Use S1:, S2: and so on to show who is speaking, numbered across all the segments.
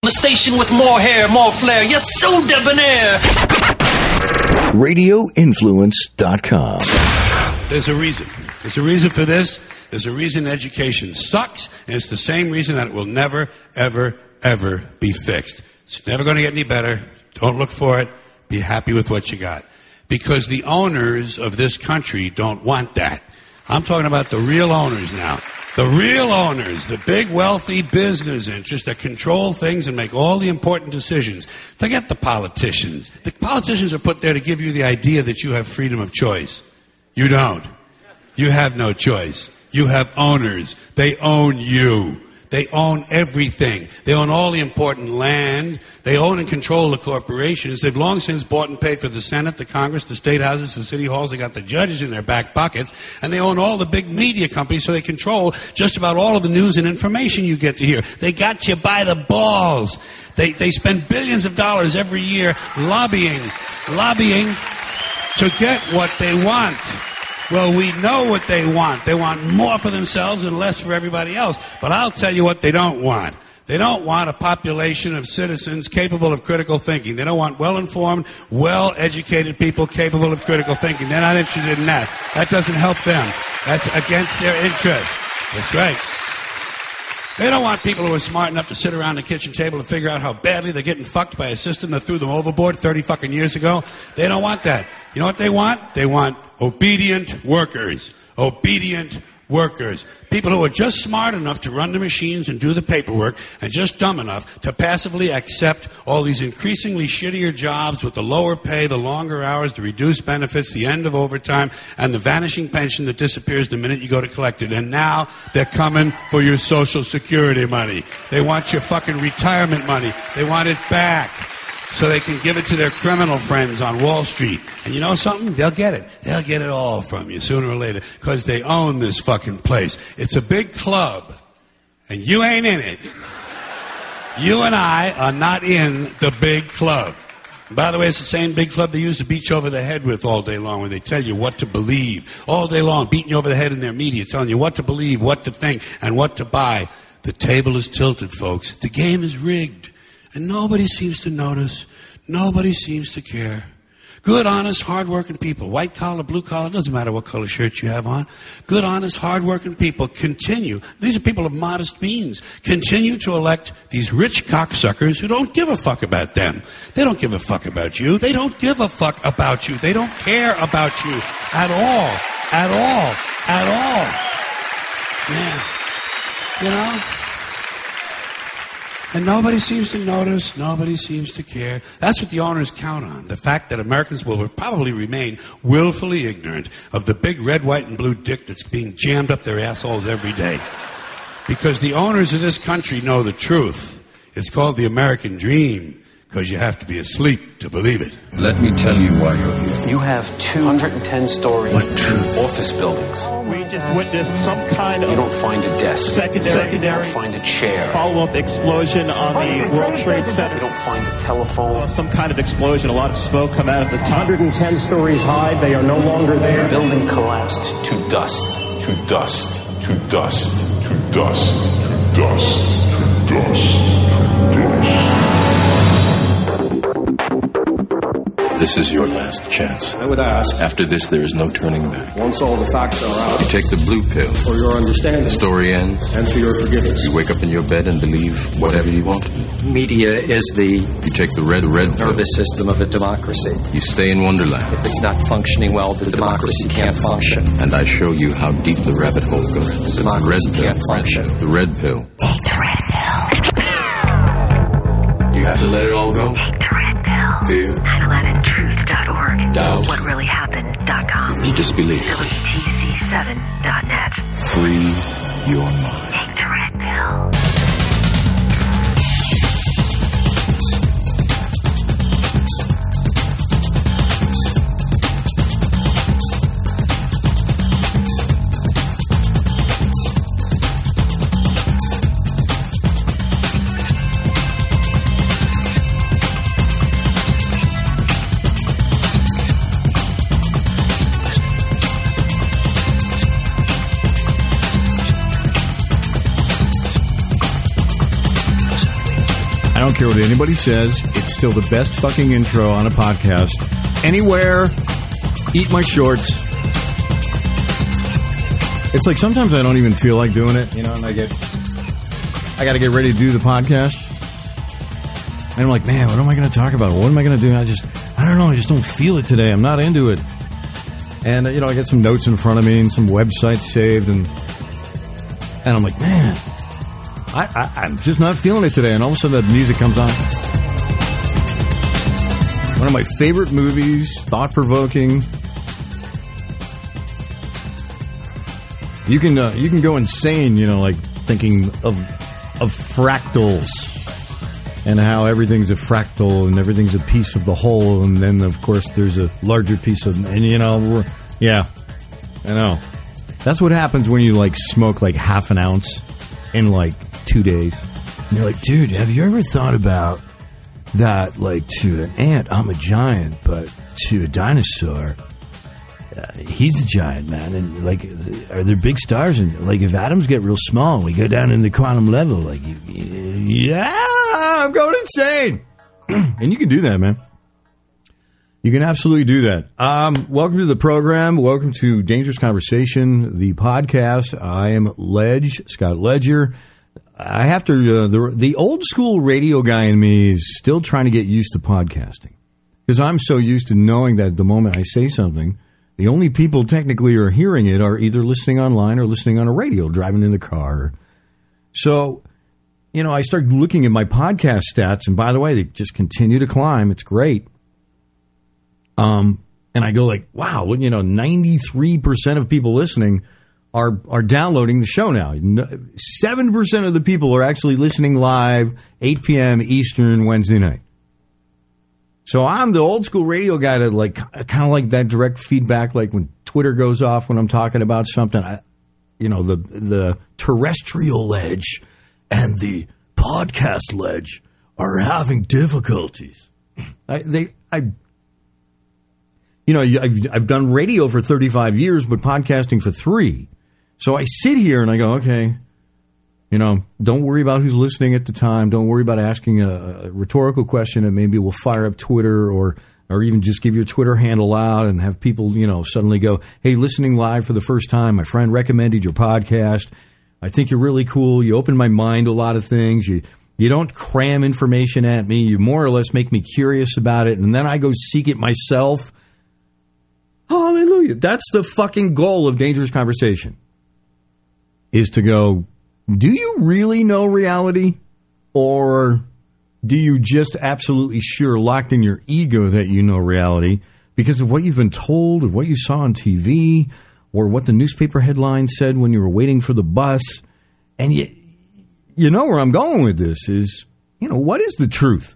S1: The station with more hair, more flair, yet so debonair.
S2: RadioInfluence.com.
S3: There's a reason. There's a reason for this. There's a reason education sucks, and it's the same reason that it will never, ever, ever be fixed. It's never going to get any better. Don't look for it. Be happy with what you got. Because the owners of this country don't want that. I'm talking about the real owners now. The real owners, the big wealthy business interests that control things and make all the important decisions. Forget the politicians. The politicians are put there to give you the idea that you have freedom of choice. You don't. You have no choice. You have owners. They own you. They own everything. They own all the important land. They own and control the corporations. They've long since bought and paid for the Senate, the Congress, the state houses, the city halls. They got the judges in their back pockets. And they own all the big media companies, so they control just about all of the news and information you get to hear. They got you by the balls. They spend billions of dollars every year lobbying to get what they want. Well, we know what they want. They want more for themselves and less for everybody else. But I'll tell you what they don't want. They don't want a population of citizens capable of critical thinking. They don't want well-informed, well-educated people capable of critical thinking. They're not interested in that. That doesn't help them. That's against their interest. That's right. They don't want people who are smart enough to sit around the kitchen table and figure out how badly they're getting fucked by a system that threw them overboard 30 fucking years ago. They don't want that. You know what they want? They want obedient workers. Obedient workers. People who are just smart enough to run the machines and do the paperwork and just dumb enough to passively accept all these increasingly shittier jobs with the lower pay, the longer hours, the reduced benefits, the end of overtime, and the vanishing pension that disappears the minute you go to collect it. And now they're coming for your Social Security money. They want your fucking retirement money. They want it back, so they can give it to their criminal friends on Wall Street. And you know something? They'll get it. They'll get it all from you sooner or later, because they own this fucking place. It's a big club, and you ain't in it. You and I are not in the big club. And by the way, it's the same big club they used to beat you over the head with all day long, when they tell you what to believe. All day long, beating you over the head in their media, telling you what to believe, what to think, and what to buy. The table is tilted, folks. The game is rigged. And nobody seems to notice. Nobody seems to care. Good, honest, hard-working people, white collar, blue collar, doesn't matter what color shirt you have on. Good, honest, hard-working people continue. These are people of modest means. Continue to elect these rich cocksuckers who don't give a fuck about them. They don't give a fuck about you. They don't give a fuck about you. They don't care about you at all. At all. At all. Yeah. You know? And nobody seems to notice, nobody seems to care. That's what the owners count on, the fact that Americans will probably remain willfully ignorant of the big red, white, and blue dick that's being jammed up their assholes every day. Because the owners of this country know the truth. It's called the American dream, because you have to be asleep to believe it.
S4: Let me tell you why you're here.
S5: You have 210-story office buildings.
S6: We just witnessed some kind of...
S5: You don't find a desk.
S6: Secondary.
S5: You don't find a chair.
S6: Follow-up explosion on the World Trade Center.
S5: You don't find a telephone.
S6: Some kind of explosion. A lot of smoke come out of the top.
S7: 110 stories high. They are no longer there.
S5: The building collapsed to dust.
S8: To dust. To dust. To dust. To dust. To dust. To dust.
S4: This is your last chance.
S7: I would ask.
S4: After this, there is no turning back.
S7: Once all the facts are out.
S4: You take the blue pill.
S7: For your understanding.
S4: The story ends.
S7: And for your forgiveness.
S4: You wake up in your bed and believe whatever you want.
S9: Media is the...
S4: You take the red
S9: nervous system of a democracy.
S4: You stay in Wonderland.
S9: If it's not functioning well, the democracy can't function.
S4: And I show you how deep the rabbit hole goes.
S9: Democracy can't function.
S4: The red pill.
S10: Take the red pill.
S4: You have to let it all go.
S10: Take the red pill.
S4: Fear.
S10: 911truth.org.
S4: Doubt.
S10: WhatReallyHappened.com.
S4: You just believe.
S10: WTC7.net.
S4: Free your mind.
S10: Take the red pill.
S11: don't care what anybody says. It's still the best fucking intro on a podcast. Anywhere, eat my shorts. It's like sometimes I don't even feel like doing it, you know, and I got to get ready to do the podcast. And I'm like, man, what am I going to talk about? What am I going to do? I don't know. I just don't feel it today. I'm not into it. And, you know, I got some notes in front of me and some websites saved. And I'm like, man, I'm just not feeling it today. And all of a sudden that music comes on. One of my favorite movies, thought-provoking. You can go insane, you know, like thinking of fractals and how everything's a fractal and everything's a piece of the whole, and then of course there's a larger piece of, and you know, yeah, I know. That's what happens when you like smoke like half an ounce in like 2 days. And you're like, dude, have you ever thought about that? Like, to an ant, I'm a giant, but to a dinosaur, he's a giant, man. And like, are there big stars? And like, if atoms get real small, we go down in the quantum level. Like, yeah, I'm going insane. And you can do that, man. You can absolutely do that. Welcome to the program. Welcome to Dangerous Conversation, the podcast. I am Ledge, Scott Ledger. I have to, the old school radio guy in me is still trying to get used to podcasting. Because I'm so used to knowing that the moment I say something, the only people technically are hearing it are either listening online or listening on a radio, driving in the car. So, you know, I start looking at my podcast stats, and by the way, they just continue to climb. It's great. And I go like, wow, you know, 93% of people listening are downloading the show now. 7% of the people are actually listening live, 8 p.m. Eastern Wednesday night. So I'm the old school radio guy that like kind of like that direct feedback, like when Twitter goes off when I'm talking about something. You know, the terrestrial Ledge and the podcast Ledge are having difficulties. You know, I've done radio for 35 years, but podcasting for 3. So I sit here and I go, okay, you know, don't worry about who's listening at the time. Don't worry about asking a rhetorical question that maybe will fire up Twitter or even just give your Twitter handle out and have people, you know, suddenly go, hey, listening live for the first time. My friend recommended your podcast. I think you're really cool. You open my mind to a lot of things. You don't cram information at me. You more or less make me curious about it. And then I go seek it myself. Hallelujah. That's the fucking goal of Dangerous Conversation, is to go, do you really know reality? Or do you just absolutely sure, locked in your ego, that you know reality because of what you've been told, or what you saw on TV, or what the newspaper headline said when you were waiting for the bus? And you know where I'm going with this is, you know, what is the truth?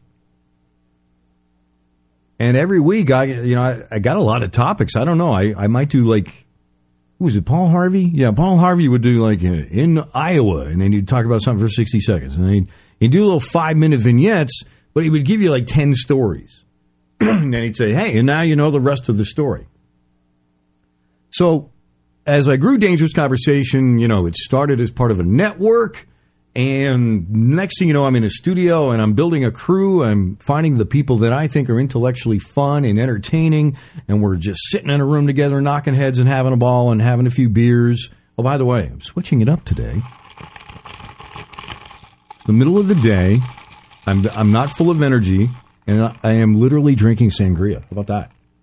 S11: And every week, I got a lot of topics. I don't know. I might do like, who was it, Paul Harvey? Yeah, Paul Harvey would do like in Iowa, and then he'd talk about something for 60 seconds. And then he'd do little 5-minute vignettes, but he would give you like 10 stories. And then he'd say, hey, and now you know the rest of the story. So as I grew Dangerous Conversation, you know, it started as part of a network. And next thing you know, I'm in a studio and I'm building a crew. I'm finding the people that I think are intellectually fun and entertaining. And we're just sitting in a room together, knocking heads and having a ball and having a few beers. Oh, by the way, I'm switching it up today. It's the middle of the day. I'm not full of energy. And I am literally drinking sangria. How about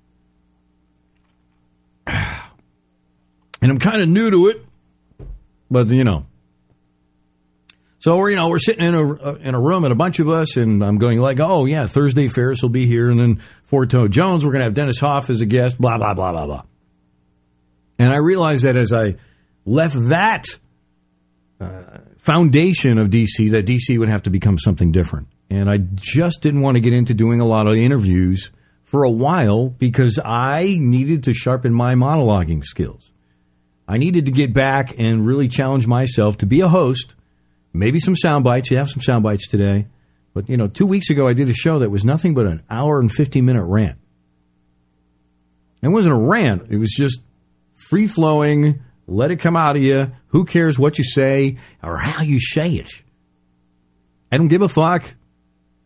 S11: that? And I'm kind of new to it. But, you know. So we're sitting in a room, and a bunch of us, and I'm going like, oh yeah, Thursday Ferris will be here, and then Four Toe Jones, we're going to have Dennis Hoff as a guest, blah blah blah blah blah. And I realized that as I left that foundation of DC, that DC would have to become something different, and I just didn't want to get into doing a lot of interviews for a while because I needed to sharpen my monologuing skills. I needed to get back and really challenge myself to be a host. Maybe some sound bites. You have some sound bites today. But, you know, 2 weeks ago I did a show that was nothing but an hour and 50-minute rant. It wasn't a rant. It was just free-flowing. Let it come out of you. Who cares what you say or how you say it? I don't give a fuck.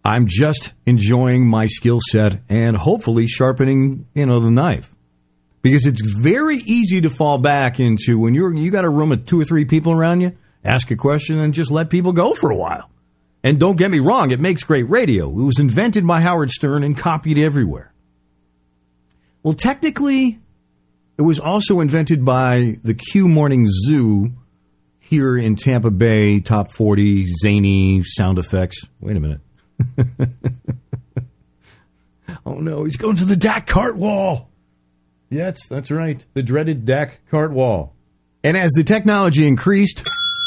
S11: I'm just enjoying my skill set and hopefully sharpening, the knife. Because it's very easy to fall back into when you got a room of 2 or 3 people around you, ask a question and just let people go for a while. And don't get me wrong, it makes great radio. It was invented by Howard Stern and copied everywhere. Well, technically, it was also invented by the Q Morning Zoo here in Tampa Bay, top 40, zany sound effects. Wait a minute. Oh, no, he's going to the Dak Cartwall. Yes, that's right. The dreaded Dak Cartwall. And as the technology increased...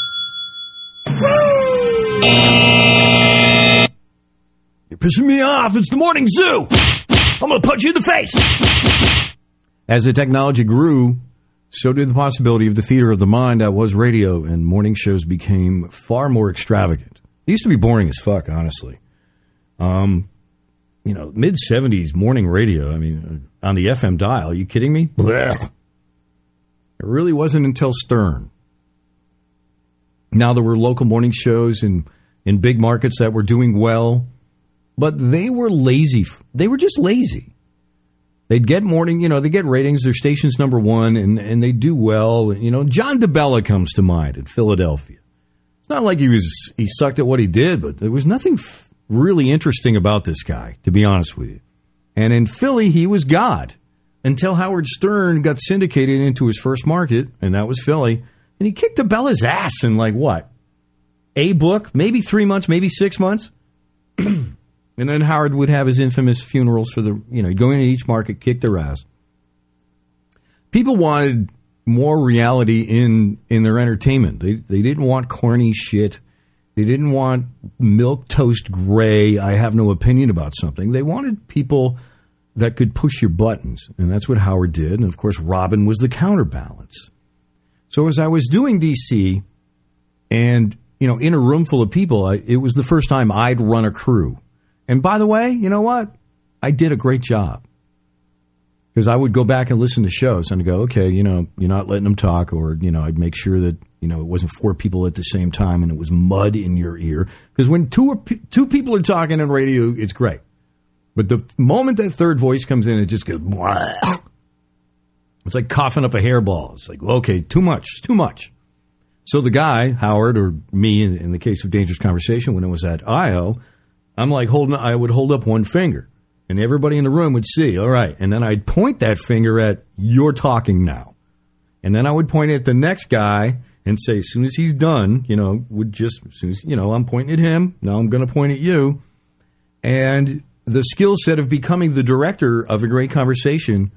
S11: You're pissing me off. It's the Morning Zoo. I'm going to punch you in the face. As the technology grew, so did the possibility of the theater of the mind that was radio, and morning shows became far more extravagant. It used to be boring as fuck, honestly. Mid-70s morning radio, on the FM dial, are you kidding me? Blech. It really wasn't until Stern. Now there were local morning shows in big markets that were doing well, but they were lazy. They were just lazy. They'd get they get ratings, their station's number one, and they do well. John DeBella comes to mind in Philadelphia. It's not like he sucked at what he did, but there was nothing really interesting about this guy, to be honest with you. And in Philly, he was God until Howard Stern got syndicated into his first market, and that was Philly. And he kicked DeBella's ass in a book, maybe 3 months, maybe 6 months. And then Howard would have his infamous funerals for he'd go into each market, kick their ass. People wanted more reality in their entertainment. They didn't want corny shit. They didn't want milquetoast gray, I have no opinion about something. They wanted people that could push your buttons. And that's what Howard did. And, of course, Robin was the counterbalance. So as I was doing DC and, in a room full of people, it was the first time I'd run a crew. And by the way, you know what? I did a great job. Because I would go back and listen to shows and I'd go, okay, you're not letting them talk. Or, I'd make sure that, it wasn't 4 people at the same time and it was mud in your ear. Because when two people are talking on radio, it's great. But the moment that third voice comes in, it just goes, blah. It's like coughing up a hairball. It's like, okay, too much. So the guy, Howard, or me, in the case of Dangerous Conversation, when it was at IO, I'm like I would hold up one finger. And everybody in the room would see, all right. And then I'd point that finger at, you're talking now. And then I would point at the next guy and say, as soon as he's done, I'm pointing at him. Now I'm going to point at you. And the skill set of becoming the director of a great conversation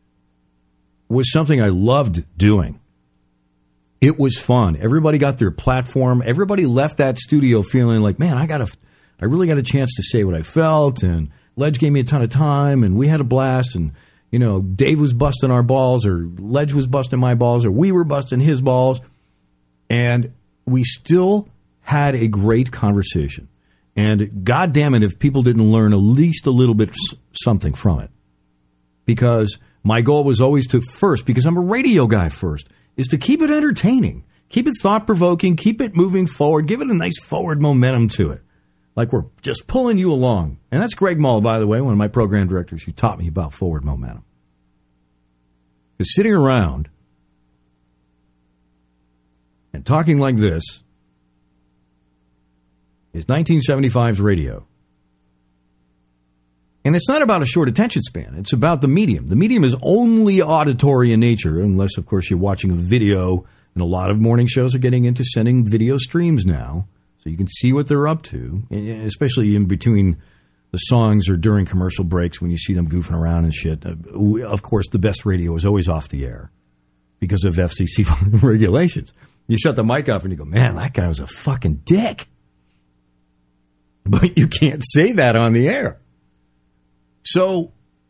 S11: was something I loved doing. It was fun. Everybody got their platform. Everybody left that studio feeling like, man, I really got a chance to say what I felt, and Ledge gave me a ton of time, and we had a blast, and, Dave was busting our balls, or Ledge was busting my balls, or we were busting his balls, and we still had a great conversation. And God damn it, if people didn't learn at least a little bit something from it. Because my goal was always because I'm a radio guy first, is to keep it entertaining, keep it thought-provoking, keep it moving forward, give it a nice forward momentum to it. Like we're just pulling you along. And that's Greg Mull, by the way, one of my program directors who taught me about forward momentum. Because sitting around and talking like this is 1975's radio. And it's not about a short attention span. It's about the medium. The medium is only auditory in nature, unless, of course, you're watching a video. And a lot of morning shows are getting into sending video streams now. So you can see what they're up to, especially in between the songs or during commercial breaks when you see them goofing around and shit. Of course, the best radio is always off the air because of FCC regulations. You shut the mic off and you go, man, that guy was a fucking dick. But you can't say that on the air. So,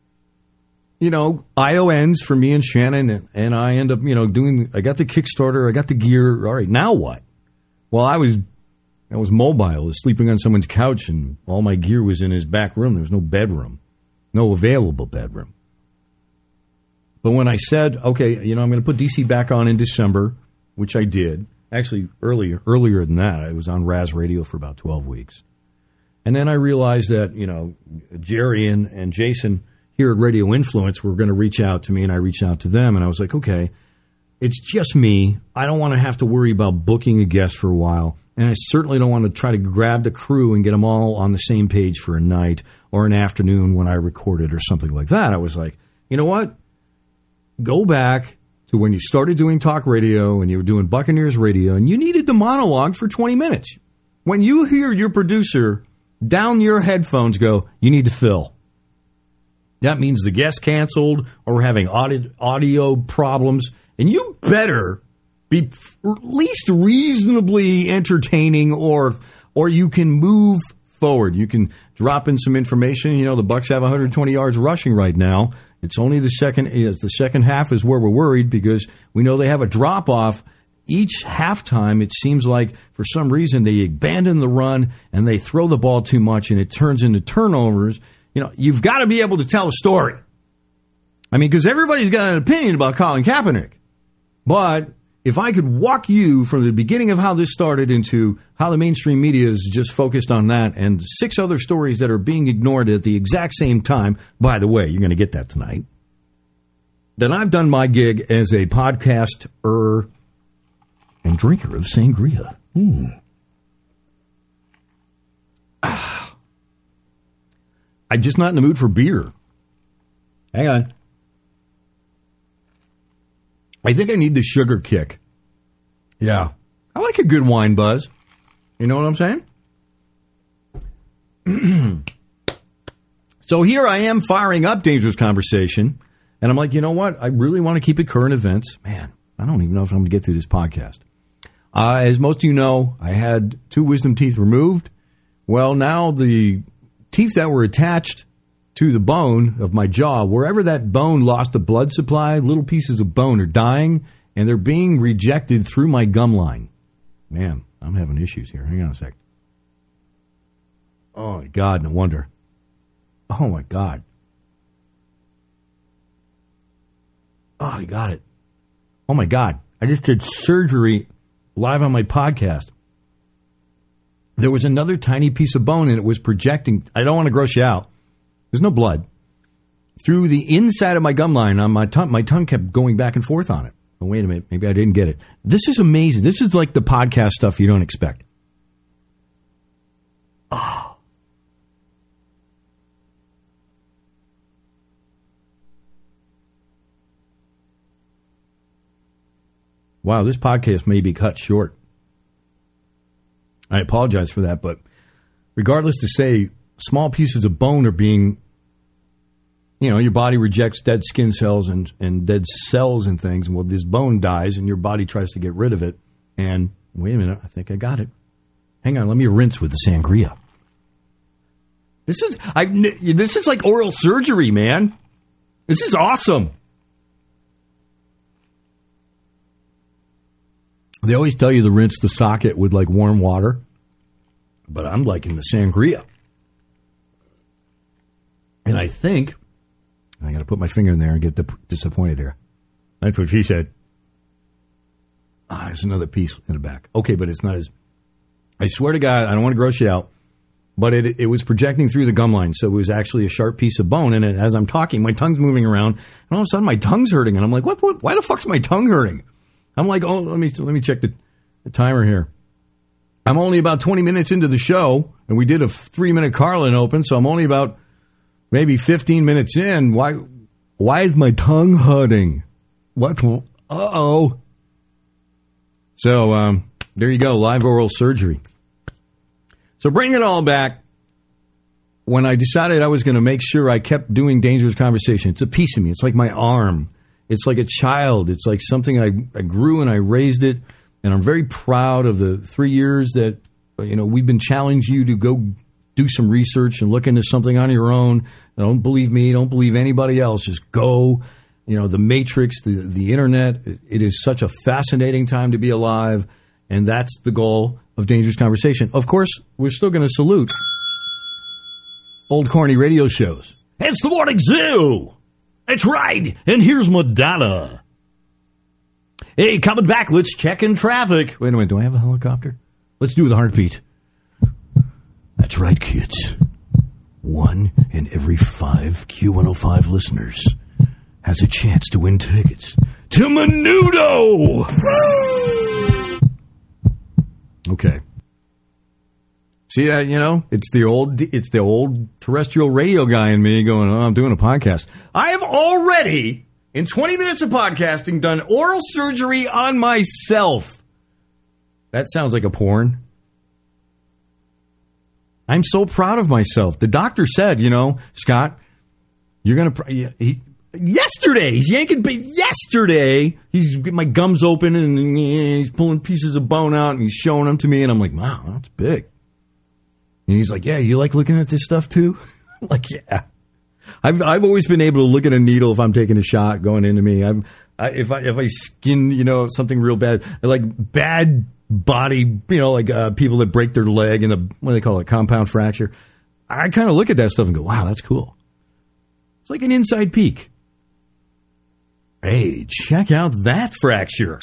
S11: IO ends for me and Shannon, and I end up, I got the Kickstarter, I got the gear. All right, now what? Well, I was mobile. I was sleeping on someone's couch, and all my gear was in his back room. There was no bedroom, no available bedroom. But when I said, okay, I'm going to put DC back on in December, which I did. Actually, earlier than that, I was on Raz Radio for about 12 weeks. And then I realized that, Jerry and Jason here at Radio Influence were going to reach out to me, and I reached out to them, and I was like, okay, it's just me. I don't want to have to worry about booking a guest for a while, and I certainly don't want to try to grab the crew and get them all on the same page for a night or an afternoon when I record it or something like that. I was like, you know what? Go back to when you started doing talk radio and you were doing Buccaneers radio, and you needed the monologue for 20 minutes. When you hear your producer down your headphones go, you need to fill. That means the guest canceled or we're having audio problems. And you better be at least reasonably entertaining or you can move forward. You can drop in some information. The Bucs have 120 yards rushing right now. It's only the second half is where we're worried because we know they have a drop-off. Each halftime, it seems like for some reason they abandon the run and they throw the ball too much and it turns into turnovers. You've got to be able to tell a story. I mean, because everybody's got an opinion about Colin Kaepernick. But if I could walk you from the beginning of how this started into how the mainstream media is just focused on that and 6 other stories that are being ignored at the exact same time, by the way, you're going to get that tonight, then I've done my gig as a podcaster and drinker of sangria. I'm just not in the mood for beer. Hang on. I think I need the sugar kick. Yeah. I like a good wine buzz. You know what I'm saying? So here I am firing up Dangerous Conversation. And I'm like, you know what? I really want to keep it current events. Man, I don't even know if I'm going to get through this podcast. As most of you know, I had 2 wisdom teeth removed. Well, now the teeth that were attached to the bone of my jaw, wherever that bone lost the blood supply, little pieces of bone are dying, and they're being rejected through my gum line. Man, I'm having issues here. Hang on a sec. Oh, my God, no wonder. Oh, my God. Oh, I got it. Oh, my God. I just did surgery live on my podcast. There was another tiny piece of bone, and it was projecting. I don't want to gross you out. There's no blood. Through the inside of my gum line on my tongue kept going back and forth on it. Oh, wait a minute. Maybe I didn't get it. This is amazing. This is like the podcast stuff you don't expect. Oh. Wow, this podcast may be cut short. I apologize for that, but regardless to say, small pieces of bone are being, your body rejects dead skin cells and dead cells and things. And well, this bone dies and your body tries to get rid of it. And wait a minute, I think I got it. Hang on, let me rinse with the sangria. This is like oral surgery, man. This is awesome. They always tell you to rinse the socket with like warm water, but I'm liking the sangria. And I think I got to put my finger in there and get disappointed here. That's what she said. There's another piece in the back. Okay, but it's not as. I swear to God, I don't want to gross you out, but it was projecting through the gum line, so it was actually a sharp piece of bone. And as I'm talking, my tongue's moving around, and all of a sudden my tongue's hurting, and I'm like, what? Why the fuck's my tongue hurting? I'm like, oh, let me check the timer here. I'm only about 20 minutes into the show, and we did a 3-minute Carlin open, so I'm only about maybe 15 minutes in. Why is my tongue hurting? What? Uh-oh. So, there you go, live oral surgery. So bring it all back. When I decided I was going to make sure I kept doing Dangerous Conversation, it's a piece of me. It's like my arm. It's like a child. It's like something I grew and I raised it. And I'm very proud of the 3 years that, we've been challenging you to go do some research and look into something on your own. Don't believe me. Don't believe anybody else. Just go. The Matrix, the Internet. It is such a fascinating time to be alive. And that's the goal of Dangerous Conversation. Of course, we're still going to salute old corny radio shows. It's the Morning Zoo. That's right. And here's Madonna. Hey, coming back, let's check in traffic. Wait a minute, do I have a helicopter? Let's do the heartbeat.
S2: That's right, kids. 1 in every 5 Q105 listeners has a chance to win tickets to Menudo!
S11: Okay. See that, it's the old terrestrial radio guy in me going, I'm doing a podcast. I have already, in 20 minutes of podcasting, done oral surgery on myself. That sounds like a porn. I'm so proud of myself. The doctor said, Scott, you're going to... Yesterday, he's yanking... Yesterday, he's my gums open and he's pulling pieces of bone out and he's showing them to me. And I'm like, wow, that's big. And he's like, yeah, you like looking at this stuff too? I'm like, yeah. I've always been able to look at a needle if I'm taking a shot going into me. If I skin, something real bad, like bad body, like people that break their leg and what do they call it, compound fracture. I kind of look at that stuff and go, wow, that's cool. It's like an inside peek. Hey, check out that fracture.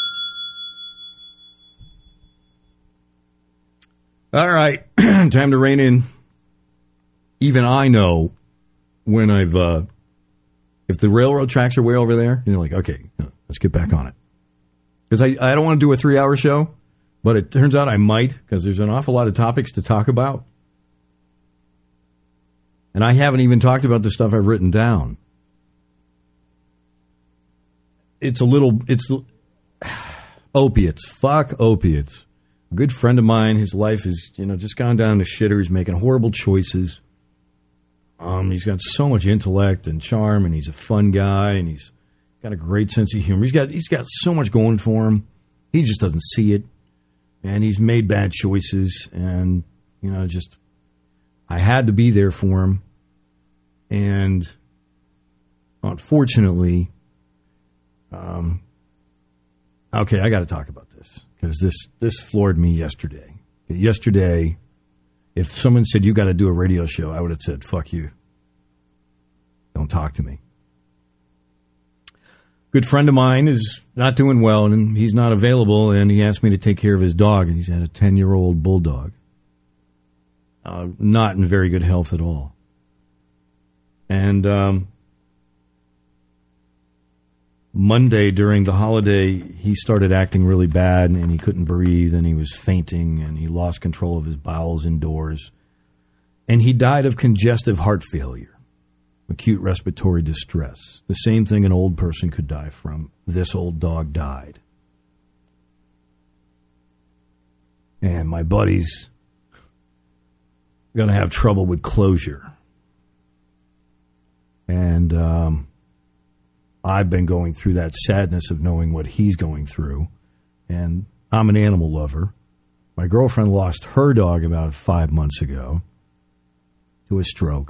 S11: All right, time to rein in. Even I know when if the railroad tracks are way over there, you're like, okay, let's get back on it. Because I don't want to do a 3-hour show, but it turns out I might, because there's an awful lot of topics to talk about. And I haven't even talked about the stuff I've written down. It's opiates. Fuck opiates. A good friend of mine, his life has, just gone down the shitter. He's making horrible choices. He's got so much intellect and charm, and he's a fun guy, and he's got a great sense of humor. He's got so much going for him. He just doesn't see it, and he's made bad choices, and I had to be there for him, and unfortunately, okay, I got to talk about this because this floored me yesterday. Yesterday, if someone said you got to do a radio show, I would have said, fuck you. Don't talk to me. Good friend of mine is not doing well, and he's not available, and he asked me to take care of his dog, and he's had a 10-year-old bulldog. Not in very good health at all. And Monday during the holiday, he started acting really bad, and he couldn't breathe, and he was fainting, and he lost control of his bowels indoors. And he died of congestive heart failure, acute respiratory distress, the same thing an old person could die from. This old dog died. And my buddy's going to have trouble with closure. And I've been going through that sadness of knowing what he's going through. And I'm an animal lover. My girlfriend lost her dog about 5 months ago to a stroke.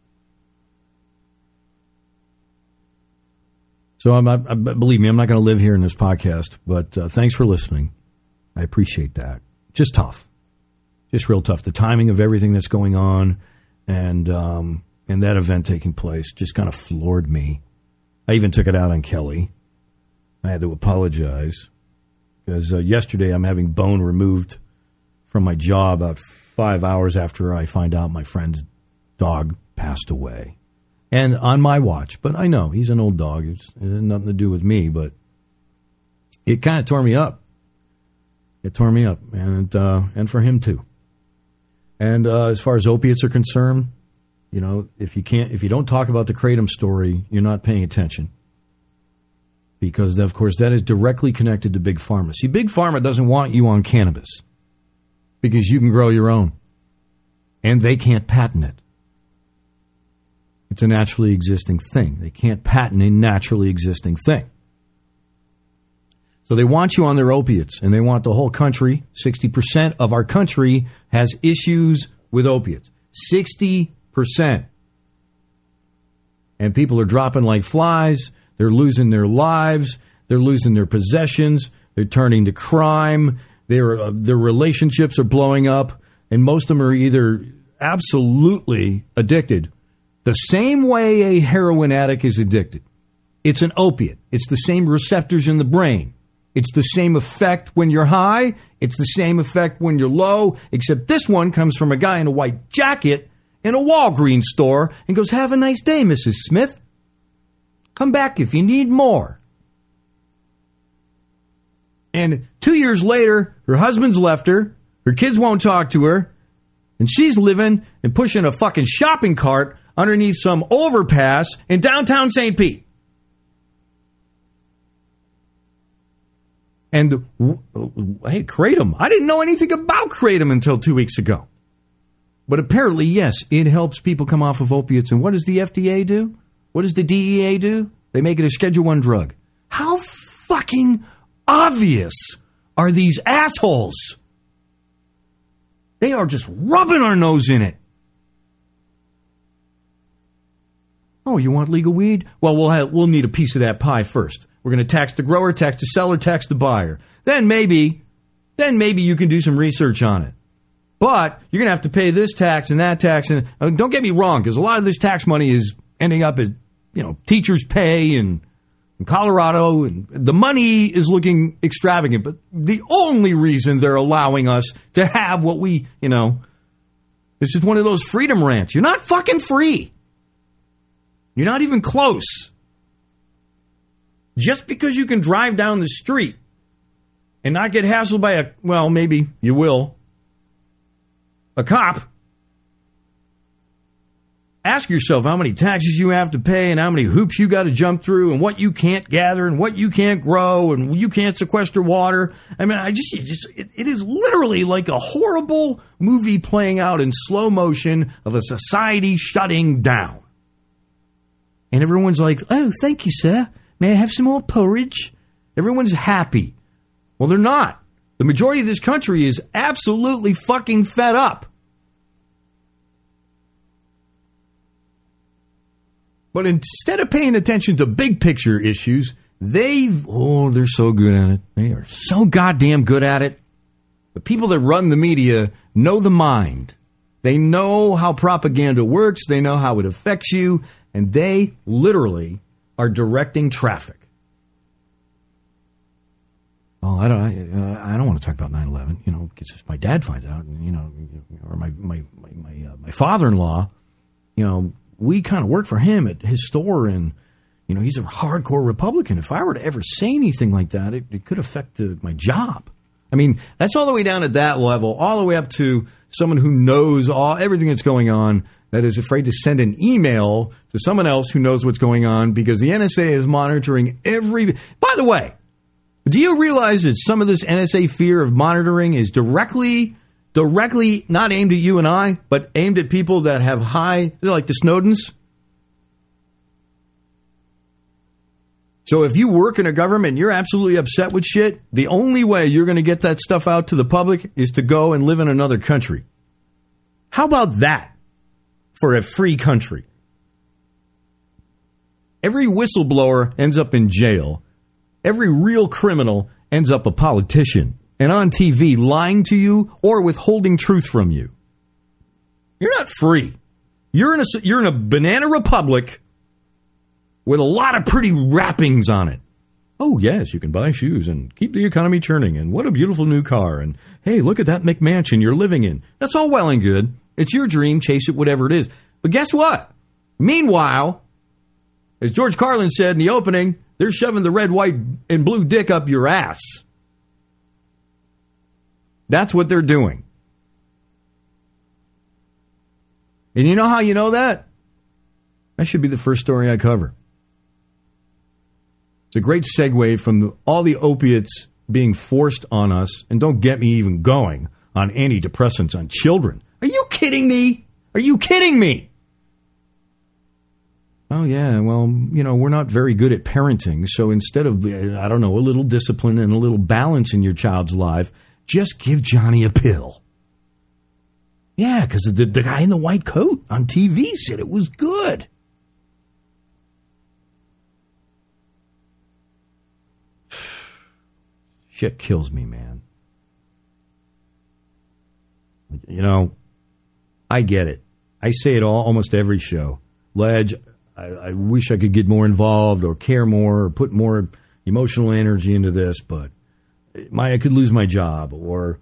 S11: So believe me, I'm not going to live here in this podcast, but thanks for listening. I appreciate that. Just tough. Just real tough. The timing of everything that's going on and that event taking place just kind of floored me. I even took it out on Kelly. I had to apologize because yesterday I'm having bone removed from my jaw about 5 hours after I find out my friend's dog passed away. And on my watch. But I know, he's an old dog. It had nothing to do with me, but it kind of tore me up. It tore me up, and for him too. And as far as opiates are concerned, if you don't talk about the Kratom story, you're not paying attention. Because, of course, that is directly connected to Big Pharma. See, Big Pharma doesn't want you on cannabis because you can grow your own. And they can't patent it. It's a naturally existing thing. They can't patent a naturally existing thing. So they want you on their opiates, and they want the whole country. 60% of our country has issues with opiates. 60%. And people are dropping like flies. They're losing their lives. They're losing their possessions. They're turning to crime. Their relationships are blowing up. And most of them are either absolutely addicted the same way a heroin addict is addicted. It's an opiate. It's the same receptors in the brain. It's the same effect when you're high. It's the same effect when you're low, except this one comes from a guy in a white jacket in a Walgreens store and goes, "Have a nice day, Mrs. Smith. Come back if you need more." And 2 years later, her husband's left her, her kids won't talk to her, and she's living and pushing a fucking shopping cart underneath some overpass in downtown St. Pete. And, hey, Kratom. I didn't know anything about Kratom until 2 weeks ago. But apparently, yes, it helps people come off of opiates. And what does the FDA do? What does the DEA do? They make it a Schedule I drug. How fucking obvious are these assholes? They are just rubbing our nose in it. Oh, you want legal weed? Well, we'll need a piece of that pie first. We're going to tax the grower, tax the seller, tax the buyer. Then maybe you can do some research on it. But you're going to have to pay this tax and that tax. And don't get me wrong, because a lot of this tax money is ending up as, teachers' pay in Colorado. And the money is looking extravagant. But the only reason they're allowing us to have what we, it's just one of those freedom rants. You're not fucking free. You're not even close. Just because you can drive down the street and not get hassled by maybe you will, a cop. Ask yourself how many taxes you have to pay and how many hoops you got to jump through and what you can't gather and what you can't grow and you can't sequester water. I mean, it is literally like a horrible movie playing out in slow motion of a society shutting down. And everyone's like, "Oh, thank you, sir. May I have some more porridge?" Everyone's happy. Well, they're not. The majority of this country is absolutely fucking fed up. But instead of paying attention to big picture issues, they're so good at it. They are so goddamn good at it. The people that run the media know the mind. They know how propaganda works. They know how it affects you. And they literally are directing traffic. Oh, I don't want to talk about 9/11, because if my dad finds out, or my father-in-law, we kind of work for him at his store, and he's a hardcore Republican. If I were to ever say anything like that, it could affect my job. I mean, that's all the way down at that level, all the way up to someone who knows everything that's going on, that is afraid to send an email to someone else who knows what's going on because the NSA is monitoring every... By the way, do you realize that some of this NSA fear of monitoring is directly not aimed at you and I, but aimed at people that have like the Snowdens? So if you work in a government and you're absolutely upset with shit, the only way you're going to get that stuff out to the public is to go and live in another country. How about that? For a free country. Every whistleblower ends up in jail. Every real criminal ends up a politician and on TV lying to you or withholding truth from you. You're not free. You're in a banana republic with a lot of pretty wrappings on it. Oh, yes, you can buy shoes and keep the economy churning, and what a beautiful new car, and hey, look at that McMansion you're living in. That's all well and good. It's your dream, chase it, whatever it is. But guess what? Meanwhile, as George Carlin said in the opening, they're shoving the red, white, and blue dick up your ass. That's what they're doing. And you know how you know that? That should be the first story I cover. It's a great segue from all the opiates being forced on us, and don't get me even going on antidepressants on children. Are you kidding me? Are you kidding me? Oh, yeah, well, we're not very good at parenting, so instead of, a little discipline and a little balance in your child's life, just give Johnny a pill. Yeah, because the guy in the white coat on TV said it was good. Shit kills me, man. I get it. I say it almost every show. Ledge, I wish I could get more involved or care more or put more emotional energy into this, but I could lose my job, or,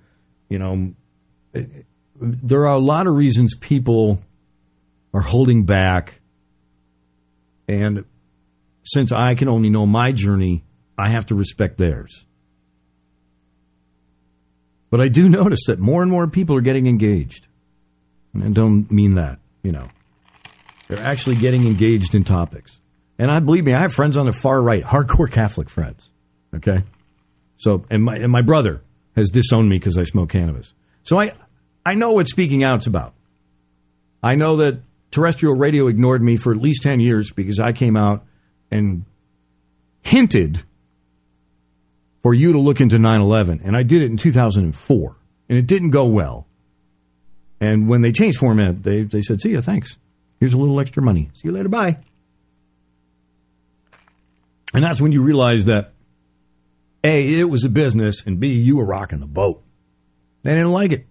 S11: there are a lot of reasons people are holding back. And since I can only know my journey, I have to respect theirs. But I do notice that more and more people are getting engaged. And I don't mean that, They're actually getting engaged in topics. And believe me, I have friends on the far right, hardcore Catholic friends. Okay? So, and my brother has disowned me because I smoke cannabis. So I know what speaking out's about. I know that terrestrial radio ignored me for at least 10 years because I came out and hinted for you to look into 9/11. And I did it in 2004. And it didn't go well. And when they changed format, they said, see ya, thanks. Here's a little extra money. See you later, bye. And that's when you realize that, A, it was a business, and B, you were rocking the boat. They didn't like it.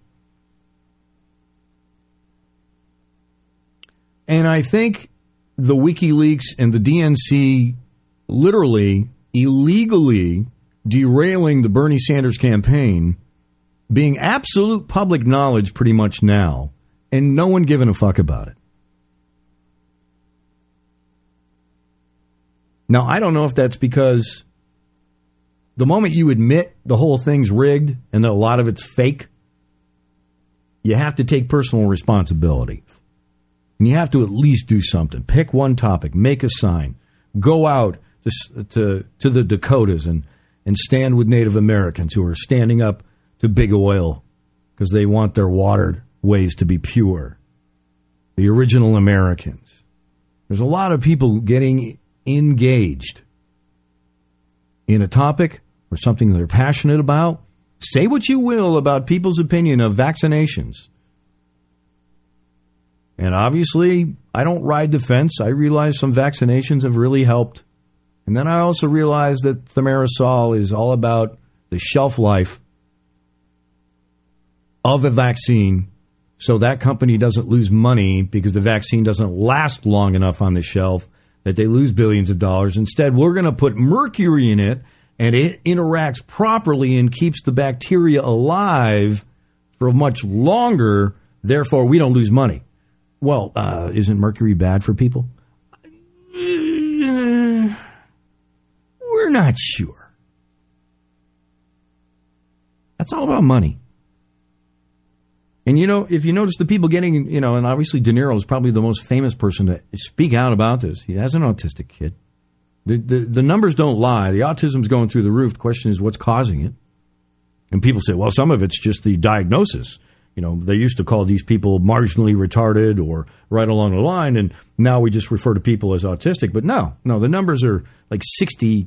S11: And I think the WikiLeaks and the DNC literally, illegally derailing the Bernie Sanders campaign, being absolute public knowledge pretty much now, and no one giving a fuck about it. Now, I don't know if that's because the moment you admit the whole thing's rigged and that a lot of it's fake, you have to take personal responsibility. And you have to at least do something. Pick one topic, make a sign, go out to the Dakotas and stand with Native Americans who are standing up to big oil because they want their waterways to be pure. The original Americans. There's a lot of people getting engaged in a topic or something they're passionate about. Say what you will about people's opinion of vaccinations. And obviously, I don't ride the fence. I realize some vaccinations have really helped. And then I also realize that thimerosal is all about the shelf life of a vaccine, so that company doesn't lose money because the vaccine doesn't last long enough on the shelf that they lose billions of dollars. Instead, we're going to put mercury in it, and it interacts properly and keeps the bacteria alive for much longer. Therefore, we don't lose money. Well, isn't mercury bad for people? We're not sure. That's all about money. And, if you notice the people getting, and obviously De Niro is probably the most famous person to speak out about this. He has an autistic kid. The numbers don't lie. The autism's going through the roof. The question is, what's causing it? And people say, well, some of it's just the diagnosis. They used to call these people marginally retarded or right along the line, and now we just refer to people as autistic. But no, the numbers are like 60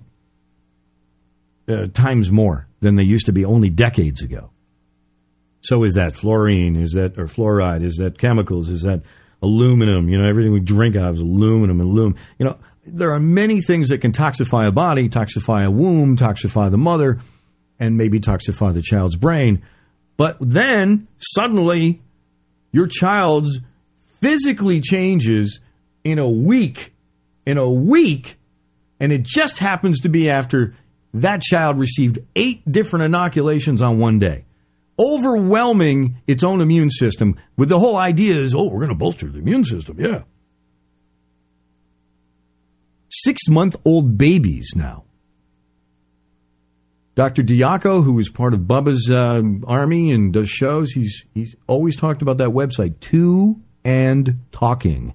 S11: times more than they used to be only decades ago. So is that fluorine? Is that or fluoride? Is that chemicals? Is that aluminum? Everything we drink out of is aluminum and aluminum. There are many things that can toxify a body, toxify a womb, toxify the mother, and maybe toxify the child's brain. But then, suddenly, your child's physically changes in a week, and it just happens to be after that child received 8 different inoculations on one day, overwhelming its own immune system with the whole idea is, we're going to bolster the immune system, yeah. 6-month-old babies now. Dr. Diaco, who is part of Bubba's army and does shows, he's always talked about that website, 2 and Talking.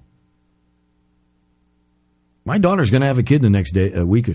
S11: My daughter's going to have a kid the next week.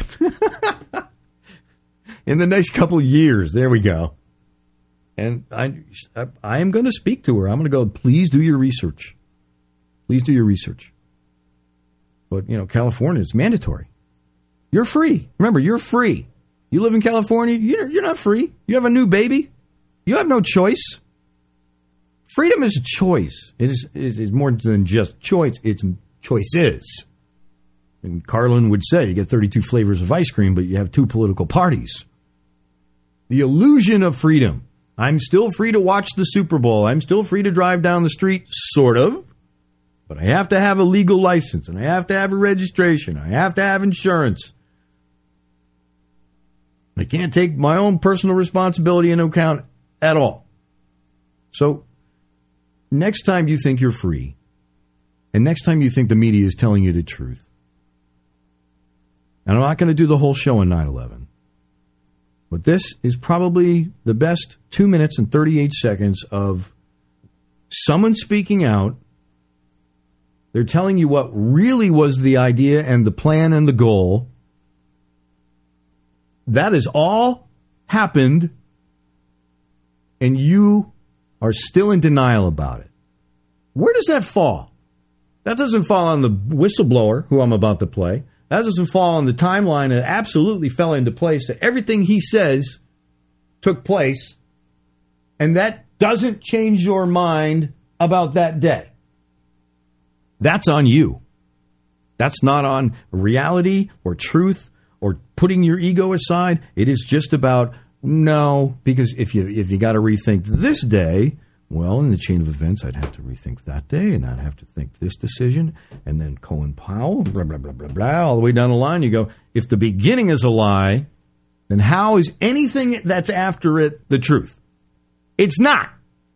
S11: In the next couple of years. There we go. And I am going to speak to her. I'm going to go, please do your research. Please do your research. But, California, it's mandatory. You're free. Remember, you're free. You live in California, you're not free. You have a new baby. You have no choice. Freedom is a choice. It is more than just choice. It's choices. And Carlin would say you get 32 flavors of ice cream, but you have 2 political parties. The illusion of freedom. I'm still free to watch the Super Bowl. I'm still free to drive down the street, sort of. But I have to have a legal license, and I have to have a registration. I have to have insurance. I can't take my own personal responsibility into account at all. So next time you think you're free, and next time you think the media is telling you the truth, and I'm not going to do the whole show on 9/11, but this is probably the best 2 minutes and 38 seconds of someone speaking out. They're telling you what really was the idea and the plan and the goal. That has all happened, and you are still in denial about it. Where does that fall? That doesn't fall on the whistleblower, who I'm about to play. That doesn't fall on the timeline. It absolutely fell into place that everything he says took place, and that doesn't change your mind about that day. That's on you. That's not on reality or truth or putting your ego aside. It is just about, no, because if you got to rethink this day, well, in the chain of events, I'd have to rethink that day, and I'd have to think this decision, and then Colin Powell, blah, blah, blah, blah, blah, all the way down the line. You go, if the beginning is a lie, then how is anything that's after it the truth? It's not.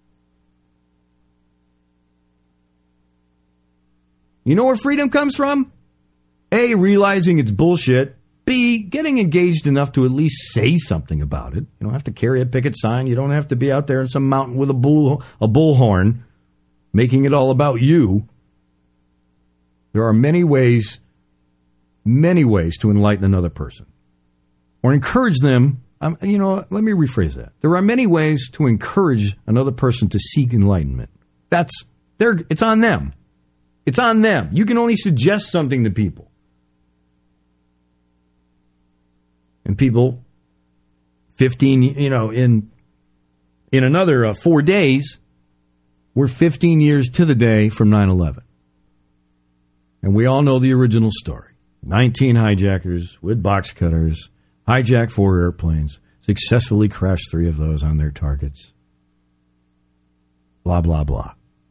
S11: You know where freedom comes from? A, realizing it's bullshit. B, getting engaged enough to at least say something about it. You don't have to carry a picket sign. You don't have to be out there in some mountain with a bullhorn, making it all about you. There are many ways to enlighten another person. Or encourage them. Let me rephrase that. There are many ways to encourage another person to seek enlightenment. It's on them. It's on them. You can only suggest something to people. And people, 15, in another 4 days, we're 15 years to the day from 9/11. And we all know the original story. 19 hijackers with box cutters hijacked 4 airplanes, successfully crashed 3 of those on their targets. Blah, blah, blah.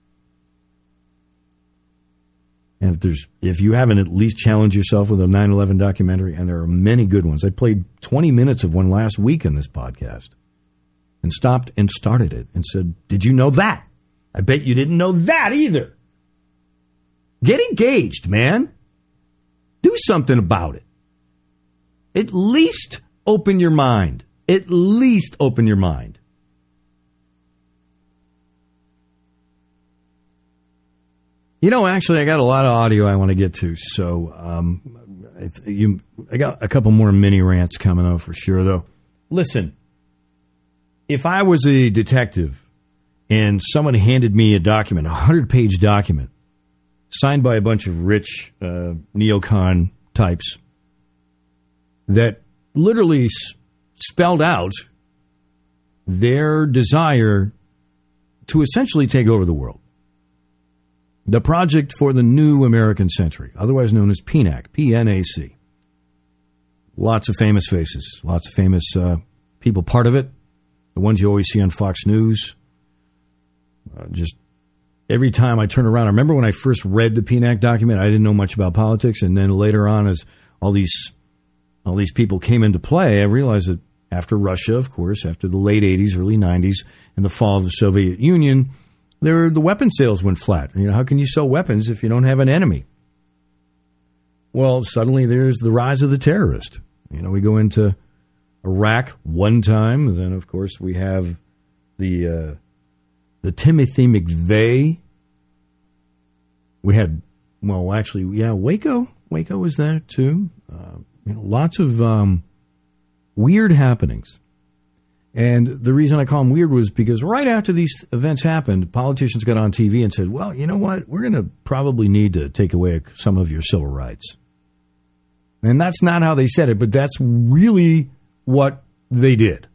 S11: And if you haven't at least challenged yourself with a 9/11 documentary, and there are many good ones. I played 20 minutes of one last week in this podcast and stopped and started it and said, did you know that? I bet you didn't know that either. Get engaged, man. Do something about it. At least open your mind. At least open your mind. Actually, I got a lot of audio I want to get to, so I got a couple more mini rants coming up for sure, though. Listen, if I was a detective and someone handed me a document, a 100-page document, signed by a bunch of rich neocon types that literally spelled out their desire to essentially take over the world. The Project for the New American Century, otherwise known as PNAC, P-N-A-C. Lots of famous faces, lots of famous people part of it. The ones you always see on Fox News. Just every time I turn around, I remember when I first read the PNAC document, I didn't know much about politics, and then later on, as all these people came into play, I realized that after Russia, of course, after the late 80s, early 90s, and the fall of the Soviet Union, the weapon sales went flat. How can you sell weapons if you don't have an enemy? Well, suddenly there's the rise of the terrorist. We go into Iraq one time, and then, of course, we have the Timothy McVeigh. We had, Waco. Waco was there, too. Lots of weird happenings. And the reason I call them weird was because right after these events happened, politicians got on TV and said, well, you know what? We're going to probably need to take away some of your civil rights. And that's not how they said it, but that's really what they did.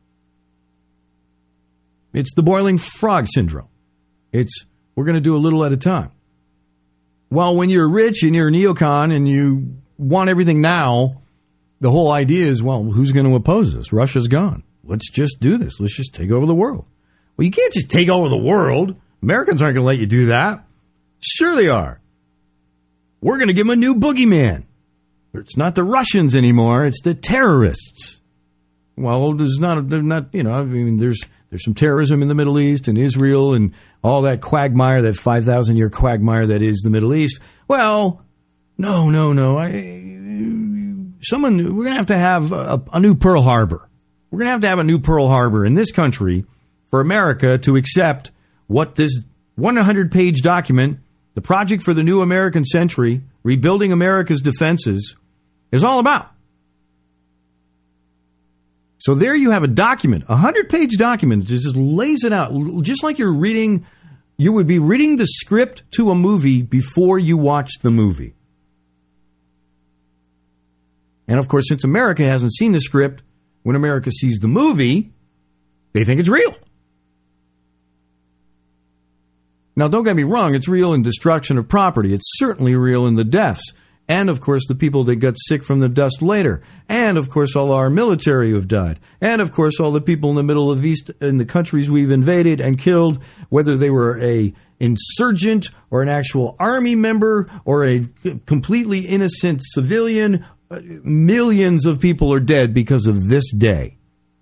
S11: It's the boiling frog syndrome. We're going to do a little at a time. Well, when you're rich and you're a neocon and you want everything now, the whole idea is, well, who's going to oppose us? Russia's gone. Let's just do this. Let's just take over the world. Well, you can't just take over the world. Americans aren't going to let you do that. Sure they are. We're going to give them a new boogeyman. It's not the Russians anymore. It's the terrorists. Well, there's not, I mean, there's some terrorism in the Middle East and Israel and all that quagmire, that 5,000-year quagmire that is the Middle East. Well, no. We're going to have a new Pearl Harbor. We're going to have a new Pearl Harbor in this country for America to accept what this 100-page document, the Project for the New American Century, Rebuilding America's Defenses, is all about. So there you have a document, a 100-page document that just lays it out, just like you would be reading the script to a movie before you watch the movie. And, of course, since America hasn't seen the script, when America sees the movie, they think it's real. Now, don't get me wrong, it's real in destruction of property. It's certainly real in the deaths. And, of course, the people that got sick from the dust later. And, of course, all our military who have died. And, of course, all the people in the Middle East, in the countries we've invaded and killed, whether they were a insurgent or an actual army member or a completely innocent civilian. Millions of people are dead because of this day.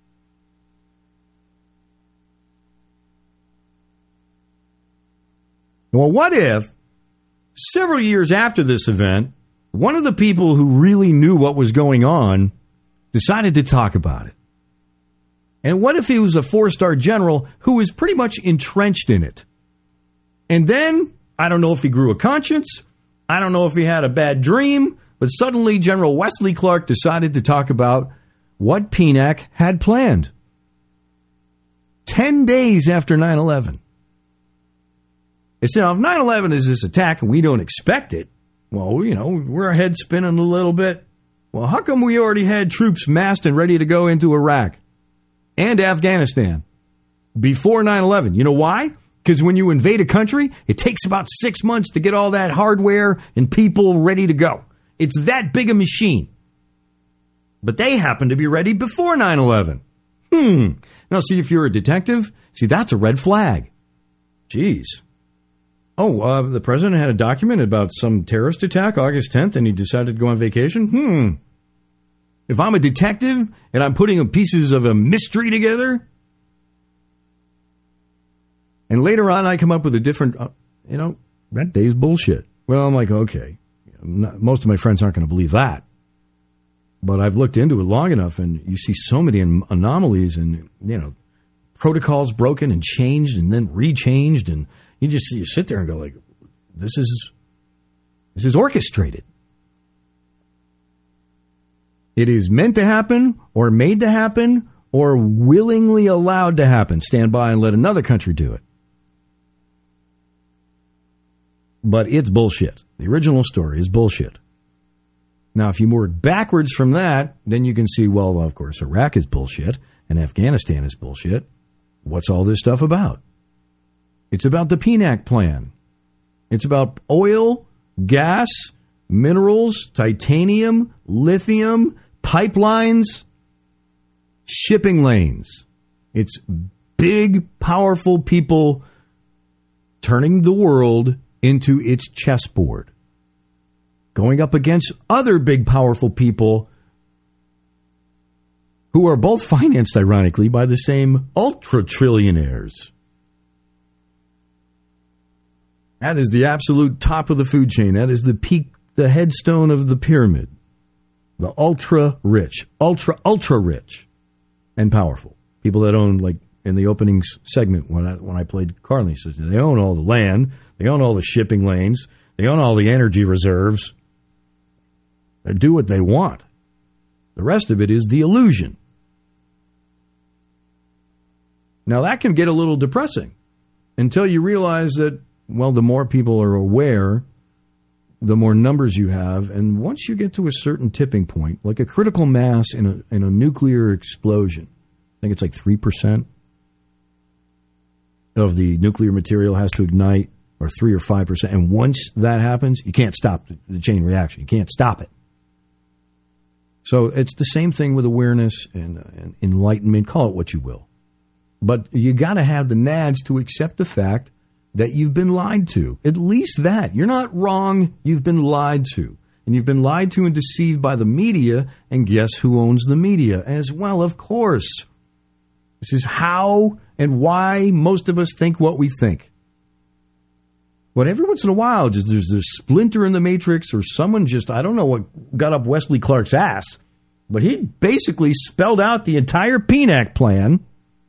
S11: Well, what if several years after this event, one of the people who really knew what was going on decided to talk about it? And what if he was a 4-star general who was pretty much entrenched in it? And then, I don't know if he grew a conscience, I don't know if he had a bad dream, but suddenly General Wesley Clark decided to talk about what PNAC had planned. 10 days after 9/11. They said, if 9/11 is this attack and we don't expect it, well, we're head spinning a little bit. Well, how come we already had troops massed and ready to go into Iraq and Afghanistan before 9/11? You know why? Because when you invade a country, it takes about 6 months to get all that hardware and people ready to go. It's that big a machine. But they happen to be ready before 9/11. Now, see, if you're a detective, that's a red flag. Jeez. Oh, the president had a document about some terrorist attack August 10th, and he decided to go on vacation? If I'm a detective and I'm putting pieces of a mystery together, and later on I come up with a different, that day's bullshit. Well, I'm like, okay. Most of my friends aren't going to believe that. But I've looked into it long enough, and you see so many anomalies and, protocols broken and changed and then rechanged, and you sit there and go like, this is orchestrated. It is meant to happen or made to happen or willingly allowed to happen. Stand by and let another country do it. But it's bullshit. The original story is bullshit. Now, if you work backwards from that, then you can see, well, of course, Iraq is bullshit and Afghanistan is bullshit. What's all this stuff about? It's about the PNAC plan. It's about oil, gas, minerals, titanium, lithium, pipelines, shipping lanes. It's big, powerful people turning the world into its chessboard, going up against other big, powerful people who are both financed, ironically, by the same ultra-trillionaires. That is the absolute top of the food chain. That is the peak, the headstone of the pyramid. The ultra-rich, ultra-rich, and powerful. People that own, like in the opening segment when I played Carly, says they own all the land, they own all the shipping lanes, they own all the energy reserves. They do what they want. The rest of it is the illusion. Now that can get a little depressing until you realize that, well, the more people are aware, the more numbers you have, and once you get to a certain tipping point, like a critical mass in a nuclear explosion, I think it's like 3% of the nuclear material has to ignite, or 3 or 5%, and once that happens, you can't stop the chain reaction. You can't stop it. So it's the same thing with awareness and enlightenment, call it what you will. But you got to have the nads to accept the fact that you've been lied to. At least that. You're not wrong. You've been lied to. and you've been lied to and deceived by the media, and guess who owns the media as well, of course. This is how and why most of us think what we think. But every once in a while, just there's a splinter in the matrix, or someone just, I don't know what got up Wesley Clark's ass, but he basically spelled out the entire PNAC plan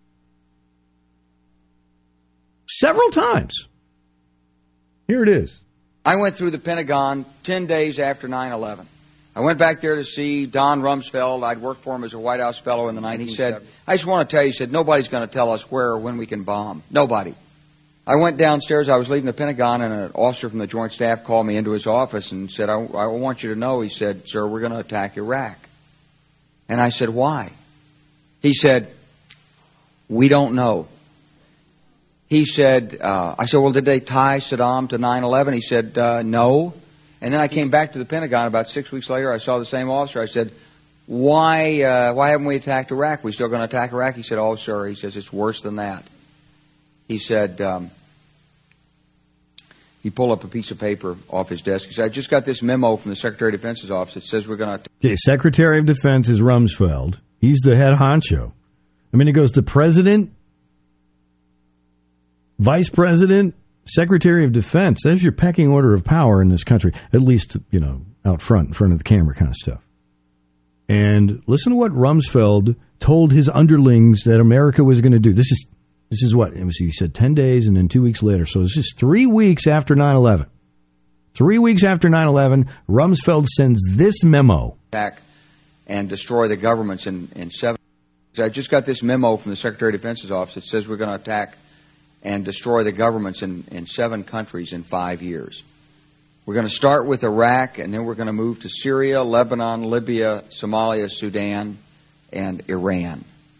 S11: several times. Here it is.
S12: I went through the Pentagon 10 days after 9/11. I went back there to see Don Rumsfeld. I'd worked for him as a White House fellow in the 1970s. He said, I just want to tell you, he said, nobody's going to tell us where or when we can bomb. Nobody. I went downstairs. I was leaving the Pentagon, and an officer from the Joint Staff called me into his office and said, I want you to know, he said, sir, we're going to attack Iraq. And I said, why? He said, we don't know. He said, I said, well, did they tie Saddam to 9/11? He said, no. And then I came back to the Pentagon about 6 weeks later. I saw the same officer. I said, why haven't we attacked Iraq? We still going to attack Iraq? He said, oh, sir. He says, it's worse than that. He said, he pulled up a piece of paper off his desk. He said, I just got this memo from the Secretary of Defense's office. It says we're going to...
S11: Okay, Secretary of Defense is Rumsfeld. He's the head honcho. I mean, it goes the President, Vice President, Secretary of Defense. There's your pecking order of power in this country. At least, you know, out front, in front of the camera kind of stuff. And listen to what Rumsfeld told his underlings that America was going to do. This is what? He said 10 days and then 2 weeks later. So this is 3 weeks after 9/11. 3 weeks after 9/11, Rumsfeld sends this memo.
S12: Attack and destroy the governments in 7... I just got this memo from the Secretary of Defense's office. It says we're going to attack and destroy the governments in 7 countries in 5 years. We're going to start with Iraq, and then we're going to move to Syria, Lebanon, Libya, Somalia, Sudan, and Iran.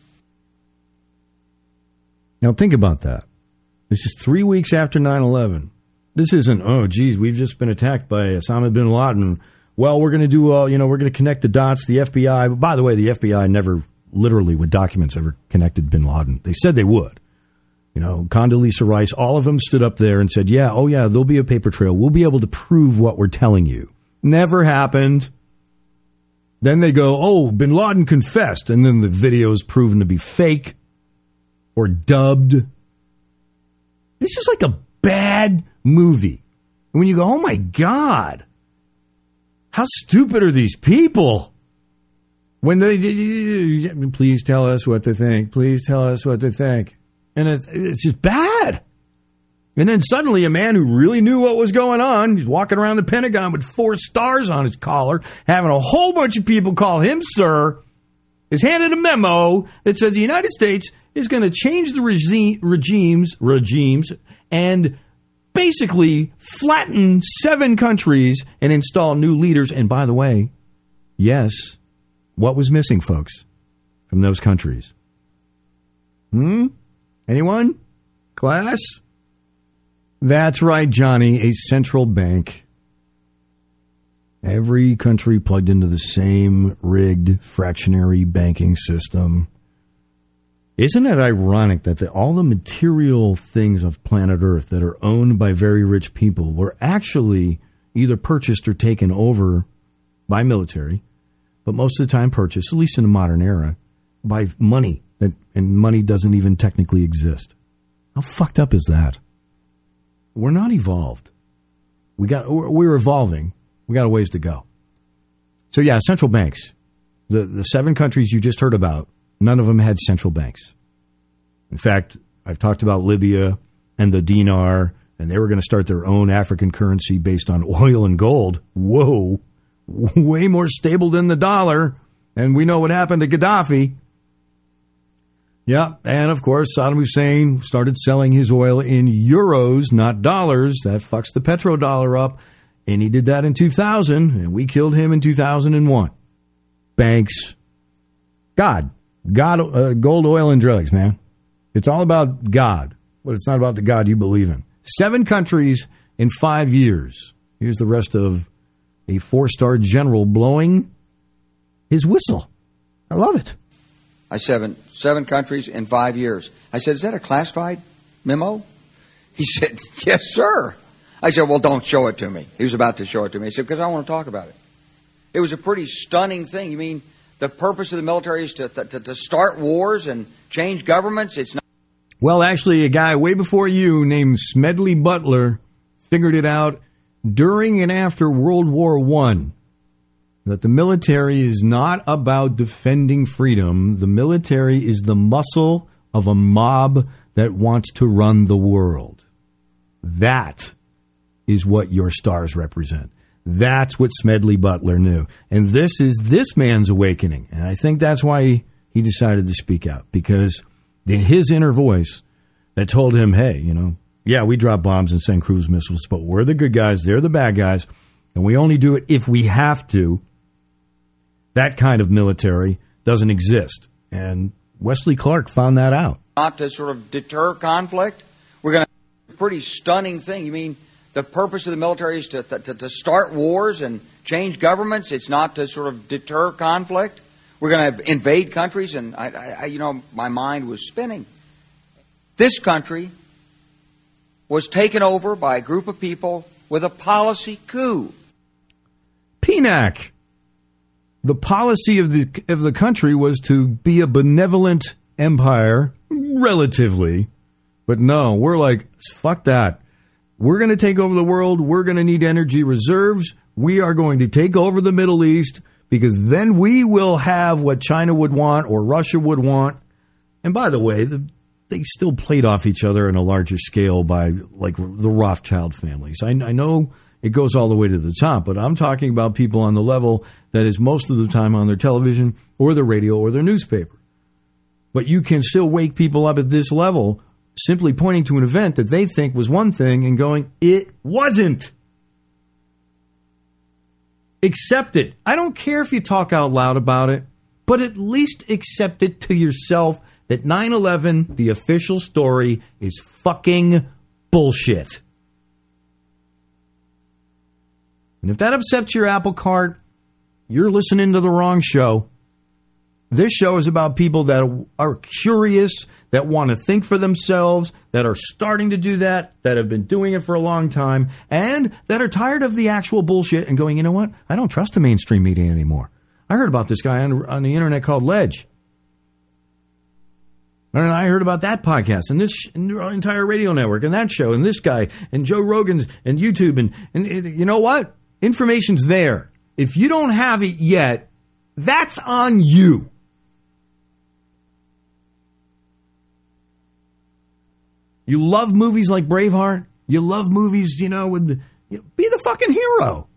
S11: Now think about that. This is 3 weeks after 9/11. This isn't, oh, geez, we've just been attacked by Osama bin Laden. Well, we're going to do, we're going to connect the dots. The FBI, but by the way, the FBI never literally with documents ever connected bin Laden. They said they would. You know, Condoleezza Rice, all of them stood up there and said, yeah, there'll be a paper trail. We'll be able to prove what we're telling you. Never happened. Then they go, oh, bin Laden confessed. And then the video is proven to be fake or dubbed. This is like a bad movie. And when you go, oh, my God, how stupid are these people? When they, please tell us what they think. Please tell us what they think. And it's just bad. And then suddenly a man who really knew what was going on, he's walking around the Pentagon with 4 stars on his collar, having a whole bunch of people call him sir, is handed a memo that says the United States is going to change the regimes and basically flatten 7 countries and install new leaders. And by the way, yes, what was missing, folks, from those countries? Anyone? Class? That's right, Johnny, a central bank. Every country plugged into the same rigged fractionary banking system. Isn't it ironic that all the material things of planet Earth that are owned by very rich people were actually either purchased or taken over by military, but most of the time purchased, at least in the modern era, by money, and money doesn't even technically exist. How fucked up is that? We're not evolved. We're evolving. We got a ways to go. So yeah, central banks. The 7 countries you just heard about, none of them had central banks. In fact, I've talked about Libya and the dinar, and they were going to start their own African currency based on oil and gold. Whoa, way more stable than the dollar. And we know what happened to Gaddafi. Yeah, and of course, Saddam Hussein started selling his oil in euros, not dollars. That fucks the petrodollar up. And he did that in 2000, and we killed him in 2001. Banks. God, gold, oil, and drugs, man. It's all about God, but it's not about the God you believe in. 7 countries in 5 years. Here's the rest of a 4-star general blowing his whistle. I love it.
S12: I said 7 countries in 5 years. I said, is that a classified memo? He said, yes, sir. I said, well, don't show it to me. He was about to show it to me. He said, because I want to talk about it. It was a pretty stunning thing. You mean the purpose of the military is to start wars and change governments? It's not.
S11: Well, actually, a guy way before you named Smedley Butler figured it out during and after World War I, that the military is not about defending freedom. The military is the muscle of a mob that wants to run the world. That is what your stars represent. That's what Smedley Butler knew. And this is this man's awakening. And I think that's why he decided to speak out, because his inner voice that told him, hey, yeah, we drop bombs and send cruise missiles, but we're the good guys, they're the bad guys, and we only do it if we have to. That kind of military doesn't exist. And Wesley Clark found that out.
S12: Not to sort of deter conflict. We're going to a pretty stunning thing. You mean the purpose of the military is to start wars and change governments? It's not to sort of deter conflict. We're going to invade countries, and my mind was spinning. This country was taken over by a group of people with a policy coup.
S11: PNAC. The policy of the country was to be a benevolent empire, relatively. But no, we're like, fuck that. We're going to take over the world. We're going to need energy reserves. We are going to take over the Middle East, because then we will have what China would want or Russia would want. And by the way, they still played off each other on a larger scale by like the Rothschild families. I know it goes all the way to the top, but I'm talking about people on the level that is most of the time on their television or their radio or their newspaper. But you can still wake people up at this level simply pointing to an event that they think was one thing and going, it wasn't. Accept it. I don't care if you talk out loud about it, but at least accept it to yourself that 9/11, the official story, is fucking bullshit. And if that upsets your apple cart, you're listening to the wrong show. This show is about people that are curious, that want to think for themselves, that are starting to do that have been doing it for a long time, and that are tired of the actual bullshit and going, you know what? I don't trust the mainstream media anymore. I heard about this guy on the internet called Ledge. And I heard about that podcast and this entire radio network and that show and this guy and Joe Rogan's and YouTube. And you know what? Information's there. If you don't have it yet, that's on you. You love movies like Braveheart. You love movies, be the fucking hero.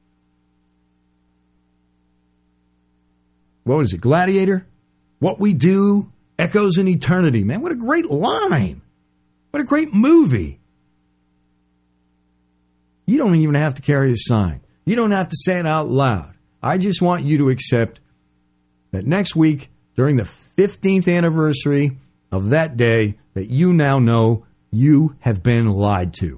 S11: What was it? Gladiator? What We Do echoes in eternity. Man, what a great line. What a great movie. You don't even have to carry a sign. You don't have to say it out loud. I just want you to accept that next week, during the 15th anniversary of that day, that you now know you have been lied to.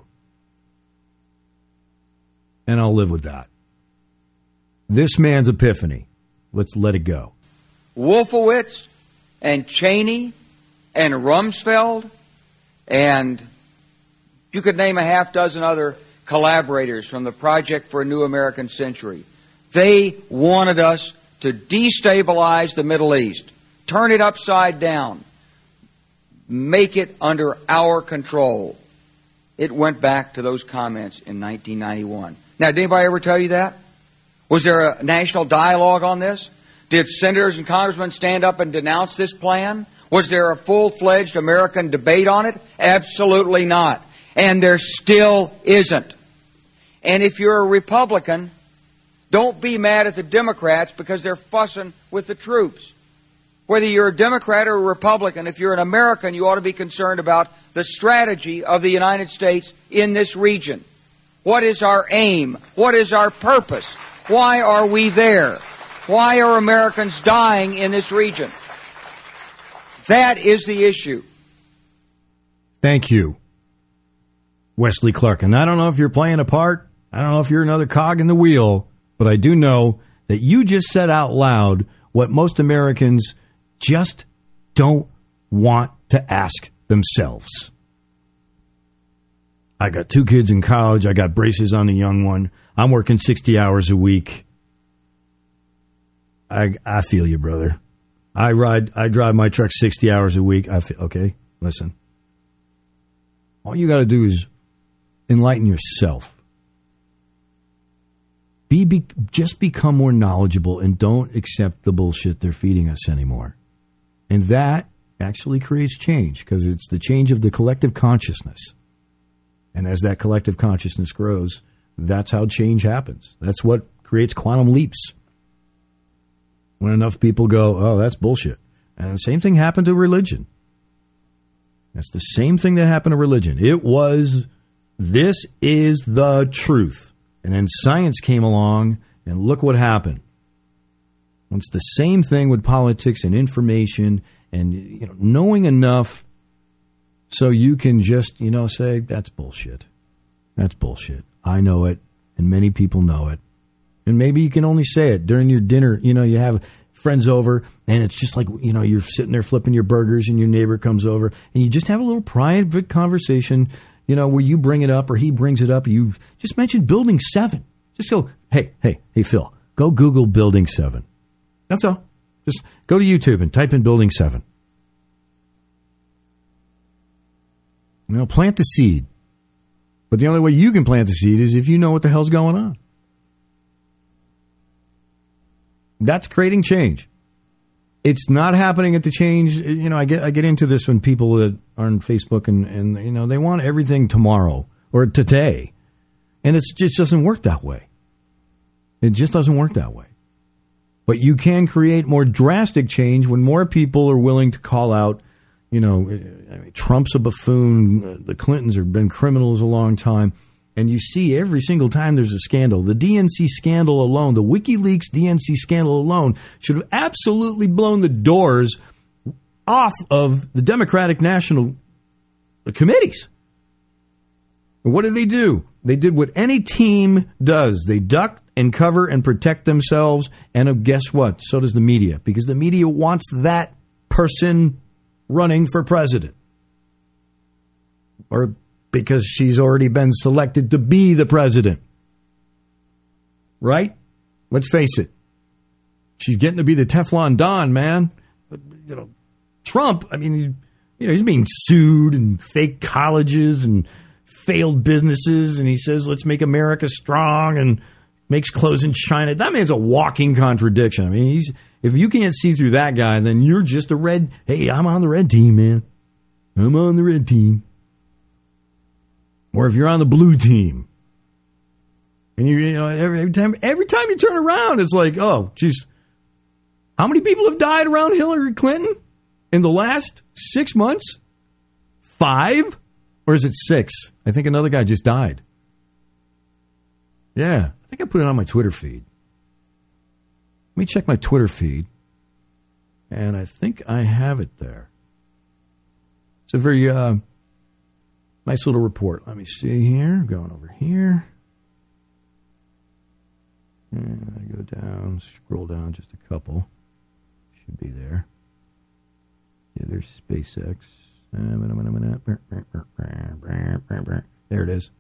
S11: And I'll live with that. This man's epiphany. Let's let it go.
S12: Wolfowitz and Cheney and Rumsfeld, and you could name a half dozen other collaborators from the Project for a New American Century. They wanted us to destabilize the Middle East, turn it upside down, make it under our control. It went back to those comments in 1991. Now, did anybody ever tell you that? Was there a national dialogue on this? Did senators and congressmen stand up and denounce this plan? Was there a full-fledged American debate on it? Absolutely not. And there still isn't. And if you're a Republican, don't be mad at the Democrats because they're fussing with the troops. Whether you're a Democrat or a Republican, if you're an American, you ought to be concerned about the strategy of the United States in this region. What is our aim? What is our purpose? Why are we there? Why are Americans dying in this region? That is the issue.
S11: Thank you, Wesley Clark. And I don't know if you're playing a part. I don't know if you're another cog in the wheel. But I do know that you just said out loud what most Americans just don't want to ask themselves. I got 2 kids in college. I got braces on the young one. I'm working 60 hours a week.
S2: I feel you, brother. I drive my truck 60 hours a week. Okay, listen. All you got to do is enlighten yourself. Just become more knowledgeable and don't accept the bullshit they're feeding us anymore. And that actually creates change because it's the change of the collective consciousness. And as that collective consciousness grows, that's how change happens. That's what creates quantum leaps. When enough people go, oh, that's bullshit. And the same thing happened to religion. That's the same thing that happened to religion. It was, this is the truth. And then science came along, and look what happened. It's the same thing with politics and information and knowing enough so you can just, say, that's bullshit. That's bullshit. I know it, and many people know it. And maybe you can only say it during your dinner. You have friends over, and it's just like, you're sitting there flipping your burgers, and your neighbor comes over, and you just have a little private conversation, where you bring it up or he brings it up. You just mentioned Building 7. Just go, hey, Phil, go Google Building 7. That's all. Just go to YouTube and type in Building 7. Plant the seed. But the only way you can plant the seed is if you know what the hell's going on. That's creating change. It's not happening at the change. I get into this when people are on Facebook and they want everything tomorrow or today. And it just doesn't work that way. It just doesn't work that way. But you can create more drastic change when more people are willing to call out, Trump's a buffoon. The Clintons have been criminals a long time. And you see every single time there's a scandal. The DNC scandal alone, the WikiLeaks DNC scandal alone, should have absolutely blown the doors off of the Democratic National Committees. And what did they do? They did what any team does. They duck and cover and protect themselves. And guess what? So does the media. Because the media wants that person running for president. Or because she's already been selected to be the president. Right? Let's face it. She's getting to be the Teflon Don, man. But, Trump, he's being sued and fake colleges and failed businesses. And he says, let's make America strong and makes clothes in China. That man's a walking contradiction. If you can't see through that guy, then you're just hey, I'm on the red team, man. I'm on the red team. Or if you're on the blue team, and every time you turn around, it's like, oh, geez, how many people have died around Hillary Clinton in the last 6 months? 5? Or is it 6? I think another guy just died. Yeah, I think I put it on my Twitter feed. Let me check my Twitter feed, and I think I have it there. It's a very nice little report. Let me see here. Going over here. And I go down, scroll down just a couple. Should be there. Yeah, there's SpaceX. There it is.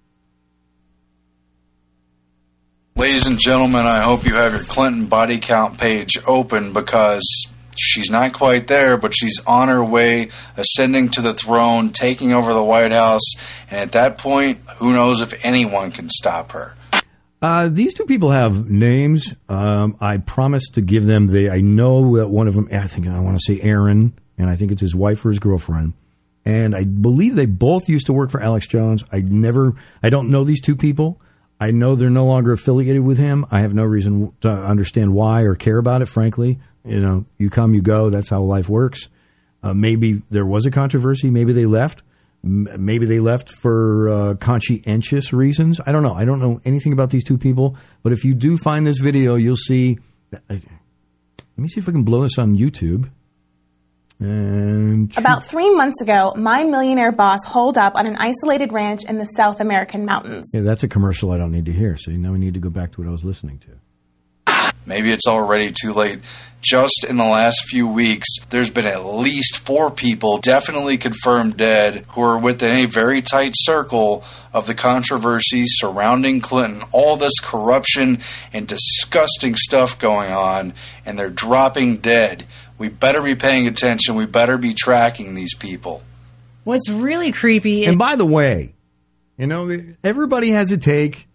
S13: Ladies and gentlemen, I hope you have your Clinton body count page open because she's not quite there, but she's on her way, ascending to the throne, taking over the White House. And at that point, who knows if anyone can stop her.
S2: These two people have names. I promised to give them I know that one of them, I want to say Aaron, and I think it's his wife or his girlfriend. And I believe they both used to work for Alex Jones. I don't know these two people. I know they're no longer affiliated with him. I have no reason to understand why or care about it, frankly. You come, you go. That's how life works. Maybe there was a controversy. Maybe they left. Maybe they left for conscientious reasons. I don't know. I don't know anything about these two people. But if you do find this video, you'll see. Let me see if I can blow this on YouTube. And
S14: about 3 months ago, my millionaire boss holed up on an isolated ranch in the South American mountains.
S2: Yeah, that's a commercial I don't need to hear. So now we need to go back to what I was listening to.
S13: Maybe it's already too late. Just in the last few weeks, there's been at least 4 people definitely confirmed dead who are within a very tight circle of the controversy surrounding Clinton. All this corruption and disgusting stuff going on, and they're dropping dead. We better be paying attention. We better be tracking these people.
S15: What's really creepy...
S2: And by the way, everybody has a take.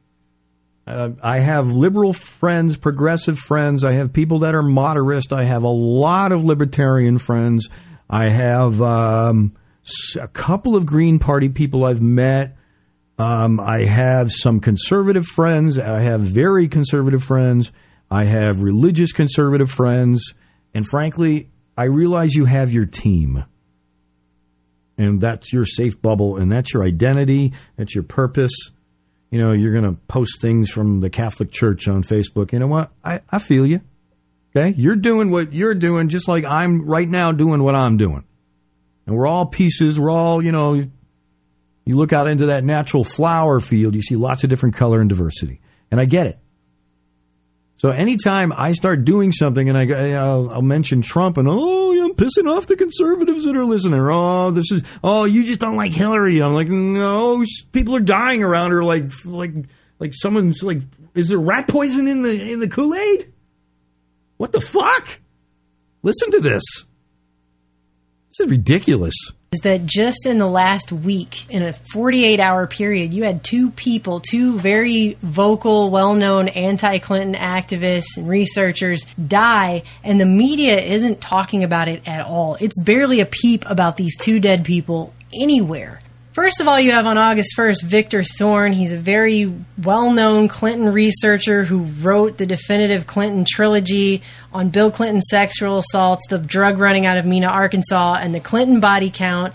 S2: I have liberal friends, progressive friends. I have people that are moderate. I have a lot of libertarian friends. I have a couple of Green Party people I've met. I have some conservative friends. I have very conservative friends. I have religious conservative friends. And frankly, I realize you have your team. And that's your safe bubble. And that's your identity. That's your purpose. You're going to post things from the Catholic Church on Facebook. You know what? I feel you. Okay? You're doing what you're doing just like I'm right now doing what I'm doing. And we're all pieces. We're all, you look out into that natural flower field, you see lots of different color and diversity. And I get it. So anytime I start doing something and I'll mention Trump and, I'm pissing off the conservatives that are listening. You just don't like Hillary. I'm like, no, people are dying around her like someone's like, is there rat poison in the Kool-Aid? What the fuck? Listen to this. This is ridiculous.
S15: Is that just in the last week, in a 48-hour period, you had 2 very vocal, well-known anti-Clinton activists and researchers die, and the media isn't talking about it at all. It's barely a peep about these 2 dead people anywhere. First of all, you have on August 1st, Victor Thorne. He's a very well-known Clinton researcher who wrote the definitive Clinton trilogy on Bill Clinton's sexual assaults, the drug running out of Mena, Arkansas, and the Clinton body count.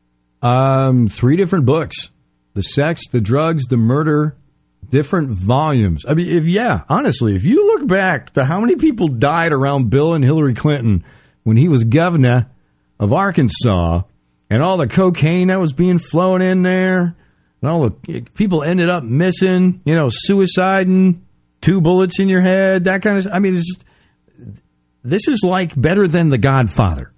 S2: 3 different books. The sex, the drugs, the murder, different volumes. I mean, honestly, if you look back to how many people died around Bill and Hillary Clinton when he was governor of Arkansas, and all the cocaine that was being flown in there, and all the people ended up missing, suiciding, 2 bullets in your head, that kind of stuff. I mean, this is like better than The Godfather.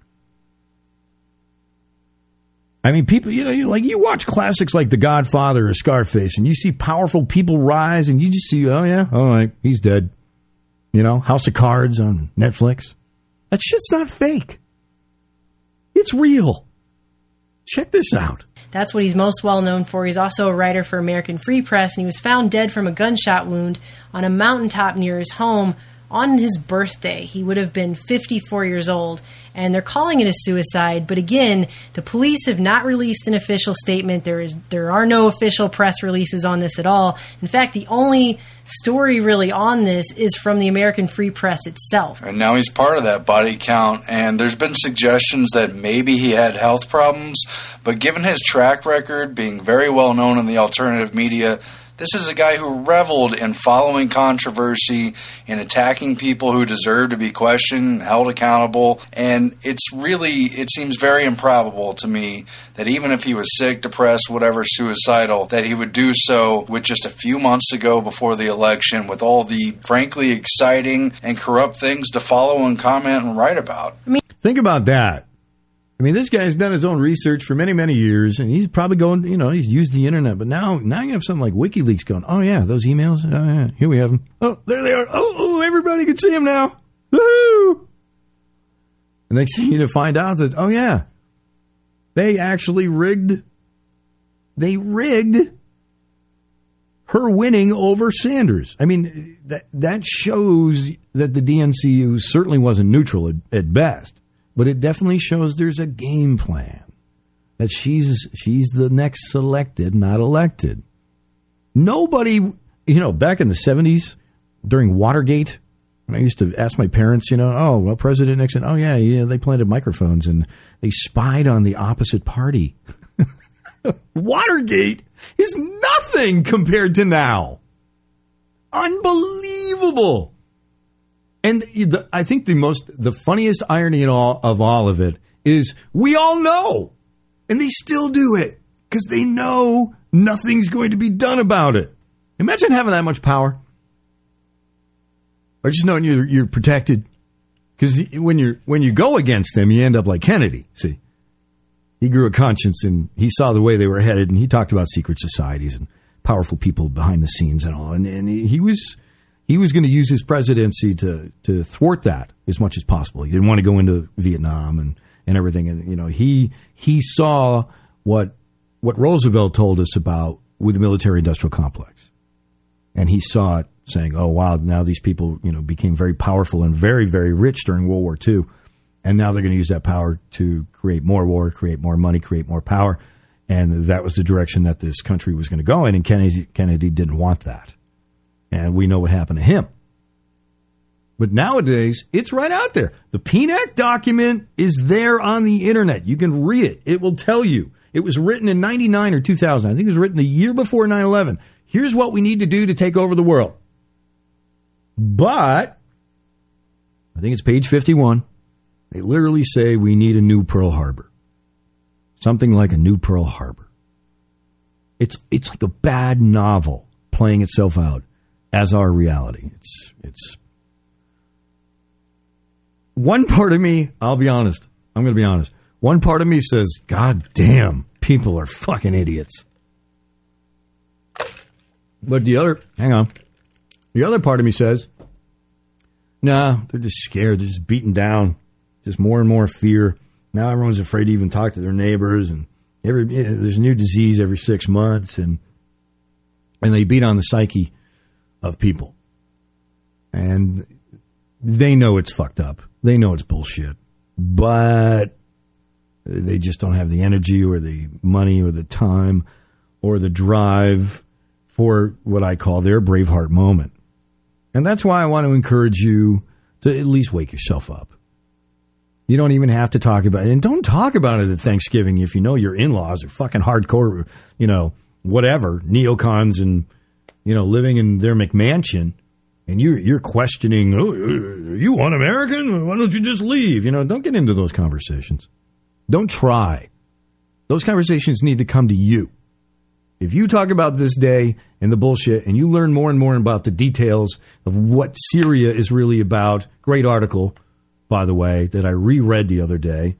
S2: I mean, people, you watch classics like The Godfather or Scarface, and you see powerful people rise, and you just see, all right, he's dead. House of Cards on Netflix. That shit's not fake. It's real. Check this out.
S15: That's what he's most well known for. He's also a writer for American Free Press, and he was found dead from a gunshot wound on a mountaintop near his home on his birthday. He would have been 54 years old, and they're calling it a suicide. But again, the police have not released an official statement. There are no official press releases on this at all. In fact, the only story really on this is from the American Free Press itself.
S13: And now he's part of that body count, and there's been suggestions that maybe he had health problems, but given his track record being very well known in the alternative media, this is a guy who reveled in following controversy and attacking people who deserve to be questioned and held accountable. And it seems very improbable to me that even if he was sick, depressed, whatever, suicidal, that he would do so with just a few months to go before the election with all the frankly exciting and corrupt things to follow and comment and write about.
S2: Think about that. I mean, this guy's done his own research for many, many years, and he's probably going, he's used the internet. But now you have something like WikiLeaks going, oh, yeah, those emails, oh, yeah, here we have them. Oh, there they are. Oh, everybody can see them now. Woo! And they see you to find out that, oh, yeah, they actually rigged her winning over Sanders. I mean, that shows that the DNC certainly wasn't neutral at best. But it definitely shows there's a game plan. That she's the next selected, not elected. Nobody, back in the 70s, during Watergate, when I used to ask my parents, President Nixon, they planted microphones and they spied on the opposite party. Watergate is nothing compared to now. Unbelievable. And I think the funniest irony of all of it is we all know, and they still do it because they know nothing's going to be done about it. Imagine having that much power. or just knowing you're protected. Because when you go against them, you end up like Kennedy. See, he grew a conscience and he saw the way they were headed, and he talked about secret societies and powerful people behind the scenes and all. And he was going to use his presidency to thwart that as much as possible. He didn't want to go into Vietnam and everything. And he saw what Roosevelt told us about with the military-industrial complex, and he saw it, saying, "Oh wow, now these people became very powerful and very, very rich during World War II, and now they're going to use that power to create more war, create more money, create more power." And that was the direction that this country was going to go in, and Kennedy didn't want that. And we know what happened to him. But nowadays, it's right out there. The PNAC document is there on the internet. You can read it. It will tell you. It was written in 99 or 2000. I think it was written the year before 9/11. Here's what we need to do to take over the world. But I think it's page 51. They literally say we need a new Pearl Harbor. Something like a new Pearl Harbor. It's like a bad novel playing itself out as our reality. It's one part of me, I'll be honest. I'm going to be honest. One part of me says, God damn, people are fucking idiots. But the other part of me says, nah, they're just scared. They're just beaten down. Just more and more fear. Now everyone's afraid to even talk to their neighbors, and there's a new disease every 6 months, and they beat on the psyche of people. And they know it's fucked up. They know it's bullshit. But they just don't have the energy or the money or the time or the drive for what I call their Braveheart moment. And that's why I want to encourage you to at least wake yourself up. You don't even have to talk about it. And don't talk about it at Thanksgiving if you know your in-laws are fucking hardcore, whatever, neocons and, living in their McMansion. And you're questioning, oh, you want American? Why don't you just leave? Don't get into those conversations. Don't try. Those conversations need to come to you. If you talk about this day and the bullshit and you learn more and more about the details of what Syria is really about, great article, by the way, that I reread the other day.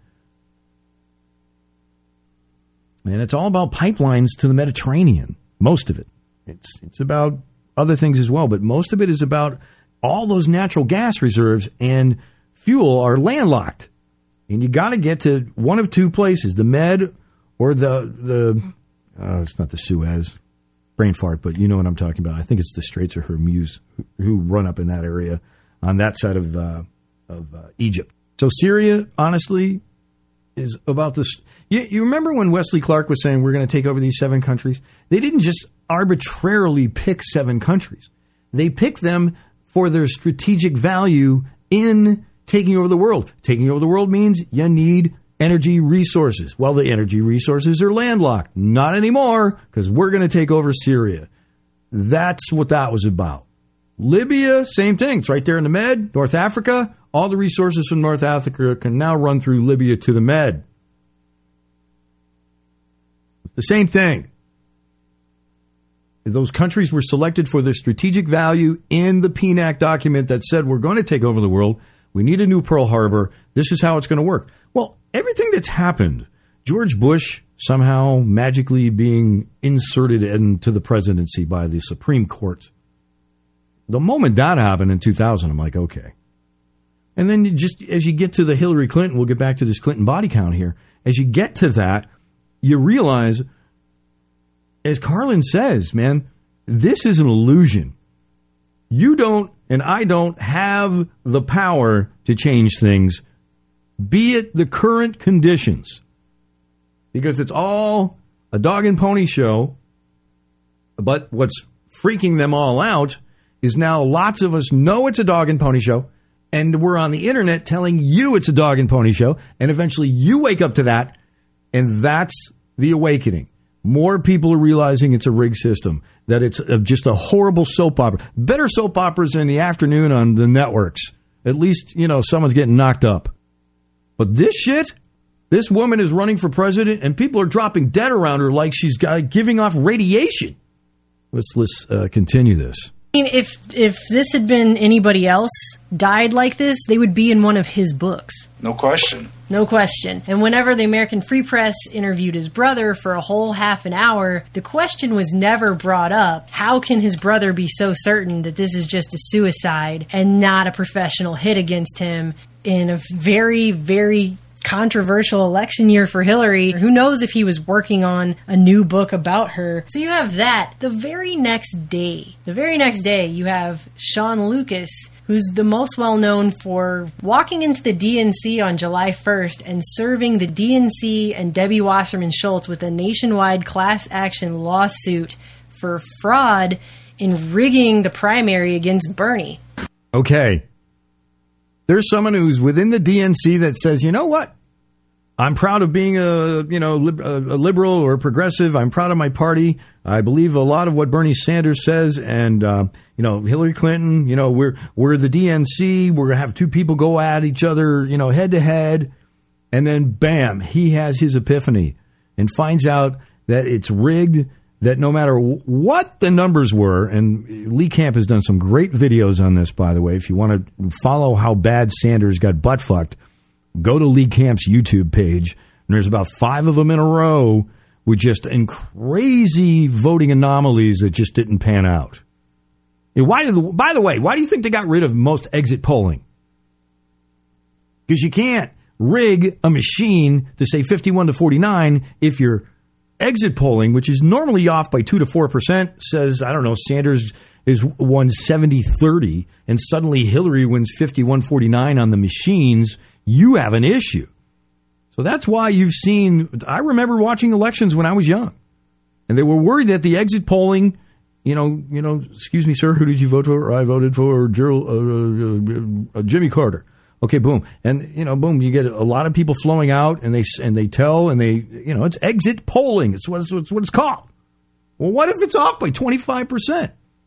S2: And it's all about pipelines to the Mediterranean, most of it. It's about other things as well, but most of it is about all those natural gas reserves and fuel are landlocked. And you got to get to one of two places, the Med or it's not the Suez, brain fart, but you know what I'm talking about. I think it's the Straits of Hormuz who run up in that area on that side of Egypt. So Syria, honestly, is about this. You remember when Wesley Clark was saying we're going to take over these 7 countries? They didn't just arbitrarily pick 7 countries. They picked them for their strategic value in taking over the world. Taking over the world means you need energy resources. Well, the energy resources are landlocked. Not anymore, because we're going to take over Syria. That's what that was about. Libya, same thing. It's right there in the Med. North Africa, all the resources from North Africa can now run through Libya to the Med. It's the same thing. Those countries were selected for their strategic value in the PNAC document that said we're going to take over the world. We need a new Pearl Harbor. This is how it's going to work. Well, everything that's happened, George Bush somehow magically being inserted into the presidency by the Supreme Court. The moment that happened in 2000, I'm like, okay. And then as you get to the Hillary Clinton, we'll get back to this Clinton body count here. As you get to that, you realize, as Carlin says, man, this is an illusion. You don't and I don't have the power to change things, be it the current conditions. Because it's all a dog and pony show. But what's freaking them all out is now lots of us know it's a dog and pony show. And we're on the internet telling you it's a dog and pony show. And eventually you wake up to that. And that's the awakening. More people are realizing it's a rigged system, that it's just a horrible soap opera. Better soap operas in the afternoon on the networks. At least, someone's getting knocked up. But this shit, this woman is running for president and people are dropping dead around her like she's giving off radiation. Let's continue this.
S15: I mean, if this had been anybody else died like this, they would be in one of his books.
S13: No question.
S15: No question. And whenever the American Free Press interviewed his brother for a whole half an hour, the question was never brought up, how can his brother be so certain that this is just a suicide and not a professional hit against him in a very, very controversial election year for Hillary? Who knows if he was working on a new book about her. So you have that. The very next day, you have Sean Lucas, who's the most well known for walking into the DNC on July 1st and serving the DNC and Debbie Wasserman Schultz with a nationwide class action lawsuit for fraud in rigging the primary against Bernie.
S2: Okay. There's someone who's within the DNC that says, you know what? I'm proud of being a liberal or a progressive. I'm proud of my party. I believe a lot of what Bernie Sanders says, and Hillary Clinton. We're the DNC. We're gonna have two people go at each other, head to head, and then bam, he has his epiphany and finds out that it's rigged. That no matter what the numbers were, and Lee Camp has done some great videos on this, by the way. If you want to follow how bad Sanders got butt fucked, go to Lee Camp's YouTube page, and there's about 5 of them in a row with just crazy voting anomalies that just didn't pan out. By the way, why do you think they got rid of most exit polling? Because you can't rig a machine to say 51 to 49 if you're exit polling, which is normally off by 2 to 4%, says, I don't know, Sanders is won 70-30, and suddenly Hillary wins 51-49 on the machines. You have an issue. So that's why you've seen, I remember watching elections when I was young, and they were worried that the exit polling, excuse me, sir, who did you vote for? I voted for Jimmy Carter. Okay, boom. And, boom, you get a lot of people flowing out, and they tell, and it's exit polling. It's what it's called. Well, what if it's off by 25%?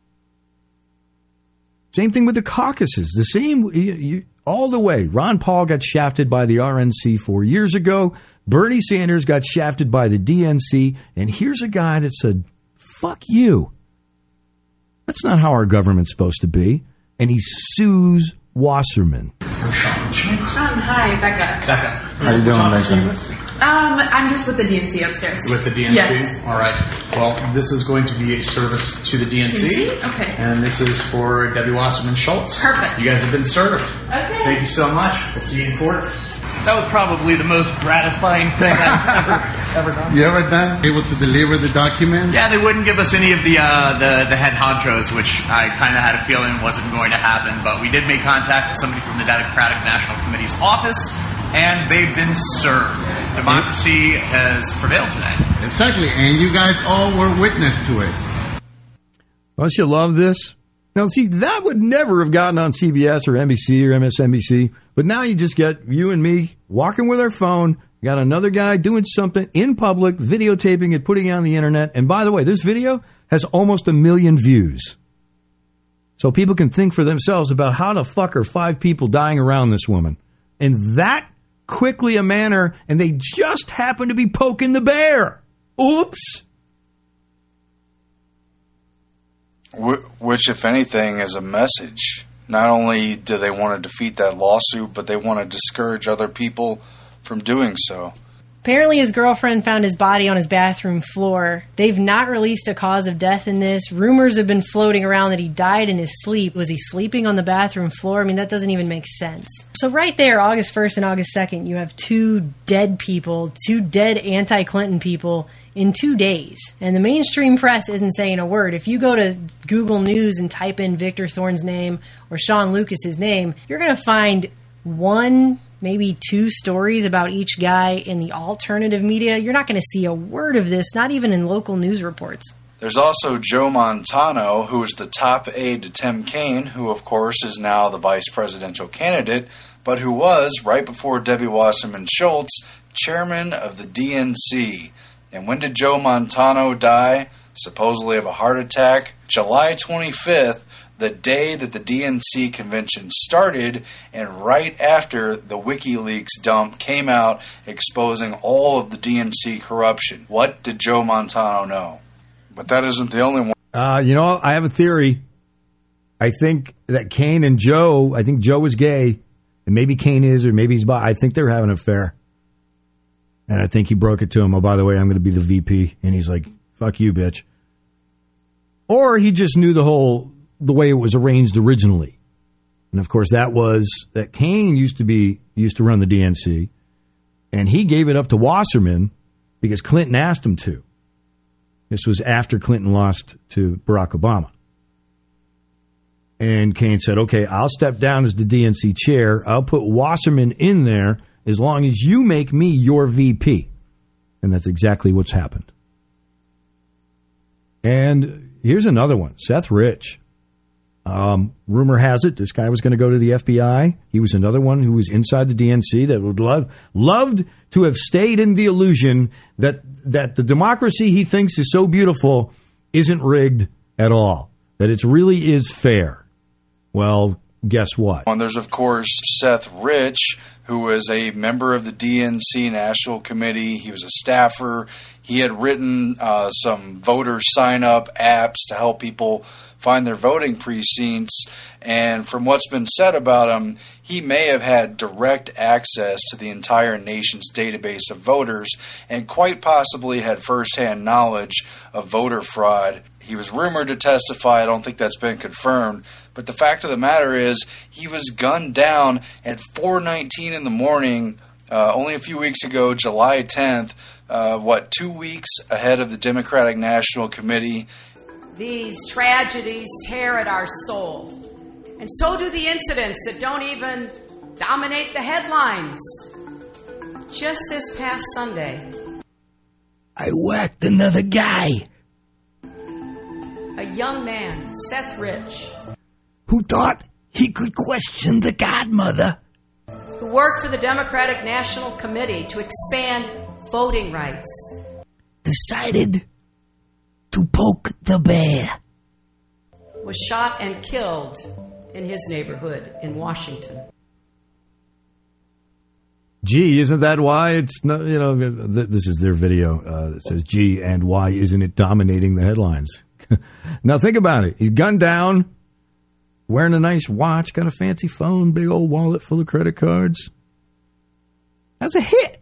S2: Same thing with the caucuses. The same, all the way. Ron Paul got shafted by the RNC 4 years ago. Bernie Sanders got shafted by the DNC. And here's a guy that said, fuck you. That's not how our government's supposed to be. And he sues Wasserman.
S16: Hi, Becca.
S17: How you doing, Becca?
S16: I'm just with the DNC upstairs.
S17: With the DNC?
S16: Yes.
S17: All right. Well, this is going to be a service to the DNC.
S16: Okay.
S17: And this is for Debbie Wasserman Schultz.
S16: Perfect.
S17: You guys have been served.
S16: Okay.
S17: Thank you so much. We'll see you in court.
S1: That was probably the most gratifying thing I've ever done.
S18: You ever done able to deliver the document?
S19: Yeah, they wouldn't give us any of the head honchos, which I kind of had a feeling wasn't going to happen. But we did make contact with somebody from the Democratic National Committee's office, and they've been served. Democracy has prevailed tonight.
S18: Exactly, and you guys all were witness to it.
S2: Don't you love this? Now, see, that would never have gotten on CBS or NBC or MSNBC. But now you just get you and me walking with our phone. You got another guy doing something in public, videotaping it, putting it on the internet. And by the way, this video has almost 1 million views. So people can think for themselves about how the fuck are 5 people dying around this woman. In that quickly a manner, and they just happen to be poking the bear. Oops.
S13: Which, if anything, is a message. Not only do they want to defeat that lawsuit, but they want to discourage other people from doing so.
S15: Apparently his girlfriend found his body on his bathroom floor. They've not released a cause of death in this. Rumors have been floating around that he died in his sleep. Was he sleeping on the bathroom floor? I mean, that doesn't even make sense. So right there, August 1st and August 2nd, you have 2 dead people, 2 dead anti-Clinton people in 2 days. And the mainstream press isn't saying a word. If you go to Google News and type in Victor Thorne's name or Sean Lucas's name, you're going to find 1, maybe 2 stories about each guy in the alternative media. You're not going to see a word of this, not even in local news reports.
S13: There's also Joe Montano, who is the top aide to Tim Kaine, who, of course, is now the vice presidential candidate, but who was, right before Debbie Wasserman Schultz, chairman of the DNC. And when did Joe Montano die? Supposedly of a heart attack. July 25th, the day that the DNC convention started, and right after the WikiLeaks dump came out exposing all of the DNC corruption. What did Joe Montano know? But that isn't the only one.
S2: I have a theory. I think that Kane and Joe, I think Joe is gay, and maybe Kane is, or maybe he's bi. I think they're having an affair. And I think he broke it to him. Oh, by the way, I'm going to be the VP. And he's like, fuck you, bitch. Or he just knew the way it was arranged originally. And of course, that was that Kane used to run the DNC, and he gave it up to Wasserman because Clinton asked him to. This was after Clinton lost to Barack Obama. And Kane said, okay, I'll step down as the DNC chair. I'll put Wasserman in there as long as you make me your VP. And that's exactly what's happened. And here's another one, Seth Rich. Rumor has it this guy was going to go to the FBI. He was another one who was inside the DNC that would loved to have stayed in the illusion that the democracy he thinks is so beautiful isn't rigged at all, that it really is fair. Well, guess what?
S13: And there's, of course, Seth Rich, who was a member of the DNC National Committee. He was a staffer. He had written some voter sign-up apps to help people find their voting precincts. And from what's been said about him, he may have had direct access to the entire nation's database of voters and quite possibly had firsthand knowledge of voter fraud. He was rumored to testify. I don't think that's been confirmed. But the fact of the matter is he was gunned down at 4:19 in the morning only a few weeks ago, July 10th, 2 weeks ahead of the Democratic National Committee.
S20: These tragedies tear at our soul. And so do the incidents that don't even dominate the headlines. Just this past Sunday,
S21: I whacked another guy.
S20: A young man, Seth Rich,
S21: who thought he could question the godmother,
S20: who worked for the Democratic National Committee to expand voting rights,
S21: decided to poke the bear,
S20: was shot and killed in his neighborhood in Washington.
S2: Gee, isn't that why it's not, this is their video that says, gee, and why isn't it dominating the headlines? Now think about it. He's gunned down, wearing a nice watch, got a fancy phone, big old wallet full of credit cards. That's a hit.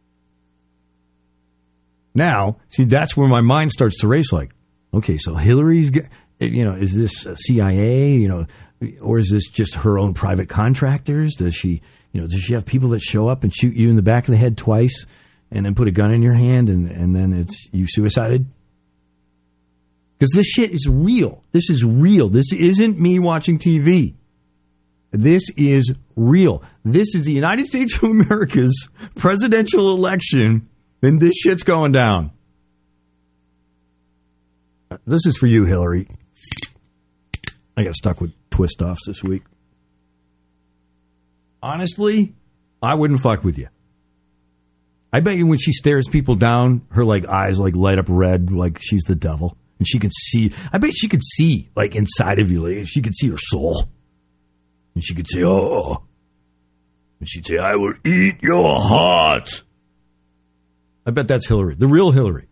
S2: Now, see, that's where my mind starts to race like, okay, so Hillary's, is this CIA, or is this just her own private contractors? Does she have people that show up and shoot you in the back of the head twice and then put a gun in your hand and then it's you suicided? Because this shit is real. This is real. This isn't me watching TV. This is real. This is the United States of America's presidential election, and this shit's going down. This is for you, Hillary. I got stuck with twist-offs this week. Honestly, I wouldn't fuck with you. I bet you when she stares people down, her eyes light up red like she's the devil. And she can see, I bet she could see, inside of you. She could see your soul. And she could say, oh. And she'd say, I will eat your heart. I bet that's Hillary, the real Hillary.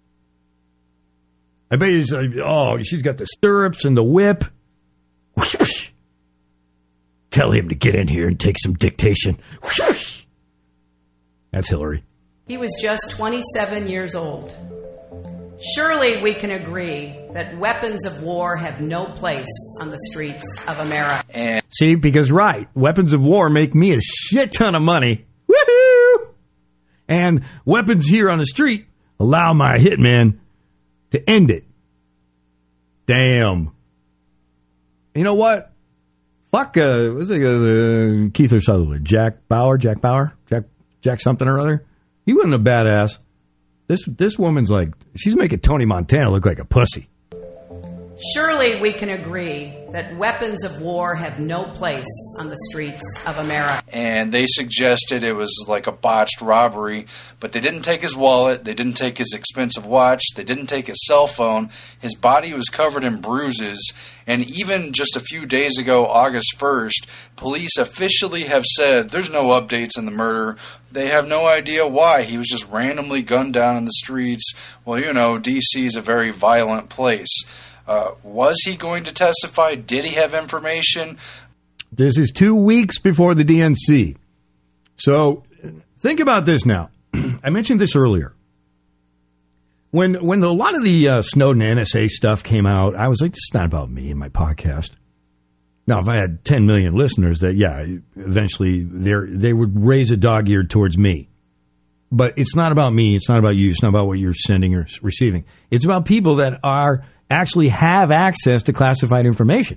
S2: I bet you say, oh, she's got the stirrups and the whip. Whoosh, whoosh. Tell him to get in here and take some dictation. Whoosh, whoosh. That's Hillary.
S20: He was just 27 years old. Surely we can agree that weapons of war have no place on the streets of America.
S2: See, because weapons of war make me a shit ton of money. Woohoo! And weapons here on the street allow my hitman to end it. Damn. You know what? Fuck, Keith or Sutherland? Jack Bauer, Jack something or other? He wasn't a badass. This woman's she's making Tony Montana look like a pussy.
S20: Surely we can agree that weapons of war have no place on the streets of America.
S13: And they suggested it was like a botched robbery, but they didn't take his wallet, they didn't take his expensive watch, they didn't take his cell phone. His body was covered in bruises, and even just a few days ago, August 1st, police officially have said there's no updates in the murder. They have no idea why. He was just randomly gunned down in the streets. Well, D.C. is a very violent place. Was he going to testify? Did he have information?
S11: This is 2 weeks before the DNC. So think about this now. I mentioned this earlier. When a lot of the Snowden NSA stuff came out, I was like, this is not about me and my podcast. Now, if I had 10 million listeners, that, yeah, eventually they would raise a dog ear towards me. But it's not about me. It's not about you. It's not about what you're sending or receiving. It's about people that actually have access to classified information.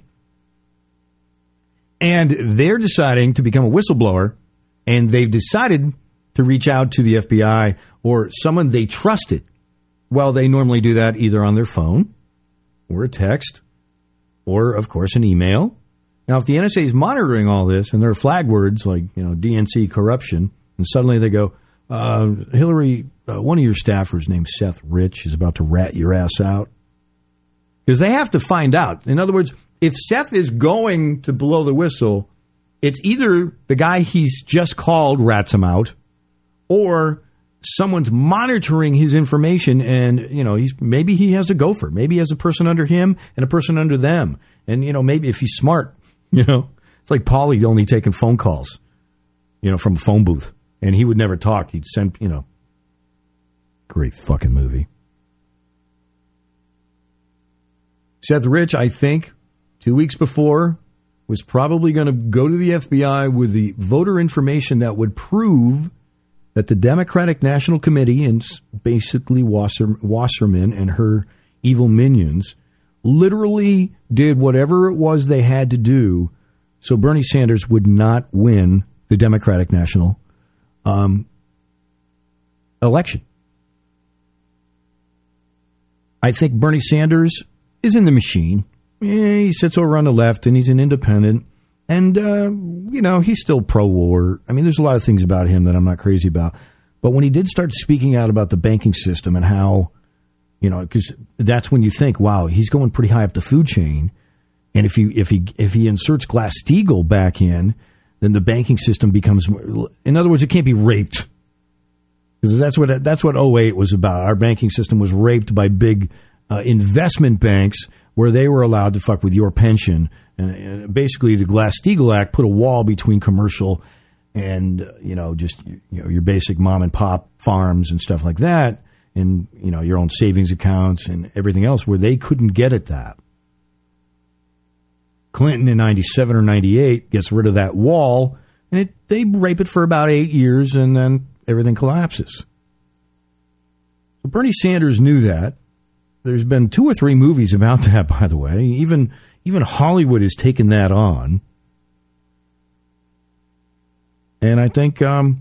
S11: And they're deciding to become a whistleblower, and they've decided to reach out to the FBI or someone they trusted. Well, they normally do that either on their phone or a text or, of course, an email. Now, if the NSA is monitoring all this and there are flag words like, DNC corruption, and suddenly they go, Hillary, one of your staffers named Seth Rich is about to rat your ass out. Because they have to find out. In other words, if Seth is going to blow the whistle, it's either the guy he's just called rats him out, or someone's monitoring his information, and maybe he has a gopher, maybe he has a person under him and a person under them, and maybe if he's smart, it's like Paulie only taking phone calls, from a phone booth, and he would never talk. He'd send, great fucking movie. Seth Rich, I think, 2 weeks before, was probably going to go to the FBI with the voter information that would prove that the Democratic National Committee, and basically Wasserman and her evil minions, literally did whatever it was they had to do so Bernie Sanders would not win the Democratic National election. I think Bernie Sanders is in the machine. He sits over on the left, and he's an independent. And, he's still pro-war. I mean, there's a lot of things about him that I'm not crazy about. But when he did start speaking out about the banking system and how, because that's when you think, wow, he's going pretty high up the food chain. And if he inserts Glass-Steagall back in, then the banking system becomes, in other words, it can't be raped. Because that's what 08 was about. Our banking system was raped by big investment banks where they were allowed to fuck with your pension. And basically, the Glass-Steagall Act put a wall between commercial and, your basic mom and pop farms and stuff like that, and, your own savings accounts and everything else, where they couldn't get at that. Clinton in 97 or 98 gets rid of that wall, and they rape it for about 8 years, and then everything collapses. So Bernie Sanders knew that. There's been 2 or 3 movies about that, by the way. Even Hollywood has taken that on. And I think, and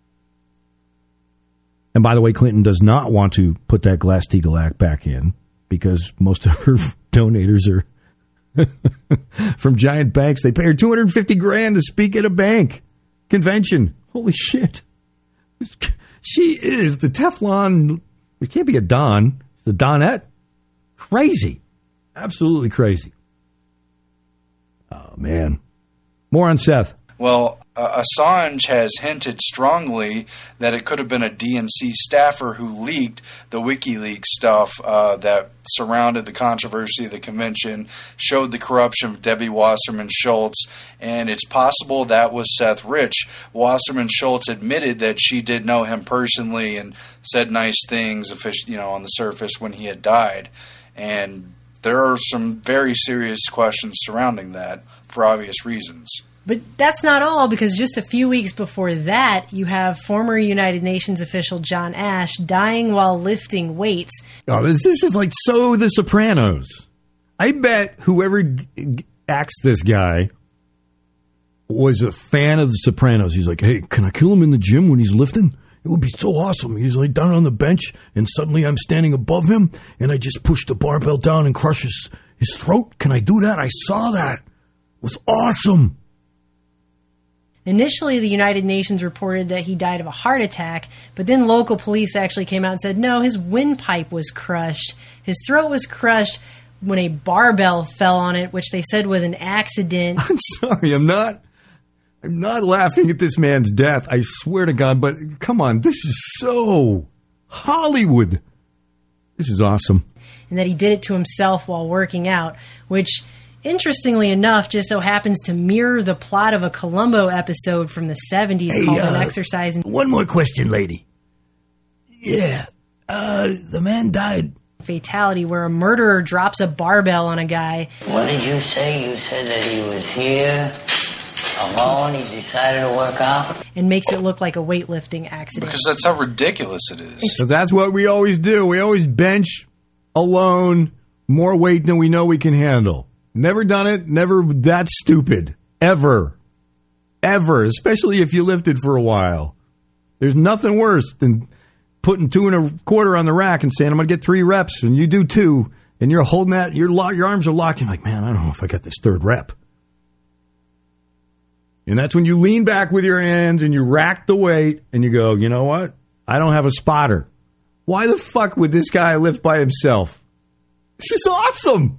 S11: by the way, Clinton does not want to put that Glass-Steagall Act back in because most of her donators are from giant banks. They pay her $250,000 to speak at a bank convention. Holy shit. She is the Teflon. It can't be a Don. The Donette. Crazy. Absolutely crazy. Oh, man. More on Seth.
S13: Well, Assange has hinted strongly that it could have been a DNC staffer who leaked the WikiLeaks stuff that surrounded the controversy of the convention, showed the corruption of Debbie Wasserman Schultz, and it's possible that was Seth Rich. Wasserman Schultz admitted that she did know him personally and said nice things, on the surface when he had died. And there are some very serious questions surrounding that for obvious reasons.
S15: But that's not all, because just a few weeks before that, you have former United Nations official John Ash dying while lifting weights.
S11: Oh, this is like so The Sopranos. I bet whoever acts this guy was a fan of The Sopranos. He's like, hey, can I kill him in the gym when he's lifting? It would be so awesome. He's like down on the bench, and suddenly I'm standing above him, and I just push the barbell down and crush his throat. Can I do that? I saw that. It was awesome.
S15: Initially, the United Nations reported that he died of a heart attack, but then local police actually came out and said, no, his windpipe was crushed. His throat was crushed when a barbell fell on it, which they said was an accident.
S11: I'm sorry, I'm not laughing at this man's death, I swear to God, but come on, this is so Hollywood. This is awesome.
S15: and that he did it to himself while working out, which, interestingly enough, just so happens to mirror the plot of a Columbo episode from the 70s called An Exercise in...
S21: One more question, lady. Yeah, the man died.
S15: Fatality, where a murderer drops a barbell on a guy.
S3: What did you say? You said that he was here alone, he decided to work out?
S15: And makes it look like a weightlifting accident.
S13: Because that's how ridiculous it is.
S11: So that's what we always do. We always bench alone more weight than we know we can handle. Never done it, never that stupid. Ever. Ever. Especially if you lifted for a while. There's nothing worse than putting 2 1/4 on the rack and saying, I'm going to get 3 reps, and you do 2, and you're holding that, your arms are locked. You're like, man, I don't know if I got this 3rd rep. And that's when you lean back with your hands and you rack the weight and you go, you know what? I don't have a spotter. Why the fuck would this guy lift by himself? This is awesome.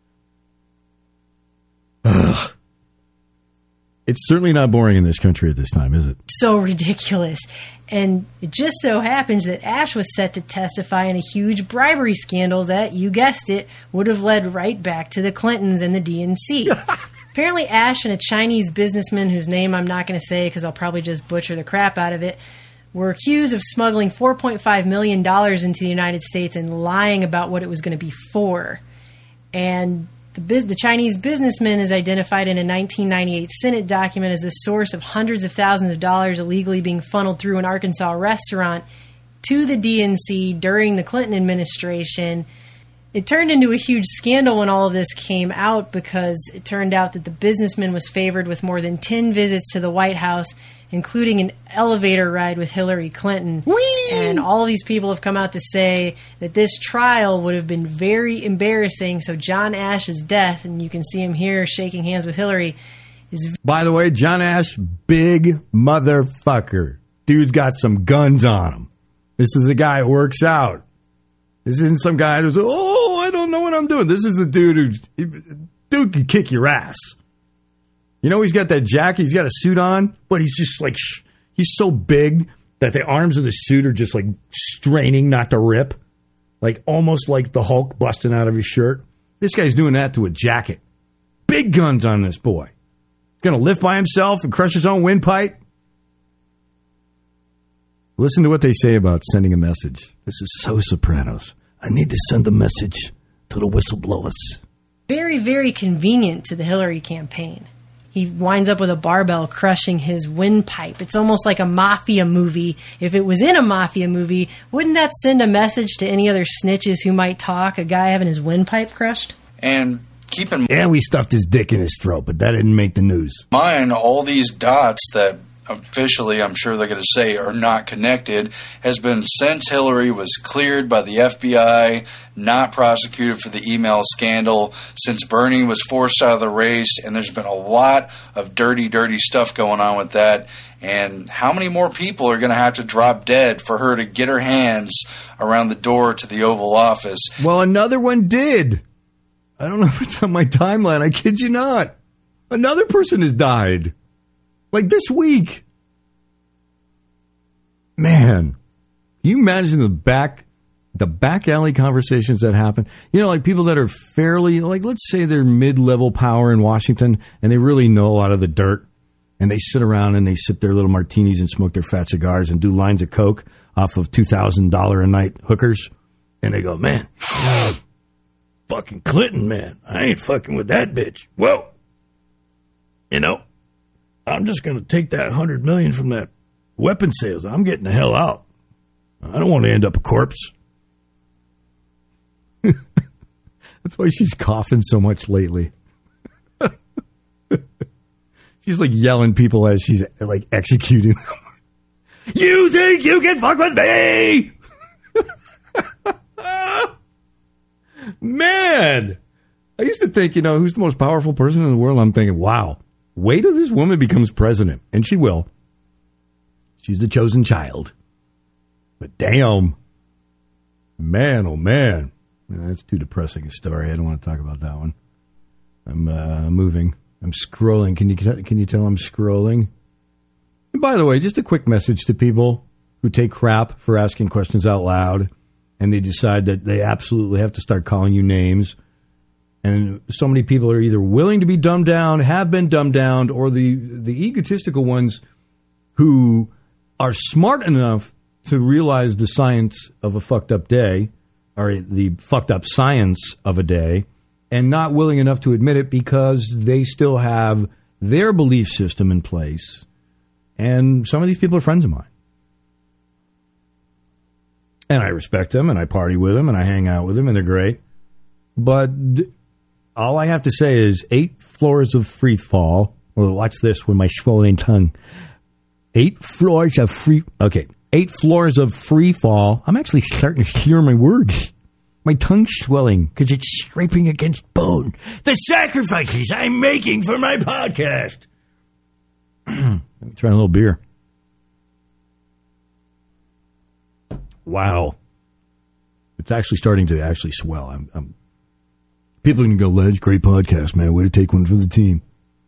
S11: Ugh. It's certainly not boring in this country at this time, is it?
S15: So ridiculous. And it just so happens that Ash was set to testify in a huge bribery scandal that, you guessed it, would have led right back to the Clintons and the DNC. Apparently Ash and a Chinese businessman whose name I'm not going to say because I'll probably just butcher the crap out of it, were accused of smuggling $4.5 million into the United States and lying about what it was going to be for. And the Chinese businessman is identified in a 1998 Senate document as the source of hundreds of thousands of dollars illegally being funneled through an Arkansas restaurant to the DNC during the Clinton administration. It turned into a huge scandal when all of this came out because it turned out that the businessman was favored with more than 10 visits to the White House, including an elevator ride with Hillary Clinton. Whee! And all of these people have come out to say that this trial would have been very embarrassing. So John Ash's death, and you can see him here shaking hands with Hillary, is...
S11: By the way, John Ash, big motherfucker. Dude's got some guns on him. This is a guy who works out. This isn't some guy who's, I don't know what I'm doing. This is a dude dude can kick your ass. You know, he's got that jacket, he's got a suit on, but he's just like, he's so big that the arms of the suit are just like straining not to rip. Like almost like the Hulk busting out of his shirt. This guy's doing that to a jacket. Big guns on this boy. He's going to lift by himself and crush his own windpipe. Listen to what they say about sending a message. This is so Sopranos. I need to send a message to the whistleblowers.
S15: Very, very convenient to the Hillary campaign. He winds up with a barbell crushing his windpipe. It's almost like a mafia movie. If it was in a mafia movie, wouldn't that send a message to any other snitches who might talk? A guy having his windpipe crushed?
S13: And keep in mind...
S11: Yeah, we stuffed his dick in his throat, but that didn't make the news.
S13: All these dots that... officially, I'm sure they're going to say are not connected, has been since Hillary was cleared by the FBI, not prosecuted for the email scandal, since Bernie was forced out of the race, and there's been a lot of dirty, dirty stuff going on with that. And how many more people are going to have to drop dead for her to get her hands around the door to the Oval Office?
S11: Well, another one did. I don't know if it's on my timeline. I kid you not. Another person has died. Like this week. Man, can you imagine the back alley conversations that happen? You know, like people that are fairly, like let's say they're mid-level power in Washington and they really know a lot of the dirt. And they sit around and they sip their little martinis and smoke their fat cigars and do lines of coke off of $2,000 a night hookers. And they go, man, fucking Clinton, man. I ain't fucking with that bitch. Well, you know. I'm just going to take that $100 million from that weapon sales. I'm getting the hell out. I don't want to end up a corpse. That's why she's coughing so much lately. She's like yelling people as she's like executing them. You think you can fuck with me? Man, I used to think, you know, who's the most powerful person in the world? I'm thinking, wow. Wait till this woman becomes president. And she will. She's the chosen child. But damn. Man, oh man. That's too depressing a story. I don't want to talk about that one. I'm moving. I'm scrolling. Can you tell I'm scrolling? And by the way, just a quick message to people who take crap for asking questions out loud
S2: and they decide that they absolutely have to start calling you names. And so many people are either willing to be dumbed down, have been dumbed down, or the egotistical ones who are smart enough to realize the science of a fucked up day, or the fucked up science of a day, and not willing enough to admit it because they still have their belief system in place. And some of these people are friends of mine. And I respect them, and I party with them, and I hang out with them, and they're great. But all I have to say is 8 floors of free fall. Well, watch this with my swollen tongue. 8 floors of free... Okay, 8 floors of free fall. I'm actually starting to hear my words. My tongue's swelling because it's scraping against bone. The sacrifices I'm making for my podcast. Let me try a little beer. Wow. It's actually starting to swell. I'm people are going to go, Ledge, great podcast, man. Way to take one for the team.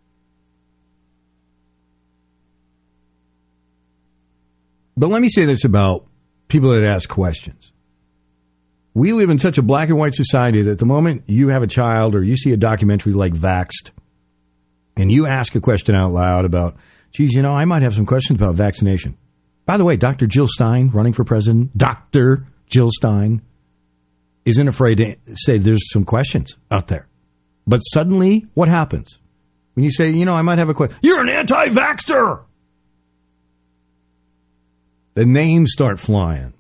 S2: But let me say this about people that ask questions. We live in such a black and white society that the moment you have a child or you see a documentary like Vaxxed and you ask a question out loud about, geez, I might have some questions about vaccination. By the way, Dr. Jill Stein, running for president, Dr. Jill Stein, isn't afraid to say there's some questions out there. But suddenly, what happens? When you say, I might have a question, you're an anti-vaxxer! The names start flying.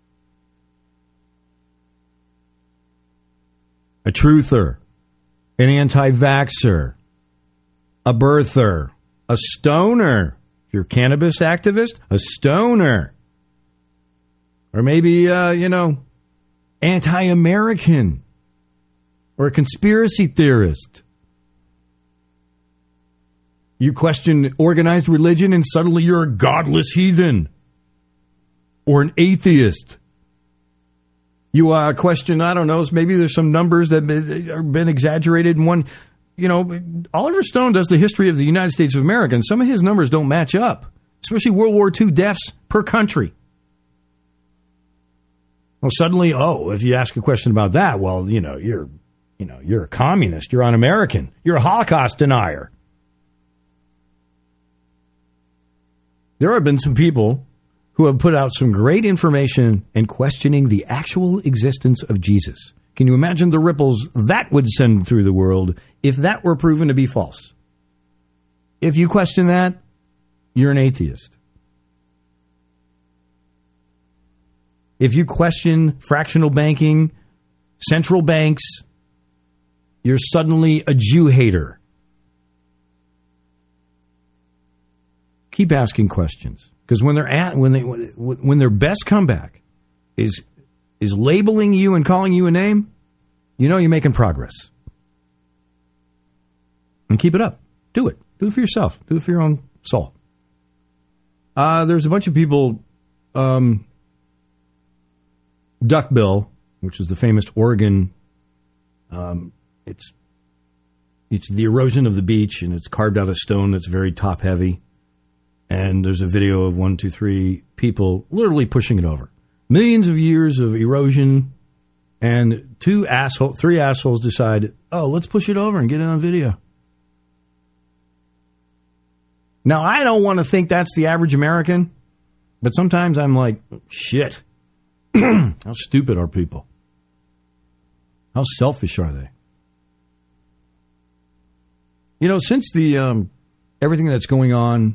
S2: A truther, an anti-vaxxer, a birther, a stoner. If you're a cannabis activist, a stoner. Or maybe, anti-American. Or a conspiracy theorist. You question organized religion and suddenly you're a godless heathen. Or an atheist. You question, I don't know, maybe there's some numbers that have been exaggerated in one. Oliver Stone does the history of the United States of America, and some of his numbers don't match up, especially World War II deaths per country. Well, suddenly, if you ask a question about that, well, you're a communist, you're un-American, you're a Holocaust denier. There have been some people who have put out some great information and questioning the actual existence of Jesus. Can you imagine the ripples that would send through the world if that were proven to be false? If you question that, you're an atheist. If you question fractional banking, central banks, you're suddenly a Jew hater. Keep asking questions. Because when their best comeback is labeling you and calling you a name, you're making progress. And keep it up. Do it. Do it for yourself. Do it for your own soul. There's a bunch of people. Duckbill, which is the famous Oregon. It's the erosion of the beach, and it's carved out of stone that's very top heavy. And there's a video of 1, 2, 3 people literally pushing it over. Millions of years of erosion, and 3 assholes decide, let's push it over and get it on video. Now, I don't want to think that's the average American, but sometimes I'm like, shit. How stupid are people? How selfish are they? Since the everything that's going on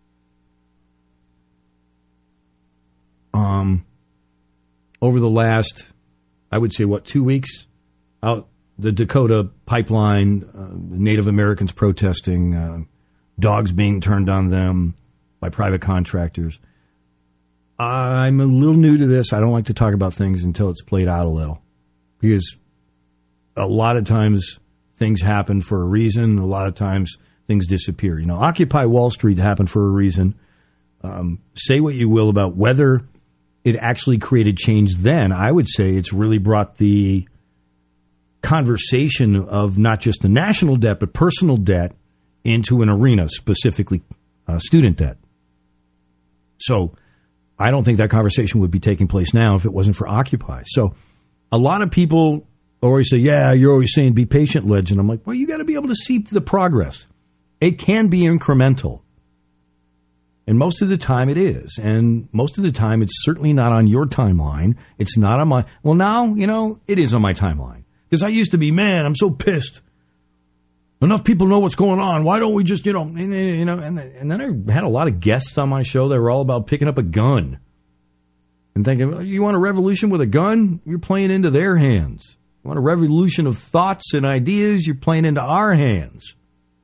S2: over the last, I would say, 2 weeks, out the Dakota pipeline, Native Americans protesting, dogs being turned on them by private contractors. I'm a little new to this. I don't like to talk about things until it's played out a little, because a lot of times things happen for a reason. A lot of times things disappear. Occupy Wall Street happened for a reason. Say what you will about whether it actually created change then. I would say it's really brought the conversation of not just the national debt, but personal debt into an arena, specifically student debt. So I don't think that conversation would be taking place now if it wasn't for Occupy. So a lot of people always say, yeah, you're always saying be patient, Legend. I'm like, well, you got to be able to see the progress. It can be incremental. And most of the time it is. And most of the time it's certainly not on your timeline. It's not on my... Well, now, it is on my timeline. Because I used to be, man, I'm so pissed. Enough people know what's going on. Why don't we just, And then I had a lot of guests on my show that were all about picking up a gun. And thinking, you want a revolution with a gun? You're playing into their hands. You want a revolution of thoughts and ideas? You're playing into our hands.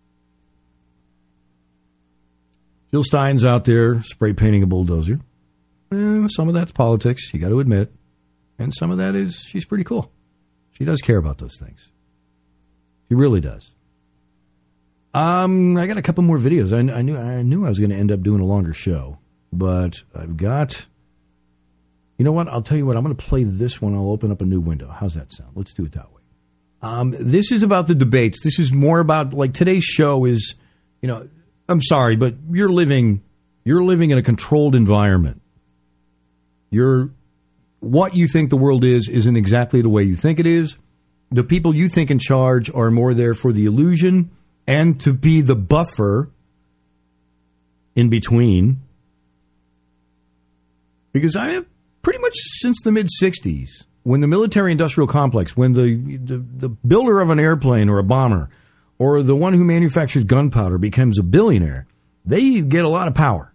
S2: Jill Stein's out there spray painting a bulldozer. Some of that's politics, you got to admit. And some of that is she's pretty cool. She does care about those things. She really does. I got a couple more videos. I knew I was going to end up doing a longer show. But I've got... You know what? I'll tell you what. I'm going to play this one. I'll open up a new window. How's that sound? Let's do it that way. This is about the debates. This is more about, like, today's show is, I'm sorry, but you're living in a controlled environment. What you think the world isn't exactly the way you think it is. The people you think in charge are more there for the illusion and to be the buffer in between. Because I have pretty much since the mid-'60s, when the military-industrial complex, when the builder of an airplane or a bomber or the one who manufactures gunpowder becomes a billionaire, they get a lot of power.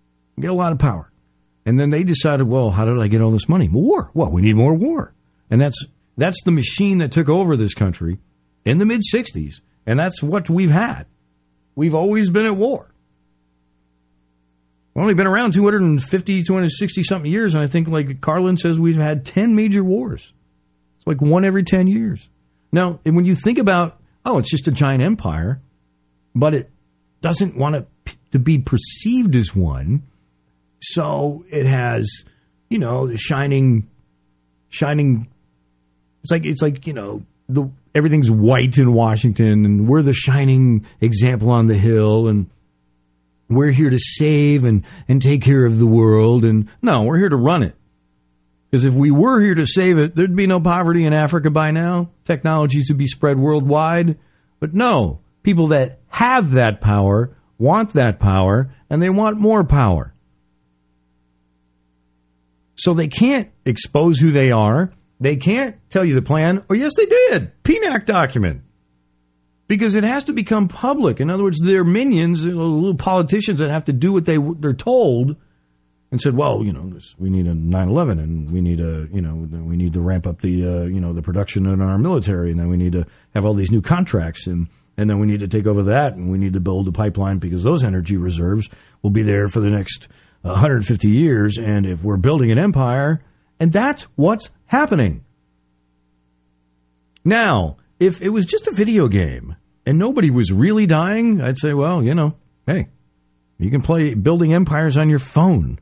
S2: And then they decided, well, how did I get all this money? War. Well, we need more war. And that's the machine that took over this country in the mid-'60s. And that's what we've had. We've always been at war. We've only been around 250, 260-something years, and I think, like Carlin says, we've had 10 major wars. It's like one every 10 years. Now, and when you think about, it's just a giant empire, but it doesn't want to be perceived as one, so it has, the shining, it's like everything's white in Washington, and we're the shining example on the hill, and we're here to save and take care of the world. And no, we're here to run it. Because if we were here to save it, there'd be no poverty in Africa by now. Technologies would be spread worldwide. But no, people that have that power want that power, and they want more power. So they can't expose who they are. They can't tell you the plan. Or yes, they did. PNAC document. Because it has to become public. In other words, their minions, little politicians that have to do what they're told, and said, well, we need a 9/11, and we need we need to ramp up the the production in our military, and then we need to have all these new contracts, and then we need to take over that, and we need to build a pipeline because those energy reserves will be there for the next 150 years, and if we're building an empire, and that's what's happening. Now, if it was just a video game and nobody was really dying, I'd say, well, hey, you can play building empires on your phone.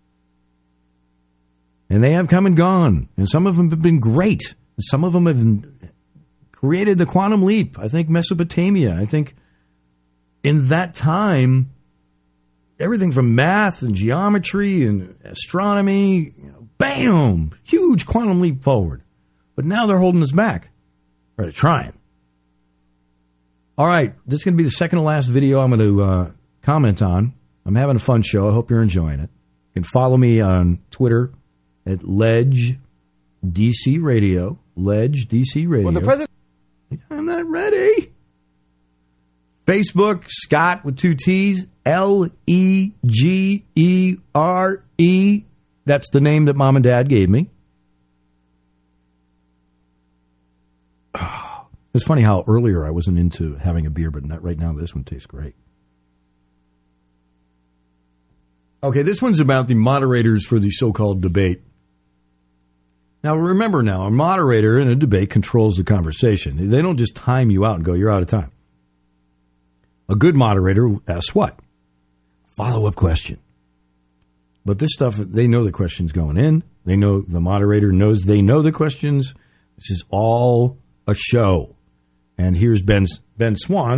S2: And they have come and gone. And some of them have been great. Some of them have created the quantum leap. I think Mesopotamia. I think in that time, everything from math and geometry and astronomy, bam, huge quantum leap forward. But now they're holding us back. Or they're trying. All right, this is going to be the second to last video I'm going to comment on. I'm having a fun show. I hope you're enjoying it. You can follow me on Twitter at Ledge DC Radio. Ledge DC Radio.
S6: Well, the president...
S2: I'm not ready. Facebook, Scott with 2 T's, Legere. That's the name that Mom and Dad gave me. It's funny how earlier I wasn't into having a beer, but not right now this one tastes great. Okay, this one's about the moderators for the so-called debate. Now, remember a moderator in a debate controls the conversation. They don't just time you out and go, you're out of time. A good moderator asks what? Follow-up question. But this stuff, they know the question's going in. They know the moderator knows they know the questions. This is all a show. And here's Ben Swan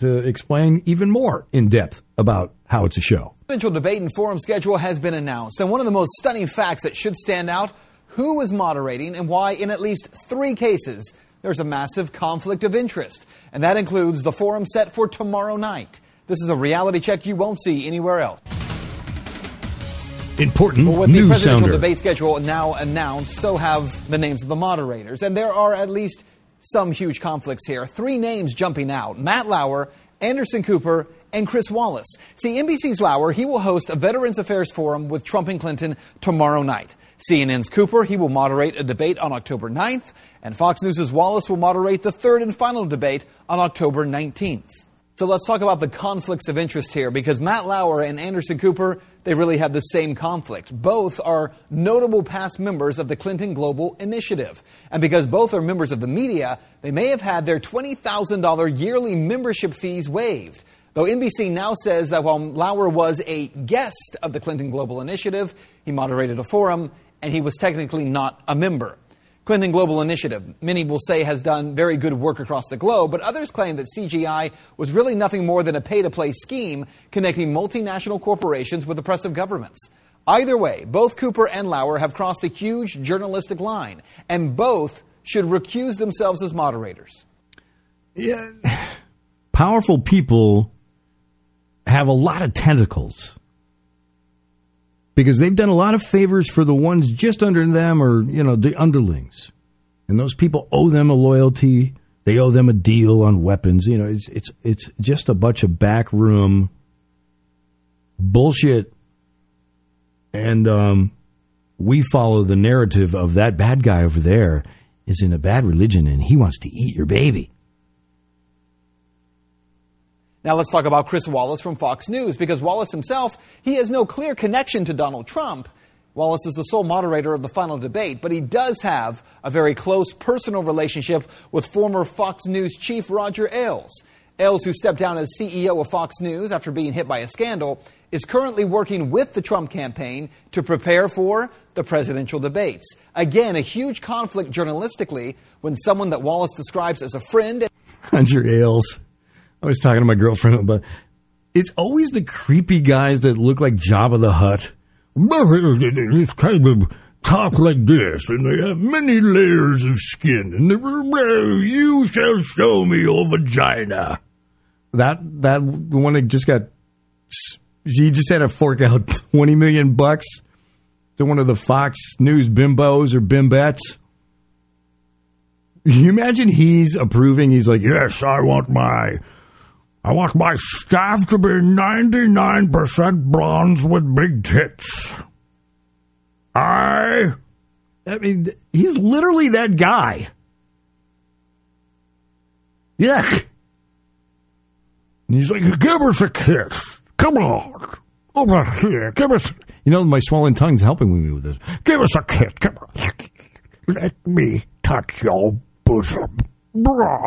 S2: to explain even more in depth about how it's a show.
S6: The presidential debate and forum schedule has been announced, and one of the most stunning facts that should stand out, who is moderating and why in at least 3 cases there's a massive conflict of interest. And that includes the forum set for tomorrow night. This is a reality check you won't see anywhere else.
S2: Important
S6: Well, with the
S2: news
S6: presidential
S2: sounder.
S6: debate schedule now announced, so have the names of the moderators. And there are at least some huge conflicts here. 3 names jumping out: Matt Lauer, Anderson Cooper, and Chris Wallace. See, NBC's Lauer, he will host a Veterans Affairs Forum with Trump and Clinton tomorrow night. CNN's Cooper, he will moderate a debate on October 9th. And Fox News' Wallace will moderate the 3rd and final debate on October 19th. So let's talk about the conflicts of interest here, because Matt Lauer and Anderson Cooper, they really have the same conflict. Both are notable past members of the Clinton Global Initiative. And because both are members of the media, they may have had their $20,000 yearly membership fees waived. Though NBC now says that while Lauer was a guest of the Clinton Global Initiative, he moderated a forum, and he was technically not a member. Clinton Global Initiative, many will say, has done very good work across the globe, but others claim that CGI was really nothing more than a pay-to-play scheme connecting multinational corporations with oppressive governments. Either way, both Cooper and Lauer have crossed a huge journalistic line, and both should recuse themselves as moderators.
S2: Yeah. Powerful people have a lot of tentacles because they've done a lot of favors for the ones just under them, or, you know, the underlings. And those people owe them a loyalty. They owe them a deal on weapons. You know, it's just a bunch of backroom bullshit. And we follow the narrative of that bad guy over there is in a bad religion and he wants to eat your baby.
S6: Now let's talk about Chris Wallace from Fox News, because Wallace himself, he has no clear connection to Donald Trump. Wallace is the sole moderator of the final debate, but he does have a very close personal relationship with former Fox News chief Roger Ailes. Ailes, who stepped down as CEO of Fox News after being hit by a scandal, is currently working with the Trump campaign to prepare for the presidential debates. Again, a huge conflict journalistically when someone that Wallace describes as a friend...
S2: Roger Ailes. I was talking to my girlfriend about, it's always the creepy guys that look like Jabba the Hutt. It's kind of talk like this, and they have many layers of skin, and you shall show me your vagina. That one that just got, he just had to fork out $20 million to one of the Fox News bimbos or bimbettes. You imagine he's approving, he's like, yes, I want my staff to be 99% blondes with big tits. I mean, he's literally that guy. Yuck. And he's like, give us a kiss. Come on. Over here. Give us... You know, my swollen tongue's helping me with this. Give us a kiss. Come on. Let me touch your bosom. Bra.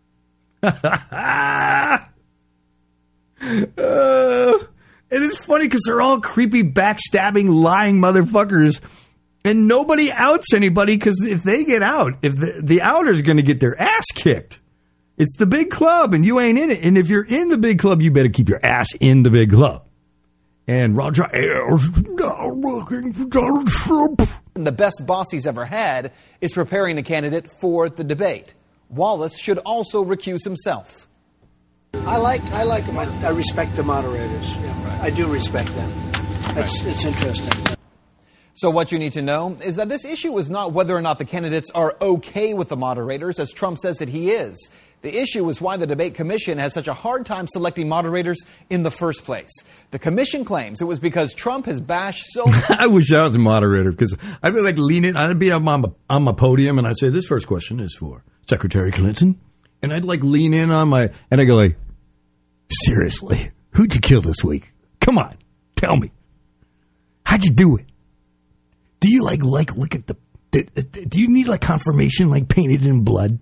S2: And it's funny because they're all creepy, backstabbing, lying motherfuckers, and nobody outs anybody, because if they get out, if the outer's going to get their ass kicked. It's the big club, and you ain't in it. And if you're in the big club, you better keep your ass in the big club. And Roger Ailes now working for Donald Trump.
S6: The best boss he's ever had is preparing a candidate for the debate. Wallace should also recuse himself.
S22: I like them. I respect the moderators. Yeah, I do respect them. It's interesting.
S6: So what you need to know is that this issue is not whether or not the candidates are okay with the moderators, as Trump says that he is. The issue is why the Debate Commission has such a hard time selecting moderators in the first place. The commission claims it was because Trump has bashed so much.
S2: I wish I was a moderator, because I'd be like leaning, I'd be on my podium, and I'd say, this first question is for Secretary Clinton. And I'd like lean in on and I go like, seriously, who'd you kill this week? Come on, tell me. How'd you do it? Do you like look at do you need like confirmation, like painted in blood?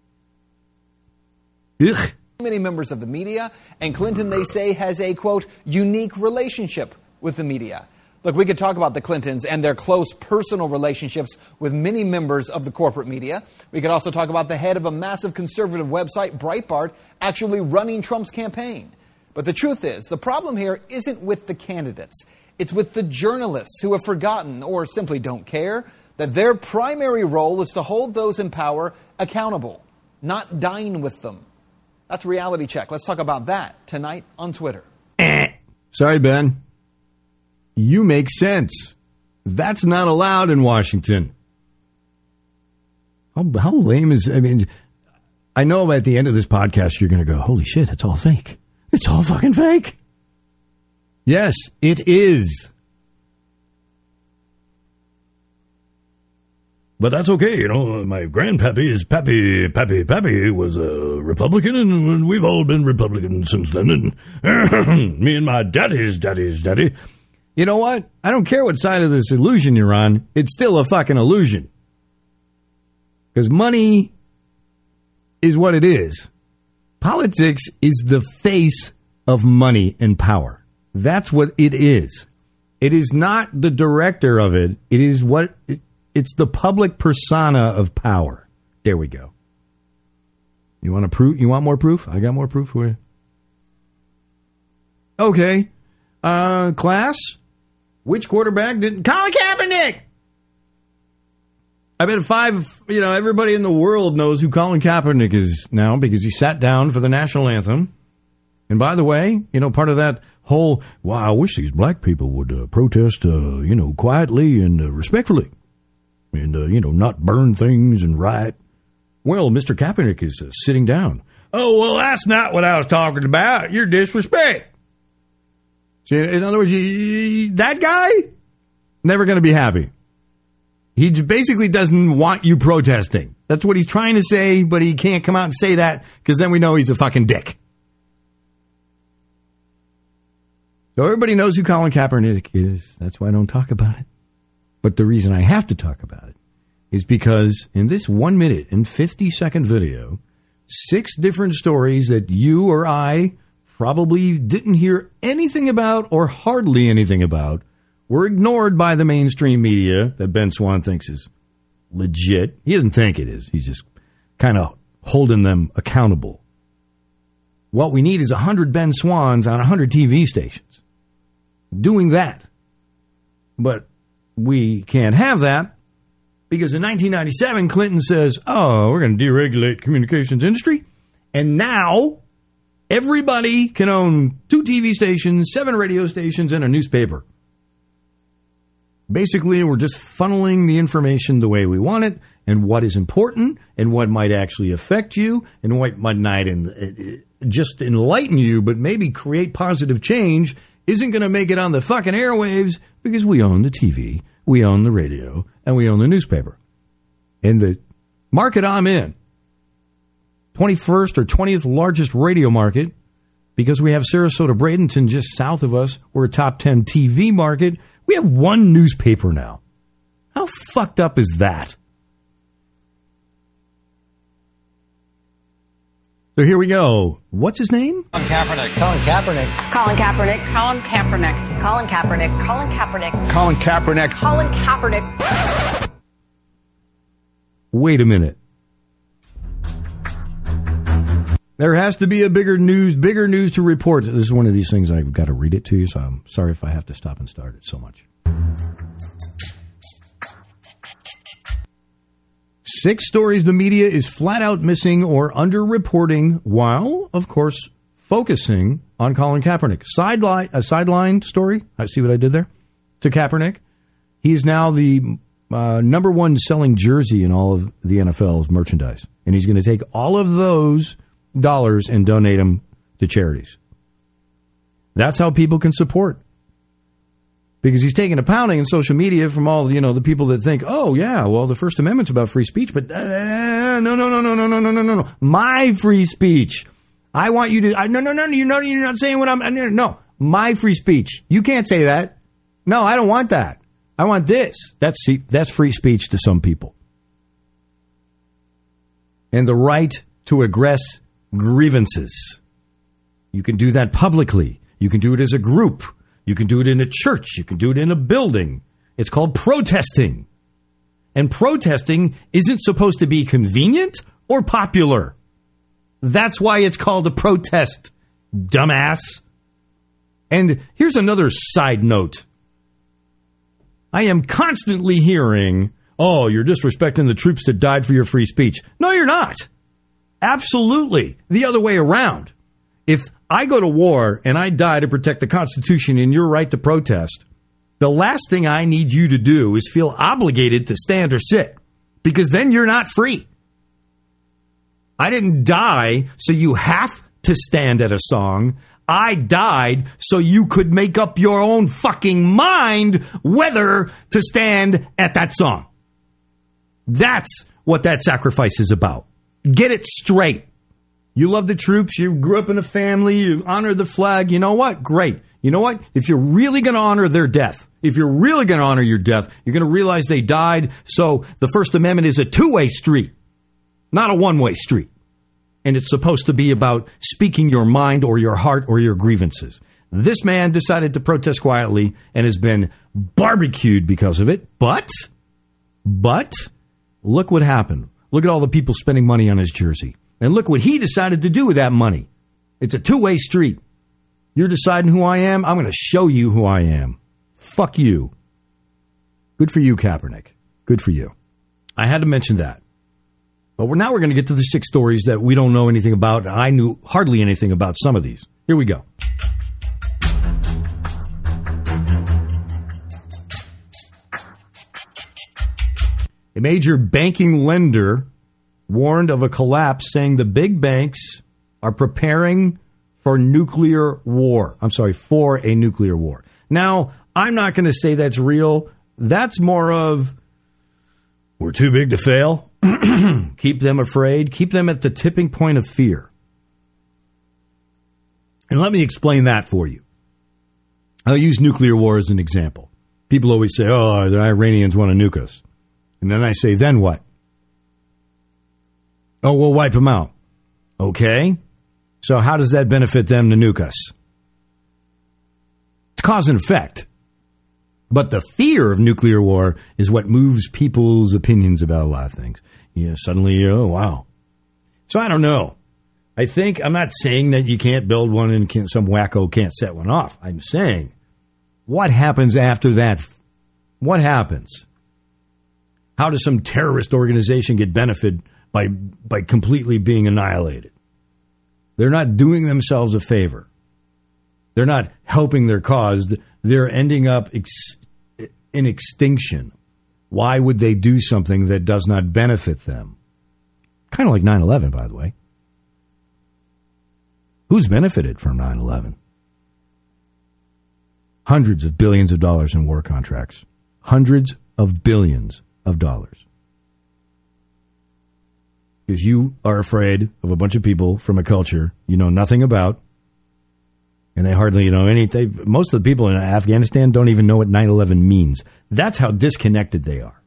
S2: Ugh.
S6: Many members of the media, and Clinton, they say, has a, quote, unique relationship with the media. Look, we could talk about the Clintons and their close personal relationships with many members of the corporate media. We could also talk about the head of a massive conservative website, Breitbart, actually running Trump's campaign. But the truth is, the problem here isn't with the candidates. It's with the journalists who have forgotten or simply don't care that their primary role is to hold those in power accountable, not dine with them. That's Reality Check. Let's talk about that tonight on Twitter.
S11: Sorry, Ben. You make sense. That's not allowed in Washington. How lame is... I mean, I know at the end of this podcast you're going to go, holy shit, it's all fake. It's all fucking fake. Yes, it is. But that's okay, you know. My grandpappy is Pappy was a Republican, and we've all been Republicans since then. And me and my daddy's daddy. You know what? I don't care what side of this illusion you're on. It's still a fucking illusion. Because money is what it is. Politics is the face of money and power. That's what it is. It is not the director of it. It is what... It's the public persona of power. There we go. You want proof? You want more proof? I got more proof for you. Okay. Class, which quarterback didn't... Colin Kaepernick! I bet everybody in the world knows who Colin Kaepernick is now because he sat down for the national anthem. And by the way, part of that whole, I wish these black people would protest, quietly and respectfully. And, not burn things and riot. Well, Mr. Kaepernick is sitting down. Oh, well, that's not what I was talking about. You're disrespect. See, in other words, that guy, never going to be happy. He basically doesn't want you protesting. That's what he's trying to say, but he can't come out and say that because then we know he's a fucking dick. So everybody knows who Colin Kaepernick is. That's why I don't talk about it. But the reason I have to talk about it is because in this 1 minute and 50-second video, 6 different stories that you or I probably didn't hear anything about or hardly anything about were ignored by the mainstream media that Ben Swann thinks is legit. He doesn't think it is. He's just kind of holding them accountable. What we need is 100 Ben Swans on 100 TV stations doing that. But we can't have that because in 1997, Clinton says, we're going to deregulate communications industry. And now everybody can own 2 TV stations, 7 radio stations, and a newspaper. Basically, we're just funneling the information the way we want it and what is important and what might actually affect you and what might not just enlighten you, but maybe create positive change isn't going to make it on the fucking airwaves because we own the TV, we own the radio, and we own the newspaper. And the market I'm in, 21st or 20th largest radio market, because we have Sarasota, Bradenton just south of us. We're a top 10 TV market. We have 1 newspaper now. How fucked up is that? So here we go. What's his name?
S6: Colin Kaepernick. Colin Kaepernick.
S10: Colin Kaepernick. Colin Kaepernick. Colin Kaepernick. Colin Kaepernick.
S6: Colin Kaepernick.
S10: Colin Kaepernick.
S11: Wait a minute. There has to be a bigger news to report. This is one of these things I've got to read it to you, so I'm sorry if I have to stop and start it so much. 6 stories the media is flat out missing or underreporting while, of course, focusing on Colin Kaepernick. A sideline story. I see what I did there. To Kaepernick. He is now the number 1 selling jersey in all of the NFL's merchandise. And he's going to take all of those dollars and donate them to charities. That's how people can support. Because he's taking a pounding in social media from all, the people that think, oh, yeah, well, the First Amendment's about free speech, but no. My free speech. I want you to, no, you're not saying what I'm, no, my free speech. You can't say that. No, I don't want that. I want this. That's free speech to some people. And the right to aggress grievances. You can do that publicly. You can do it as a group.
S2: You can do it in a church. You can do it in a building. It's called protesting. And protesting isn't supposed to be convenient or popular. That's why it's called a protest, dumbass. And here's another side note. I am constantly hearing, oh, you're disrespecting the troops that died for your free speech. No, you're not. Absolutely. The other way around. If I go to war and I die to protect the Constitution and your right to protest, the last thing I need you to do is feel obligated to stand or sit, because then you're not free. I didn't die so you have to stand at a song. I died so you could make up your own fucking mind whether to stand at that song. That's what that sacrifice is about. Get it straight. You love the troops. You grew up in a family. You honor the flag. You know what? Great. You know what? If you're really going to honor their death, if you're really going to honor your death, you're going to realize they died. So the First Amendment is a two-way street, not a one-way street. And it's supposed to be about speaking your mind or your heart or your grievances. This man decided to protest quietly and has been barbecued because of it. But look what happened. Look at all the people spending money on his jersey. And look what he decided to do with that money. It's a two-way street. You're deciding who I am. I'm going to show you who I am. Fuck you. Good for you, Kaepernick. Good for you. I had to mention that. But now we're going to get to the 6 stories that we don't know anything about. I knew hardly anything about some of these. Here we go. A major banking lender warned of a collapse, saying the big banks are preparing for nuclear war. For a nuclear war. Now, I'm not going to say that's real. That's more of, we're too big to fail. Keep them afraid. Keep them at the tipping point of fear. And let me explain that for you. I'll use nuclear war as an example. People always say, oh, the Iranians want to nuke us. And then I say, then what? Oh, we'll wipe them out. Okay. So how does that benefit them to nuke us? It's cause and effect. But the fear of nuclear war is what moves people's opinions about a lot of things. Suddenly, oh, wow. So I don't know. I'm not saying that you can't build one and some wacko can't set one off. I'm saying, what happens after that? What happens? How does some terrorist organization get benefit by completely being annihilated? They're not doing themselves a favor. They're not helping their cause. They're ending up in extinction. Why would they do something that does not benefit them? Kind of like 9/11, by the way. Who's benefited from 9/11? Hundreds of billions of dollars in war contracts. Hundreds of billions of dollars. Because you are afraid of a bunch of people from a culture you know nothing about. And they hardly know anything. Most of the people in Afghanistan don't even know what 9/11 means. That's how disconnected they are.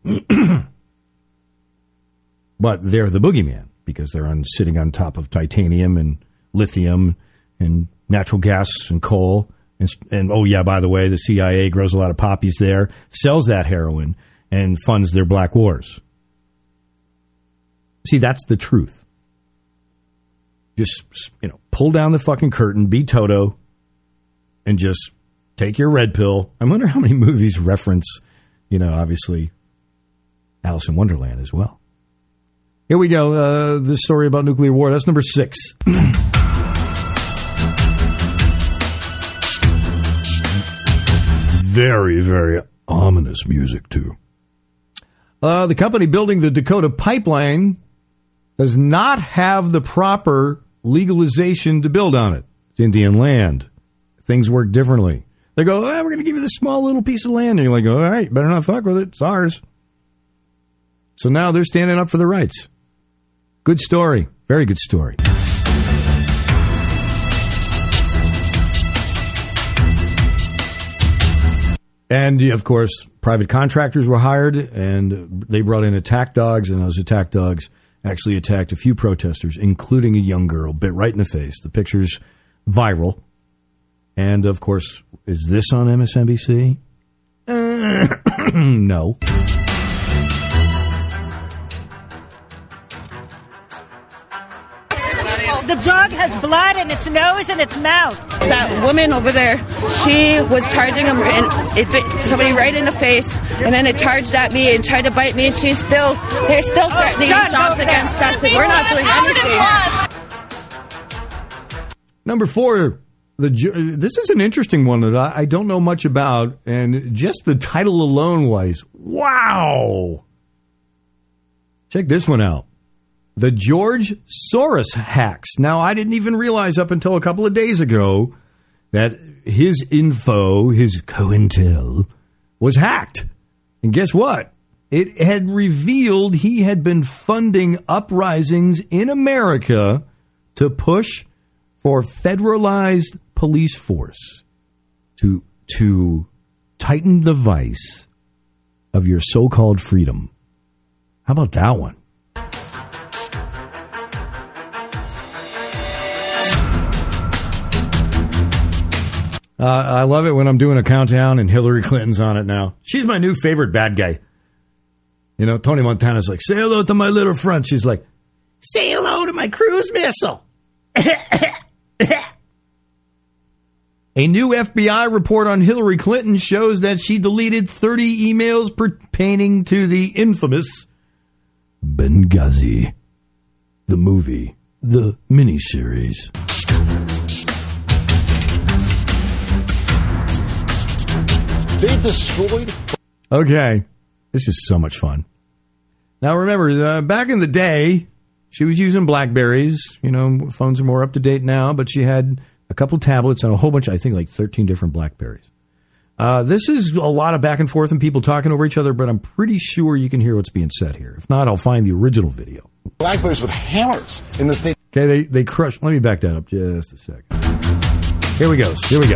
S2: But they're the boogeyman because they're sitting on top of titanium and lithium and natural gas and coal. And oh, yeah, by the way, the CIA grows a lot of poppies there, sells that heroin, and funds their black wars. See, that's the truth. Just, pull down the fucking curtain, be Toto, and just take your red pill. I wonder how many movies reference, obviously, Alice in Wonderland as well. Here we go. This story about nuclear war. That's number 6. Very, very ominous music, too. The company building the Dakota pipeline does not have the proper legalization to build on it. It's Indian land. Things work differently. They go, we're going to give you this small little piece of land. And you're like, all right, better not fuck with it. It's ours. So now they're standing up for their rights. Good story. Very good story. And, of course, private contractors were hired, and they brought in attack dogs, and those attack dogs actually attacked a few protesters, including a young girl, bit right in the face. The picture's viral. And, of course, is this on MSNBC? No.
S5: The dog has blood in its nose and its mouth.
S8: That woman over there, she was charging him, and it bit somebody right in the face, and then it charged at me and tried to bite me, and they're still threatening jobs against us, and we're not doing anything.
S2: Number 4, this is an interesting one that I don't know much about, and just the title alone was, wow! Check this one out. The George Soros hacks. Now, I didn't even realize up until a couple of days ago that his info, his COINTEL, was hacked. And guess what? It had revealed he had been funding uprisings in America to push for federalized police force to tighten the vice of your so-called freedom. How about that one? I love it when I'm doing a countdown and Hillary Clinton's on it now. She's my new favorite bad guy. You know, Tony Montana's like, say hello to my little front. She's like, say hello to my cruise missile. A new FBI report on Hillary Clinton shows that she deleted 30 emails pertaining to the infamous Benghazi, the movie, the miniseries.
S23: They destroyed.
S2: Okay, this is so much fun. Now remember, back in the day, she was using BlackBerries. You know, phones are more up to date now, but she had a couple tablets and a whole bunch, I think like 13 different BlackBerries. This is a lot of back and forth and people talking over each other, but I'm pretty sure you can hear what's being said here. If not, I'll find the original video.
S23: BlackBerries with hammers in the state.
S2: Okay, they crushed. Let me back that up just a second. Here we go.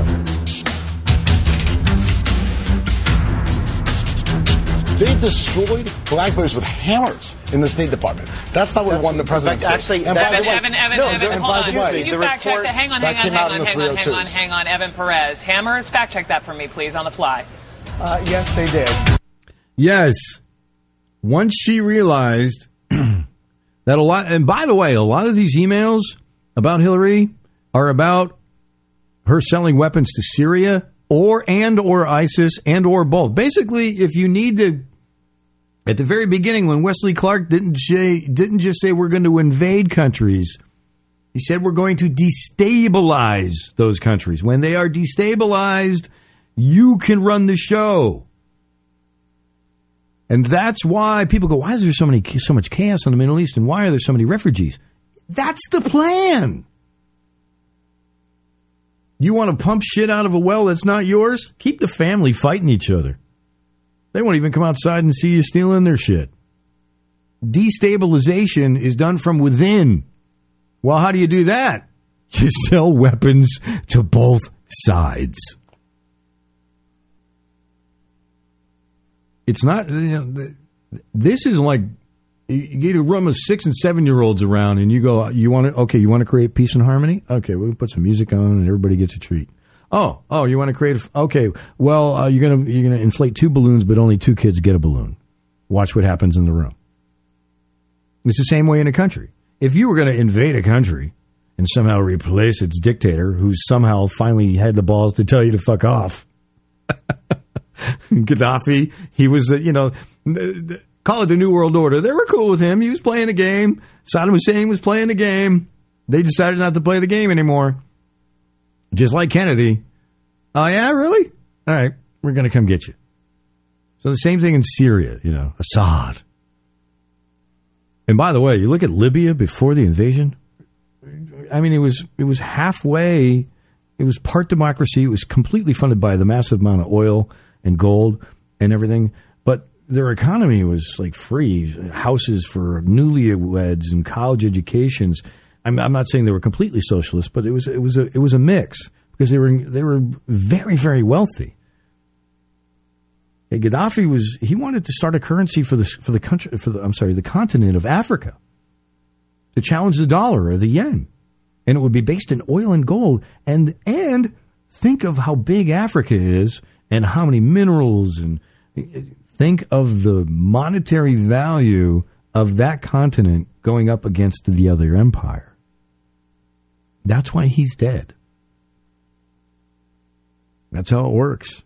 S23: They destroyed BlackBerries with hammers in the State Department. That's not what we want the president to say.
S24: Actually,
S23: and by the way,
S24: Evan, hold on. Can you fact check that? Hang on, Evan Perez. Hammers, fact check that for me, please, on the fly.
S6: Yes, they did.
S2: Yes. Once she realized that a lot, and by the way, a lot of these emails about Hillary are about her selling weapons to Syria or ISIS or both. Basically, if you need to, at the very beginning when Wesley Clark didn't just say we're going to invade countries, he said we're going to destabilize those countries. When they are destabilized, you can run the show. And that's why people go, why is there so much chaos in the Middle East and why are there so many refugees? That's the plan. You want to pump shit out of a well that's not yours? Keep the family fighting each other. They won't even come outside and see you stealing their shit. Destabilization is done from within. Well, how do you do that? You sell weapons to both sides. It's not, this is like, you get a room of 6 and 7 year olds around and you go, you want to create peace and harmony? Okay, we'll put some music on and everybody gets a treat. Oh, you want to create you're going to inflate 2 balloons, but only 2 kids get a balloon. Watch what happens in the room. It's the same way in a country. If you were going to invade a country and somehow replace its dictator, who somehow finally had the balls to tell you to fuck off, Gaddafi, he was, call it the New World Order. They were cool with him. He was playing a game. Saddam Hussein was playing the game. They decided not to play the game anymore. Just like Kennedy. Oh, yeah, really? All right, we're going to come get you. So the same thing in Syria, Assad. And by the way, you look at Libya before the invasion. I mean, it was halfway. It was part democracy. It was completely funded by the massive amount of oil and gold and everything. But their economy was like free. Houses for newlyweds and college educations. I'm not saying they were completely socialist, but it was a mix because they were very, very wealthy. Gaddafi wanted to start a currency for the continent of Africa to challenge the dollar or the yen, and it would be based in oil and gold and think of how big Africa is and how many minerals, and think of the monetary value of that continent going up against the other empire. That's why he's dead. That's how it works.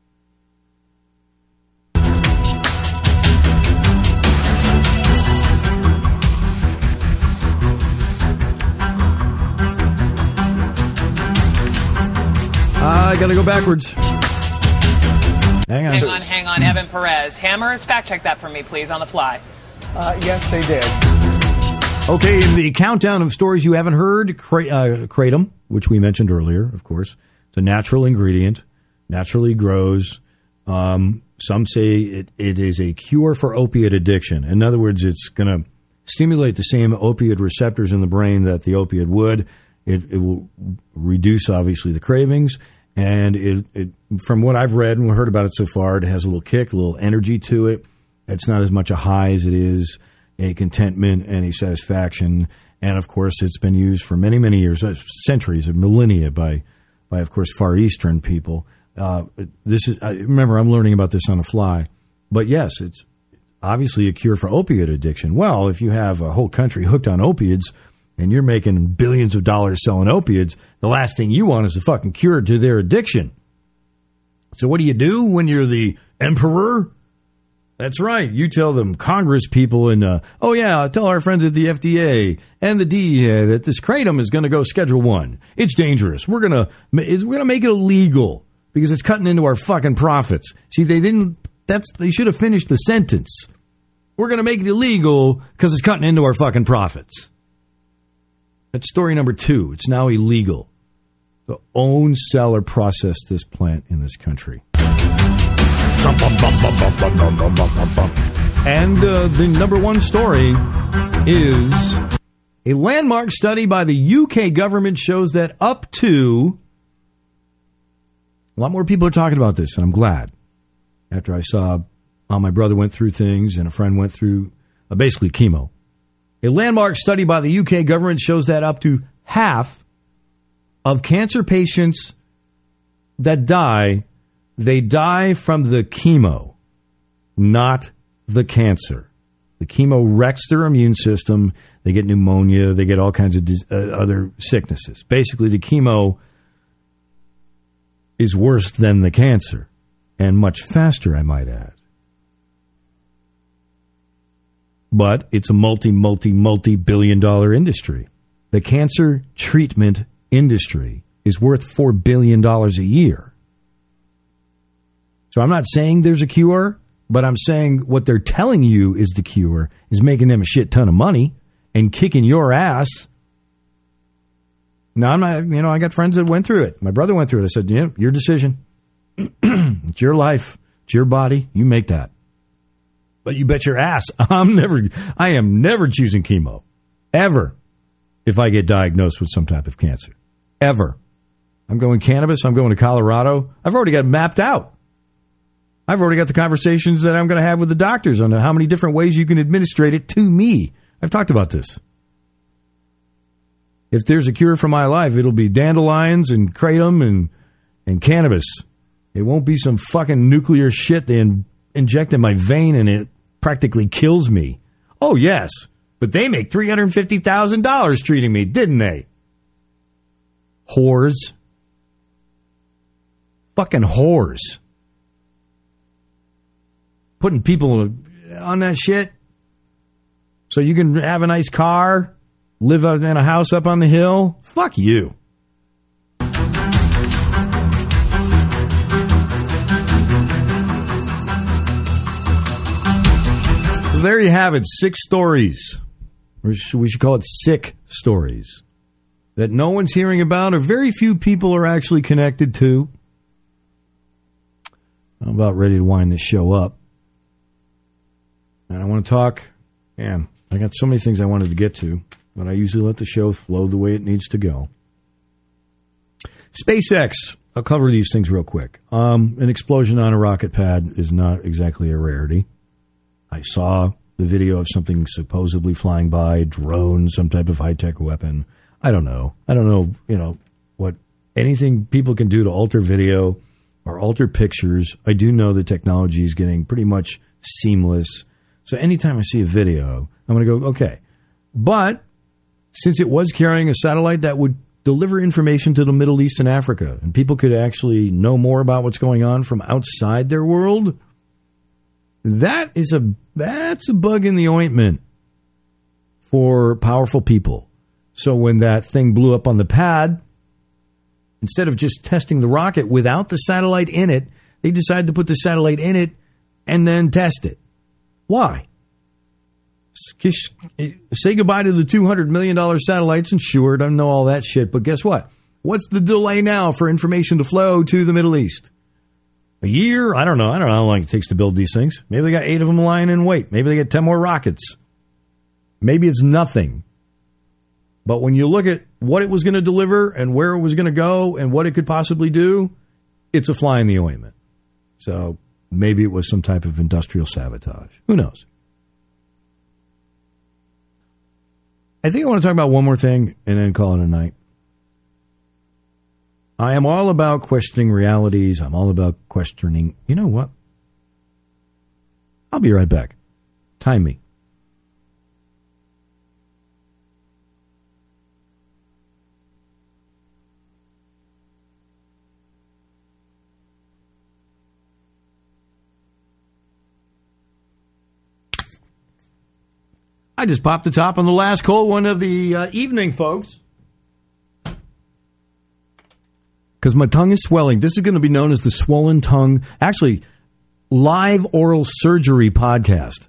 S2: I got to go backwards. Hang
S24: on. Evan Perez. Hammers, fact check that for me, please, on the fly.
S6: Yes, they did.
S2: Okay, in the countdown of stories you haven't heard, kratom, which we mentioned earlier, of course. It's a natural ingredient, naturally grows. Some say it is a cure for opiate addiction. In other words, it's going to stimulate the same opioid receptors in the brain that the opiate would. It will reduce, obviously, the cravings. And it, from what I've read and heard about it so far, it has a little kick, a little energy to it. It's not as much a high as it is a contentment and a satisfaction. And, of course, it's been used for many, many years, centuries, millennia by of course, Far Eastern people. Remember, I'm learning about this on the fly. But, yes, it's obviously a cure for opiate addiction. Well, if you have a whole country hooked on opiates, and you're making billions of dollars selling opiates, the last thing you want is a fucking cure to their addiction. So what do you do when you're the emperor? That's right. You tell them Congress people and, tell our friends at the FDA and the DEA that this kratom is going to go Schedule 1. It's dangerous. We're going to make it illegal because it's cutting into our fucking profits. See, they should have finished the sentence. We're going to make it illegal because it's cutting into our fucking profits. That's story number 2. It's now illegal to own, sell, or process this plant in this country. And the number 1 story is a landmark study by the UK government shows that up to... A lot more people are talking about this, and I'm glad. After I saw how my brother went through things and a friend went through basically chemo. A landmark study by the UK government shows that up to half of cancer patients that die, they die from the chemo, not the cancer. The chemo wrecks their immune system. They get pneumonia. They get all kinds of other sicknesses. Basically, the chemo is worse than the cancer, and much faster, I might add. But it's a multi-billion-dollar industry. The cancer treatment industry is worth $4 billion a year. So I'm not saying there's a cure, but I'm saying what they're telling you is the cure is making them a shit ton of money and kicking your ass. Now, I'm not, I got friends that went through it. My brother went through it. I said, your decision. It's your life. It's your body. You make that. But you bet your ass I am never choosing chemo. Ever. If I get diagnosed with some type of cancer. Ever. I'm going cannabis. I'm going to Colorado. I've already got it mapped out. I've already got the conversations that I'm going to have with the doctors on how many different ways you can administrate it to me. I've talked about this. If there's a cure for my life, it'll be dandelions and kratom and cannabis. It won't be some fucking nuclear shit they inject in my vein and it practically kills me. Oh, yes. But they make $350,000 treating me, didn't they? Whores. Fucking whores. Putting people on that shit so you can have a nice car, live in a house up on the hill. Fuck you. So there you have it, 6 stories. Or we should call it sick stories that no one's hearing about or very few people are actually connected to. I'm about ready to wind this show up. And I want to talk, man, I got so many things I wanted to get to, but I usually let the show flow the way it needs to go. SpaceX, I'll cover these things real quick. An explosion on a rocket pad is not exactly a rarity. I saw the video of something supposedly flying by, drone, some type of high-tech weapon. I don't know, what anything people can do to alter video or alter pictures. I do know the technology is getting pretty much seamless. So anytime I see a video, I'm going to go, okay. But since it was carrying a satellite that would deliver information to the Middle East and Africa, and people could actually know more about what's going on from outside their world, that's a bug in the ointment for powerful people. So when that thing blew up on the pad, instead of just testing the rocket without the satellite in it, they decided to put the satellite in it and then test it. Why? Say goodbye to the $200 million satellites, and sure, I don't know all that shit, but guess what? What's the delay now for information to flow to the Middle East? A year? I don't know how long it takes to build these things. Maybe they got 8 of them lying in wait. Maybe they get 10 more rockets. Maybe it's nothing. But when you look at what it was going to deliver and where it was going to go and what it could possibly do, it's a fly in the ointment. So maybe it was some type of industrial sabotage. Who knows? I think I want to talk about one more thing and then call it a night. I am all about questioning realities. I'm all about questioning. You know what? I'll be right back. Time me. I just popped the top on the last cold one of the evening, folks. Because my tongue is swelling. This is going to be known as the Swollen Tongue, actually, live oral surgery podcast.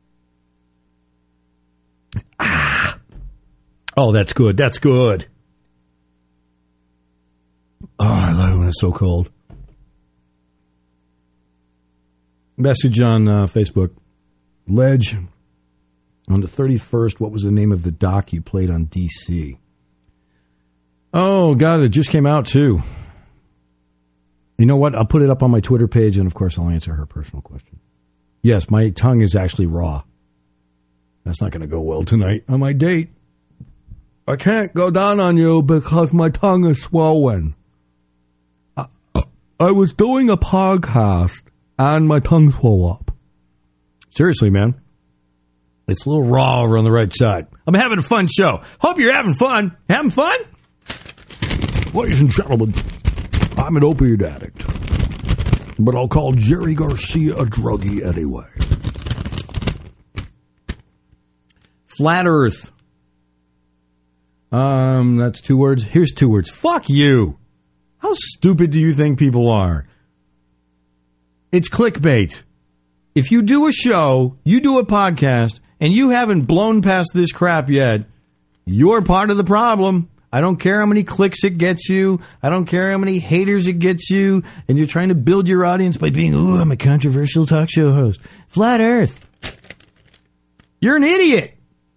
S2: Ah. Oh, that's good. That's good. Oh, I love it when it's so cold. Message on Facebook. Ledge. On the 31st, what was the name of the doc you played on DC? Oh, God, it just came out, too. You know what? I'll put it up on my Twitter page, and, of course, I'll answer her personal question. Yes, my tongue is actually raw. That's not going to go well tonight on my date. I can't go down on you because my tongue is swollen. I was doing a podcast, and my tongue swelled up. Seriously, man. It's a little raw over on the right side. I'm having a fun show. Hope you're having fun. Having fun? Ladies and gentlemen, I'm an opiate addict. But I'll call Jerry Garcia a druggie anyway. Flat Earth. That's 2 words. Here's 2 words. Fuck you. How stupid do you think people are? It's clickbait. If you do a show, you do a podcast, and you haven't blown past this crap yet, you're part of the problem. I don't care how many clicks it gets you. I don't care how many haters it gets you. And you're trying to build your audience by being, I'm a controversial talk show host. Flat Earth. You're an idiot.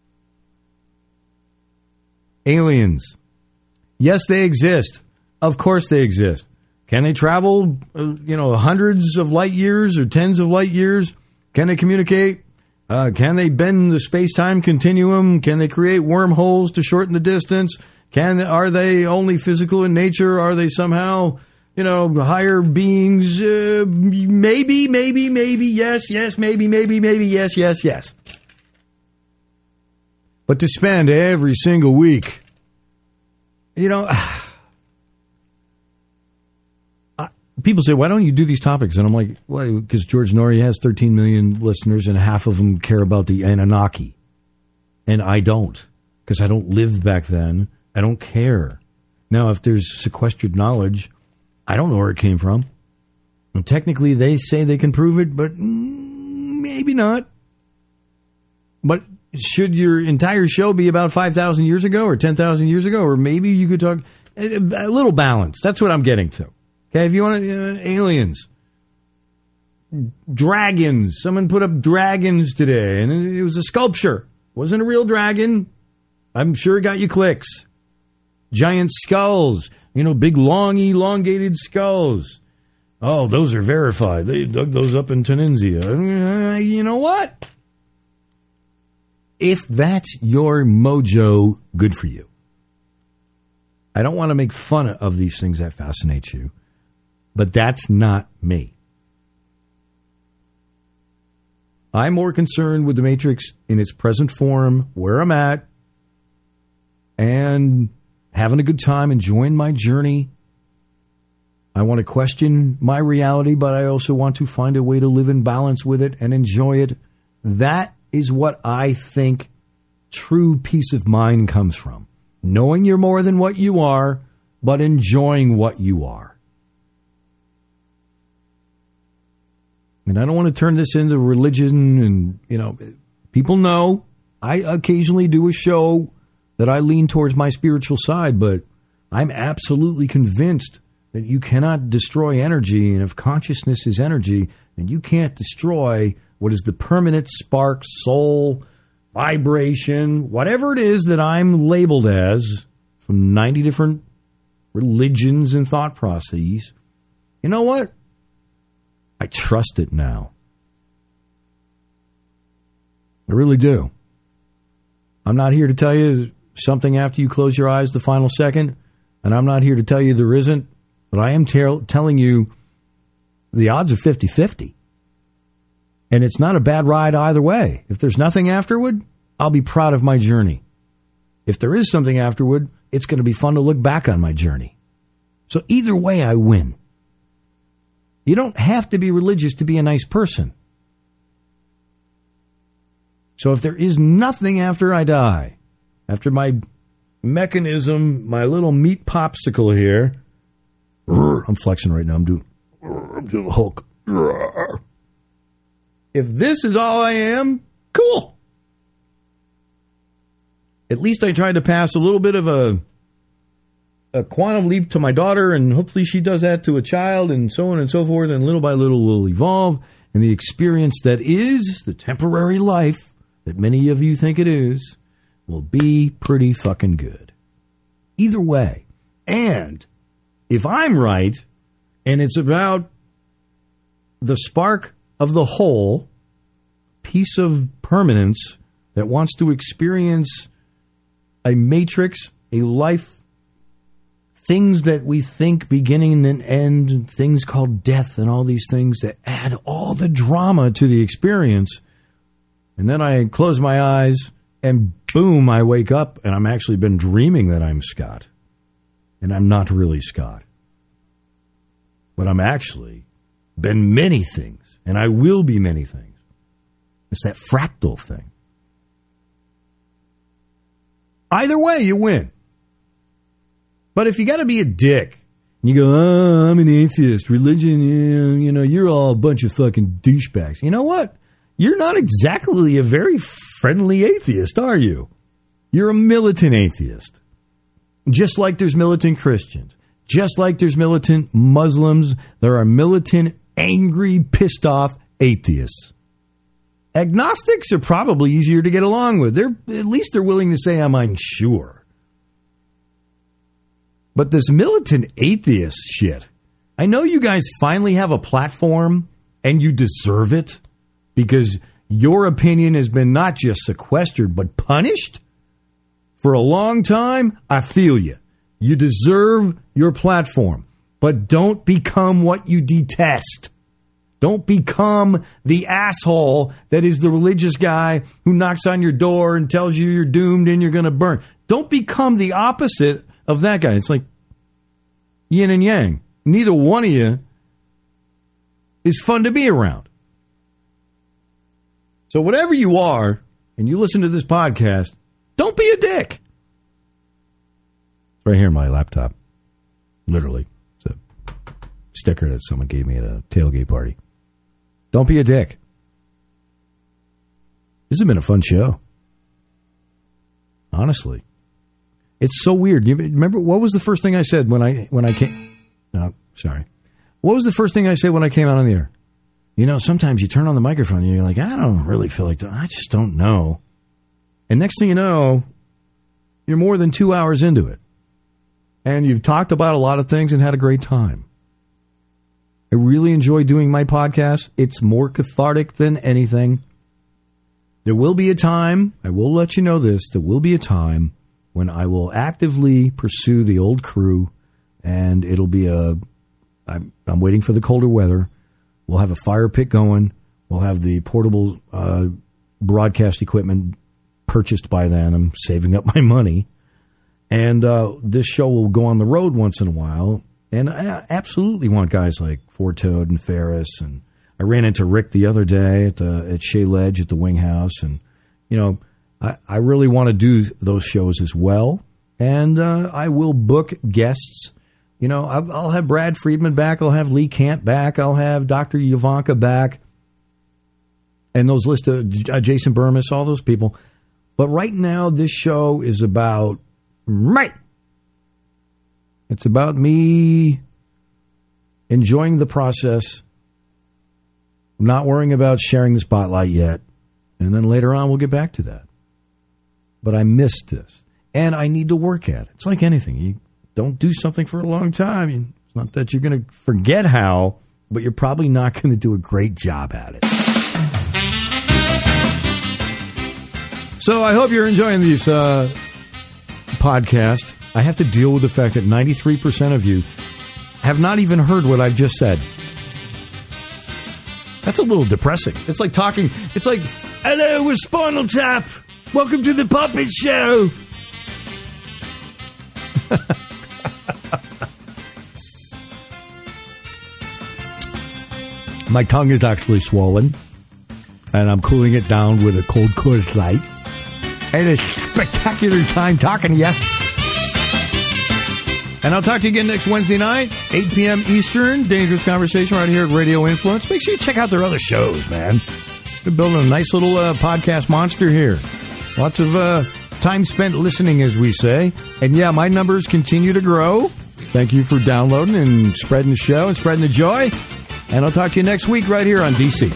S2: Aliens. Yes, they exist. Of course they exist. Can they travel, hundreds of light years or tens of light years? Can they communicate? Can they bend the space-time continuum? Can they create wormholes to shorten the distance? Are they only physical in nature? Are they somehow, higher beings? Maybe, yes, maybe, yes. But to spend every single week, people say, why don't you do these topics? And I'm like, well, because George Norrie has 13 million listeners and half of them care about the Anunnaki. And I don't, because I don't live back then. I don't care. Now, if there's sequestered knowledge, I don't know where it came from. And technically, they say they can prove it, but maybe not. But should your entire show be about 5,000 years ago or 10,000 years ago? Or maybe you could talk a little balance. That's what I'm getting to. Okay, if you want aliens, dragons. Someone put up dragons today, and it was a sculpture. It wasn't a real dragon. I'm sure it got you clicks. Giant skulls, big, long, elongated skulls. Oh, those are verified. They dug those up in Tunisia. You know what? If that's your mojo, good for you. I don't want to make fun of these things that fascinate you, but that's not me. I'm more concerned with the Matrix in its present form, where I'm at, and having a good time, enjoying my journey. I want to question my reality, but I also want to find a way to live in balance with it and enjoy it. That is what I think true peace of mind comes from. Knowing you're more than what you are, but enjoying what you are. And I don't want to turn this into religion and, people know I occasionally do a show that I lean towards my spiritual side, but I'm absolutely convinced that you cannot destroy energy, and if consciousness is energy, then you can't destroy what is the permanent spark, soul, vibration, whatever it is that I'm labeled as from 90 different religions and thought processes. You know what? I trust it now. I really do. I'm not here to tell you something after you close your eyes the final second, and I'm not here to tell you there isn't, but I am telling you the odds are 50-50. And it's not a bad ride either way. If there's nothing afterward, I'll be proud of my journey. If there is something afterward, it's going to be fun to look back on my journey. So either way, I win. You don't have to be religious to be a nice person. So if there is nothing after I die, after my mechanism, my little meat popsicle here, I'm flexing right now. I'm doing Hulk. If this is all I am, cool. At least I tried to pass a little bit of a quantum leap to my daughter, and hopefully she does that to a child, and so on and so forth, and little by little we'll evolve, and the experience that is the temporary life that many of you think it is will be pretty fucking good. Either way. And if I'm right, and it's about the spark of the whole, piece of permanence that wants to experience a matrix, a life, things that we think beginning and end, things called death and all these things that add all the drama to the experience. And then I close my eyes and boom, I wake up and I'm actually been dreaming that I'm Scott. And I'm not really Scott. But I'm actually been many things, and I will be many things. It's that fractal thing. Either way, you win. But if you got to be a dick, and you go, oh, I'm an atheist, religion, you're all a bunch of fucking douchebags. You know what? You're not exactly a very friendly atheist, are you? You're a militant atheist. Just like there's militant Christians. Just like there's militant Muslims, there are militant, angry, pissed off atheists. Agnostics are probably easier to get along with. At least they're willing to say, I'm unsure. But this militant atheist shit, I know you guys finally have a platform and you deserve it because your opinion has been not just sequestered but punished for a long time. I feel you. You deserve your platform, but don't become what you detest. Don't become the asshole that is the religious guy who knocks on your door and tells you you're doomed and you're going to burn. Don't become the opposite of that guy. It's like yin and yang. Neither one of you is fun to be around. So whatever you are, and you listen to this podcast, don't be a dick. It's right here in my laptop. Literally. It's a sticker that someone gave me at a tailgate party. Don't be a dick. This has been a fun show. Honestly. It's so weird. You remember, what was the first thing I said when I came? No, sorry. What was the first thing I said when I came out on the air? Sometimes you turn on the microphone and you're like, I don't really feel like that. I just don't know. And next thing you know, you're more than 2 hours into it. And you've talked about a lot of things and had a great time. I really enjoy doing my podcast. It's more cathartic than anything. There will be a time, I will let you know this, there will be a time when I will actively pursue the old crew, and it'll be I'm waiting for the colder weather. We'll have a fire pit going. We'll have the portable broadcast equipment purchased by then. I'm saving up my money. And this show will go on the road once in a while. And I absolutely want guys like Four Toed and Ferris. And I ran into Rick the other day at Shea Ledge at the Wing House. And, you know, I really want to do those shows as well. And I will book guests. You know, I'll have Brad Friedman back. I'll have Lee Camp back. I'll have Dr. Ivanka back. And those list of Jason Burmis, all those people. But right now, this show is about it's about me enjoying the process, not worrying about sharing the spotlight yet. And then later on, we'll get back to that. But I missed this. And I need to work at it. It's like anything. You don't do something for a long time. It's not that you're going to forget how, but you're probably not going to do a great job at it. So I hope you're enjoying these podcasts. I have to deal with the fact that 93% of you have not even heard what I've just said. That's a little depressing. It's like talking. It's like, hello, we're Spinal Tap. Welcome to the Puppet Show. My tongue is actually swollen, and I'm cooling it down with a cold Coors Light. And a spectacular time talking to you. And I'll talk to you again next Wednesday night, 8 p.m. Eastern. Dangerous Conversation right here at Radio Influence. Make sure you check out their other shows, man. We're building a nice little podcast monster here. Lots of time spent listening, as we say. And yeah, my numbers continue to grow. Thank you for downloading and spreading the show and spreading the joy. And I'll talk to you next week right here on DC.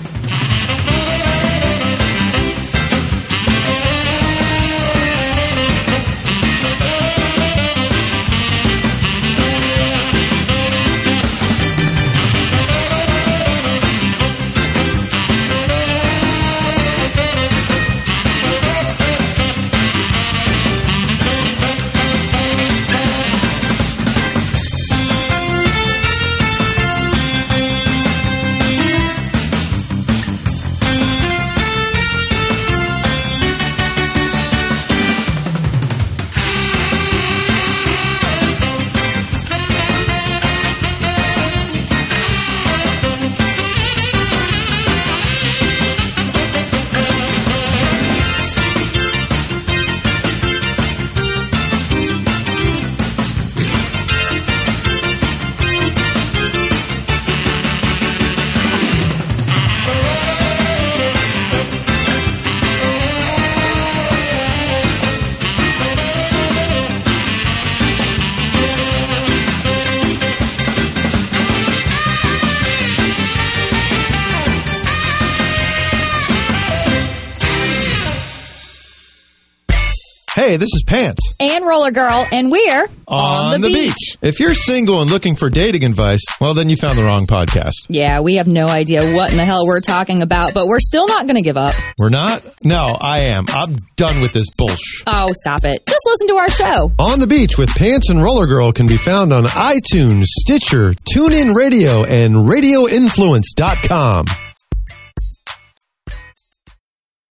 S4: Hey, this is Pants.
S7: And Roller Girl, and we're
S4: on the beach. If you're single and looking for dating advice, well, then you found the wrong podcast.
S7: Yeah, we have no idea what in the hell we're talking about, but we're still not going to give up.
S4: We're not? No, I am. I'm done with this bullshit.
S7: Oh, stop it. Just listen to our show.
S4: On the Beach with Pants and Roller Girl can be found on iTunes, Stitcher, TuneIn Radio, and RadioInfluence.com.